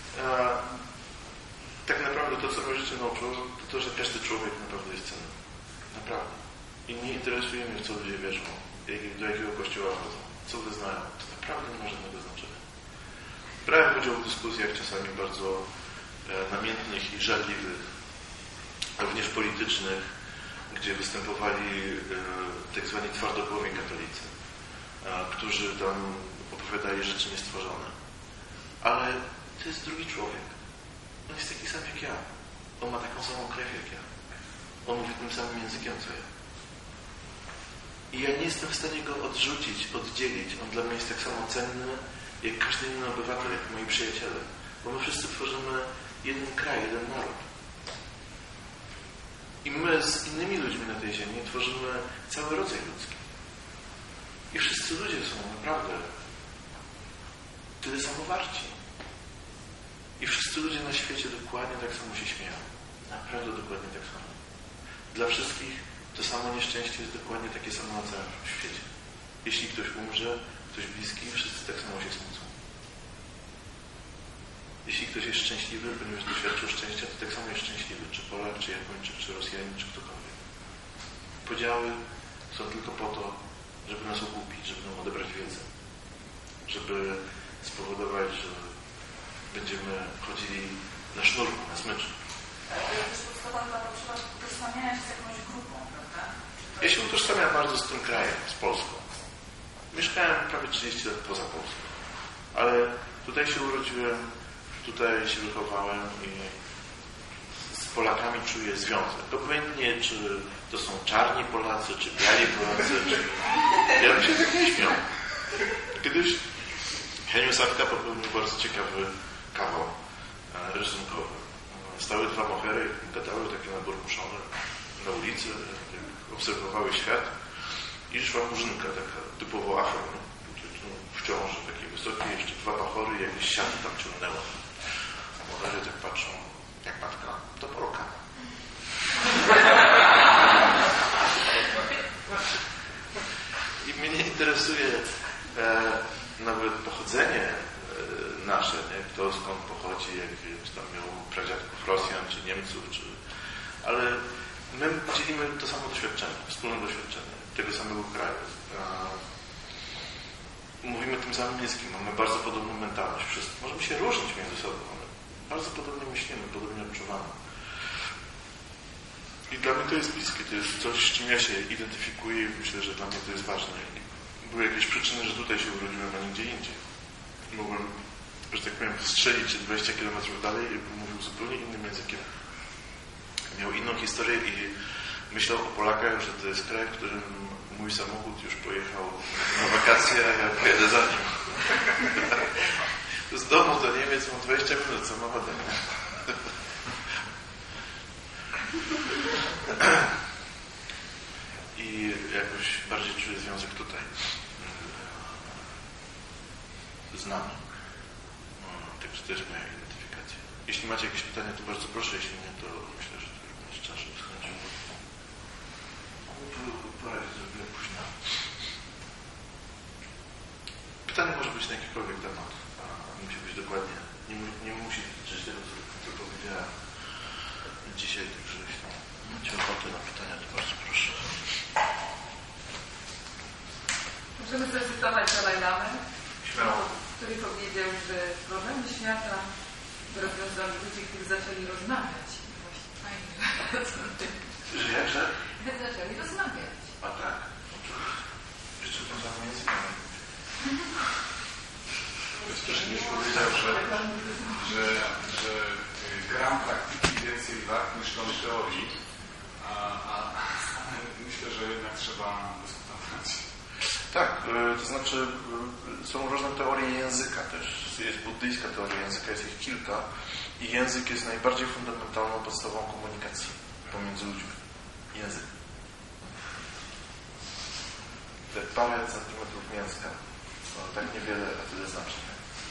tak naprawdę to, co mnie życie nauczyło, to to, że każdy człowiek naprawdę jest cenny. Naprawdę. I nie interesuje mnie, w co ludzie wierzą, do jakiego kościoła chodzą, co wyznają. To naprawdę nie ma żadnego znaczenia. Brałem udział w dyskusjach czasami bardzo namiętnych i żarliwych, również politycznych, gdzie występowali tak zwani twardogłowi katolicy, którzy tam opowiadali rzeczy niestworzone. Ale to jest drugi człowiek. On jest taki sam jak ja. On ma taką samą krew jak ja. On mówi tym samym językiem co ja. I ja nie jestem w stanie go odrzucić, oddzielić. On dla mnie jest tak samo cenny jak każdy inny obywatel, jak moi przyjaciele. Bo my wszyscy tworzymy jeden kraj, jeden naród. I my z innymi ludźmi na tej ziemi tworzymy cały rodzaj ludzki. I wszyscy ludzie są naprawdę tyle samo warci. I wszyscy ludzie na świecie dokładnie tak samo się śmieją. Naprawdę dokładnie tak samo. Dla wszystkich to samo nieszczęście jest dokładnie takie samo na całym świecie. Jeśli ktoś umrze, ktoś bliski, wszyscy tak samo się smucą. Jeśli ktoś jest szczęśliwy, ponieważ doświadczył szczęścia, to tak samo jest szczęśliwy. Czy Polak, czy Japończyk, czy Rosjanin, czy ktokolwiek. podziały są tylko po to, żeby nas ogłupić, żeby nam odebrać wiedzę, żeby spowodować, że będziemy chodzili na sznurku, na smyczku. Ale to jest podstawa dla potrzeba utożsamiania się z jakąś grupą, prawda? Ja się utożsamiam bardzo z tym krajem, z Polską. Mieszkałem prawie 30 lat poza Polską, ale tutaj się urodziłem, tutaj się wychowałem i z Polakami czuję związek. Obojętnie, czy to są czarni Polacy, czy biali Polacy, czy... Ja bym się tak nie śmiał. Kiedyś Heniu Sapka popełnił bardzo ciekawy kawał rysunkowy. Stały dwa mohery, gadały takie naburmuszone na ulicy, obserwowały świat i szła murzynka taka typowo afro, w ciąży, takie wysokie, jeszcze dwa bachory i jakieś siaty tam ciągnęło. Mohery tak patrzą, jak matka, to poroka. I mnie nie interesuje nawet pochodzenie nasze, nie? Kto skąd pochodzi, jak tam miał pradziadków Rosjan, czy Niemców, ale my dzielimy to samo doświadczenie, wspólne doświadczenie tego samego kraju. Mówimy tym samym językiem, mamy bardzo podobną mentalność. Wszyscy możemy się różnić między sobą, ale bardzo podobnie myślimy, podobnie odczuwamy. I dla mnie to jest bliskie, to jest coś, z czym ja się identyfikuję i myślę, że dla mnie to jest ważne. I były jakieś przyczyny, że tutaj się urodziłem, a nie gdzie indziej. Mogłem, że tak powiem, strzelić 20 km dalej i bym mówił zupełnie innym językiem. Miał inną historię i myślał o Polakach, że to jest kraj, w którym mój samochód już pojechał na wakacje, a ja pojedę za nim. Z domu do Niemiec mam 20 minut samochodem. I jakoś bardziej czuję związek tutaj z nami. Także to jest moja identyfikacja. Jeśli macie jakieś pytania, to bardzo proszę, jeśli nie, to myślę, że to również czas skończył. Pora się zrobiła późno. Pytanie może być na jakikolwiek temat. Musi być dokładnie. Nie musi dotyczyć tego, co powiedziałem dzisiaj, także jeśli macie ochotę na pytania, to bardzo proszę. Możemy zacytować Dalaj Lamę, Śmiało. który powiedział, że problemy świata rozwiązali ludzie, którzy zaczęli rozmawiać. Właśnie fajnie, Że jakże? zaczęli rozmawiać. A tak. Jeszcze tym samym językiem. Ktoś mi powiedział, że gram praktyki więcej wart niż tą teorii, a myślę, że jednak trzeba dyskutować. Tak, to znaczy są różne teorie języka też. Jest buddyjska teoria języka, jest ich kilka i język jest najbardziej fundamentalną podstawą komunikacji pomiędzy ludźmi. Język. Te parę centymetrów mięska, to tak niewiele, a tyle znaczy.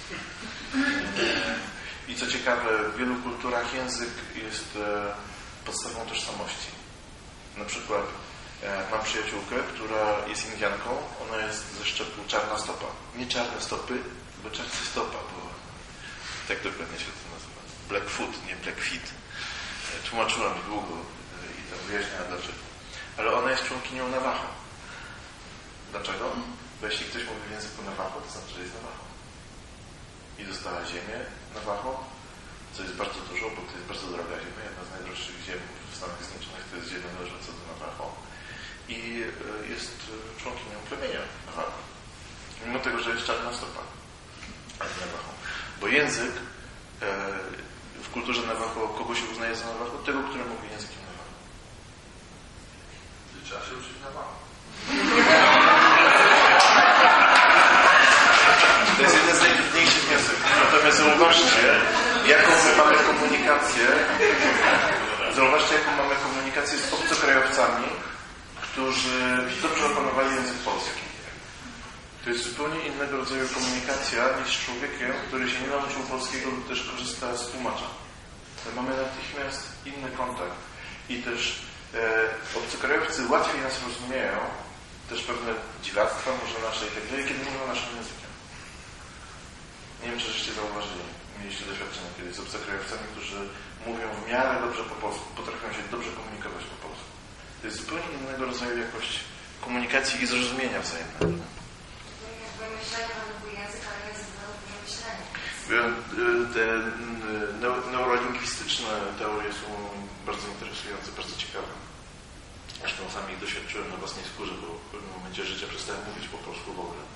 I co ciekawe, w wielu kulturach język jest podstawą tożsamości. Na przykład mam przyjaciółkę, która jest Indianką, ona jest ze szczepu czarna stopa. Nie czarne stopy, bo czarna stopa, bo tak dokładnie się to nazywa. Blackfoot, nie Blackfeet. Tłumaczyła mi długo i tam wyjaśniała dlaczego. Ale ona jest członkinią Navajo. Dlaczego? Bo jeśli ktoś mówi w języku Navajo, to znaczy, że jest Navajo. I dostała ziemię Navajo, co jest bardzo dużo, bo to jest bardzo droga ziemia, jedna z najdroższych ziem w Stanach Zjednoczonych, to jest ziemia należąca do Navajo. I jest członkinią plemienia Navajo. Mimo tego, że jest czarna stopa, a nie Navajo. Bo język w kulturze Navajo, kogo się uznaje za Navajo? Tego, który mówi językiem Navajo. Trzeba się uczyć Navajo. To jest jeden z najtrudniejszych języków. Natomiast zauważcie, jaką my mamy komunikację. Zauważcie, jaką mamy komunikację z obcokrajowcami, którzy dobrze opanowali język polski. To jest zupełnie innego rodzaju komunikacja niż z człowiekiem, który się nie nauczył polskiego lub też korzysta z tłumacza. To mamy natychmiast inny kontakt. I też obcokrajowcy łatwiej nas rozumieją, też pewne dziwactwa może nasze i tak dalej, kiedy mówią naszym językiem. Nie wiem, czy żeście zauważyli, mieliście doświadczenie kiedyś z obcokrajowcami, którzy mówią w miarę dobrze po polsku, potrafią się dobrze komunikować po polsku. To jest zupełnie innego rodzaju jakość komunikacji i zrozumienia wzajemnego. Myślenie wywołuje język, ale język wywołuje myślenie. Te neurolingwistyczne teorie są bardzo interesujące, bardzo ciekawe. Zresztą sam ich doświadczyłem na własnej skórze, bo w pewnym momencie życia przestałem mówić po polsku w ogóle.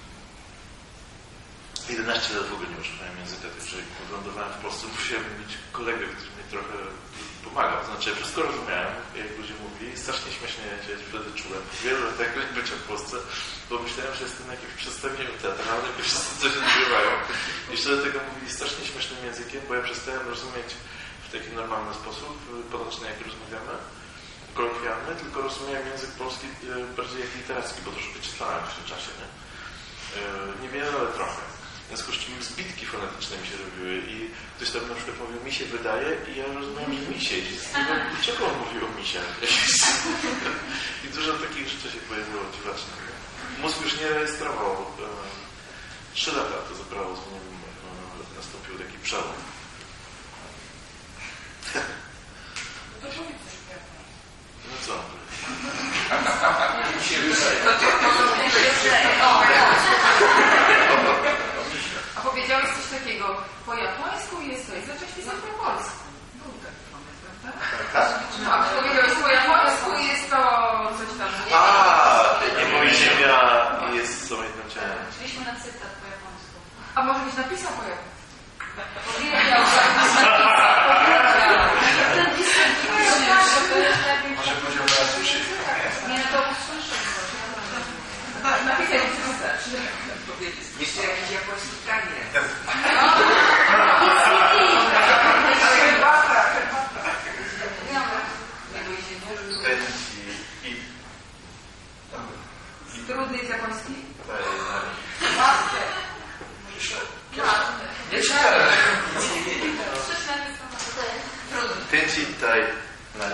11 lat w ogóle nie używałem języka, także jak wylądowałem w Polsce, musiałem mieć kolegę, który mi trochę pomagał. Znaczy, ja wszystko rozumiałem, jak ludzie mówili, strasznie śmiesznie się wtedy czułem. Wiele lat jak bycia w Polsce, bo myślałem, że jestem na jakimś przedstawieniu teatralnym i wszyscy coś odgrywają. Jeszcze do tego mówili strasznie śmiesznym językiem, bo ja przestałem rozumieć w taki normalny sposób, potoczny jak rozmawiamy, kolokwialny, tylko rozumiałem język polski bardziej jak literacki, bo troszkę czytałem w tym czasie, nie? Niewiele, ale trochę. W związku z czym zbitki fonetyczne mi się robiły i ktoś tam na przykład mówił, mi się wydaje i ja rozumiałem, że misie. I dlaczego on mówił o misiach? I dużo takich rzeczy się pojawiło dziwacznych. Mózg już nie rejestrował. 3 lata to zabrało, zanim nastąpił taki przełom. No co? Mi się wydaje. A powiedziałeś coś takiego, po japońsku jest to, i zacząłeś pisać po polsku. Był taki moment, prawda? A powiedziałeś, po japońsku jest to coś tam. Nie mój ziemia jest co jednym ciałem. Chcieliśmy na cytat po japońsku. A może byś napisał po japońsku? Powiedział, że Może powiedział na słyszy. nie, no to usłyszę. Napisać wystarczy. Jeszcze jakiś japoński kanie. Trudny jest japoński? Tenchi tai nari.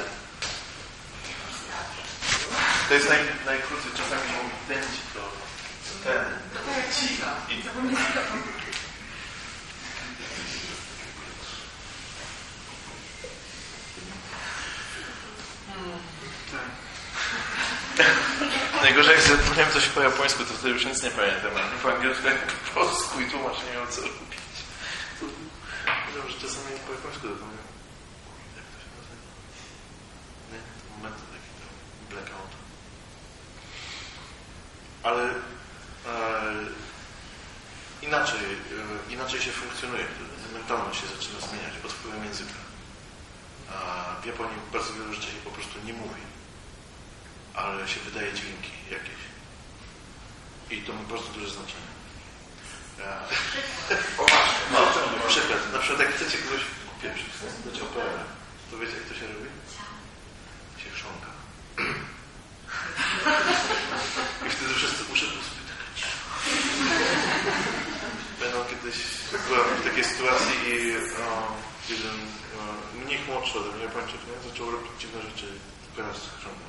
To jest najkrócej. Czasami się mówi tenchi, to ten. I najgorzej, jak zapomniałem coś po japońsku, to wtedy już nic nie pamiętam. A po angielsku, jak po polsku i tłumacz nie miał co robić. Myślałem, że czasami po japońsku zapomniałem. Jak to się nazywa? Nie? Momenty taki tam blackout. Ale inaczej się funkcjonuje. Mentalność się zaczyna zmieniać pod wpływem języka. A w Japonii bardzo wiele rzeczy się po prostu nie mówi, ale się wydaje dźwięki jakieś. I to ma bardzo duże znaczenie. No, przykład. Na przykład jak chcecie kogoś kupieprzyć, dać operę, to wiecie, jak to się robi? Się chrząka. I wtedy wszyscy muszą sobie tak. Będą kiedyś byłem w takiej sytuacji i jeden mnich młodszy ode mnie, Japończyk, zaczął robić dziwne rzeczy teraz z chrząką.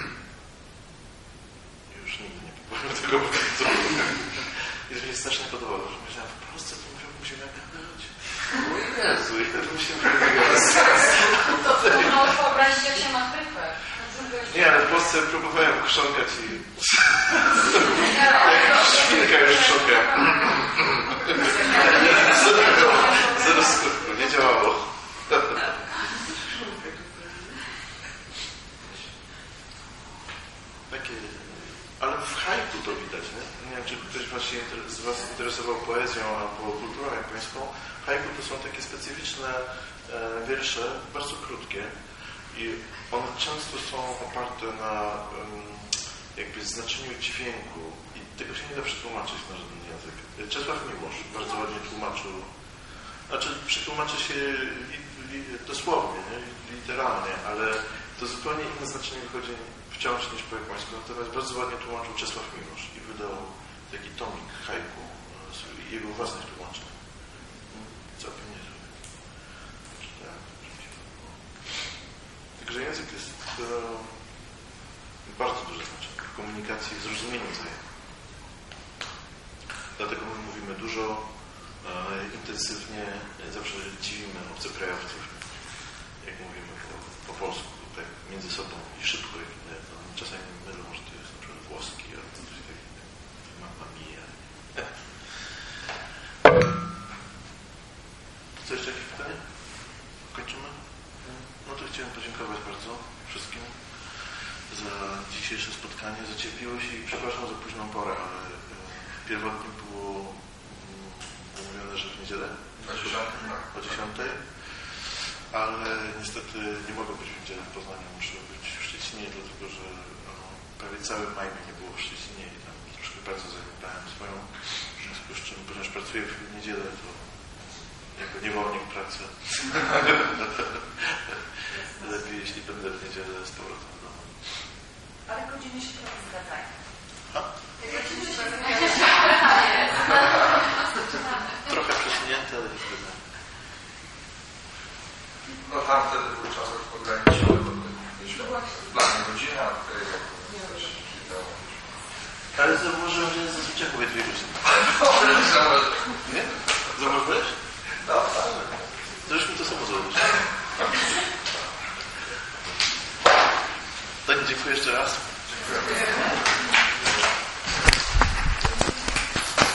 Już nigdy nie powiem tego, bo co i to mi się strasznie podobało, że myślałem, w Polsce to musimy gadać. O Jezu, i wtedy musimy gadać. No, wyobraźcie, jak się ma chrypę. Nie, ale w Polsce próbowałem chrząkać i jak świnka już chrząka. Zero skutku, nie działało. Takie... Ale w haiku to widać, nie? Nie wiem, czy ktoś właśnie z Was interesował poezją albo kulturą japońską. Haiku to są takie specyficzne wiersze, bardzo krótkie i one często są oparte na jakby znaczeniu dźwięku i tego się nie da przetłumaczyć na żaden język. Czesław Miłosz bardzo ładnie tłumaczył, znaczy przetłumaczy się dosłownie, nie? Literalnie, ale to zupełnie inne znaczenie wychodzi wciąż niż po japońsku. Natomiast bardzo ładnie tłumaczył Czesław Miłosz i wydał taki tomik haiku z jego własnych tłumaczeń. Całkiem niezły. Także język jest bardzo duże znaczenie w komunikacji, w zrozumieniu wzajemnym. Dlatego my mówimy dużo, intensywnie, zawsze dziwimy obcokrajowców, jak mówimy po polsku, tak między sobą i szybko. za dzisiejsze spotkanie, za cierpliwość i przepraszam za późną porę, ale pierwotnie było mówione, że w niedzielę o 10:00, ale niestety nie mogę być w niedzielę w Poznaniu, muszę być w Szczecinie, dlatego że prawie cały maj mnie nie było w Szczecinie i tam troszkę pracę zajmowałem swoją, w związku z czym, ponieważ pracuję w niedzielę, to jako niewolnik pracy. Lepiej, jeśli będę w niedzielę z powrotem w domu. Ale godziny się trochę zgadzają. Trochę przesunięte, ale nie zbyt. No tam wtedy był czas ograniczony, bo mieliśmy dla mnie godzinę, a tutaj też kilka. Ale zauważyłem, że jest zazwyczaj mówię 2 godziny. Nie? Zauważyłeś? No, tak. Zresztą to samo zrobić. Tak, dziękuję jeszcze raz. Dziękuję.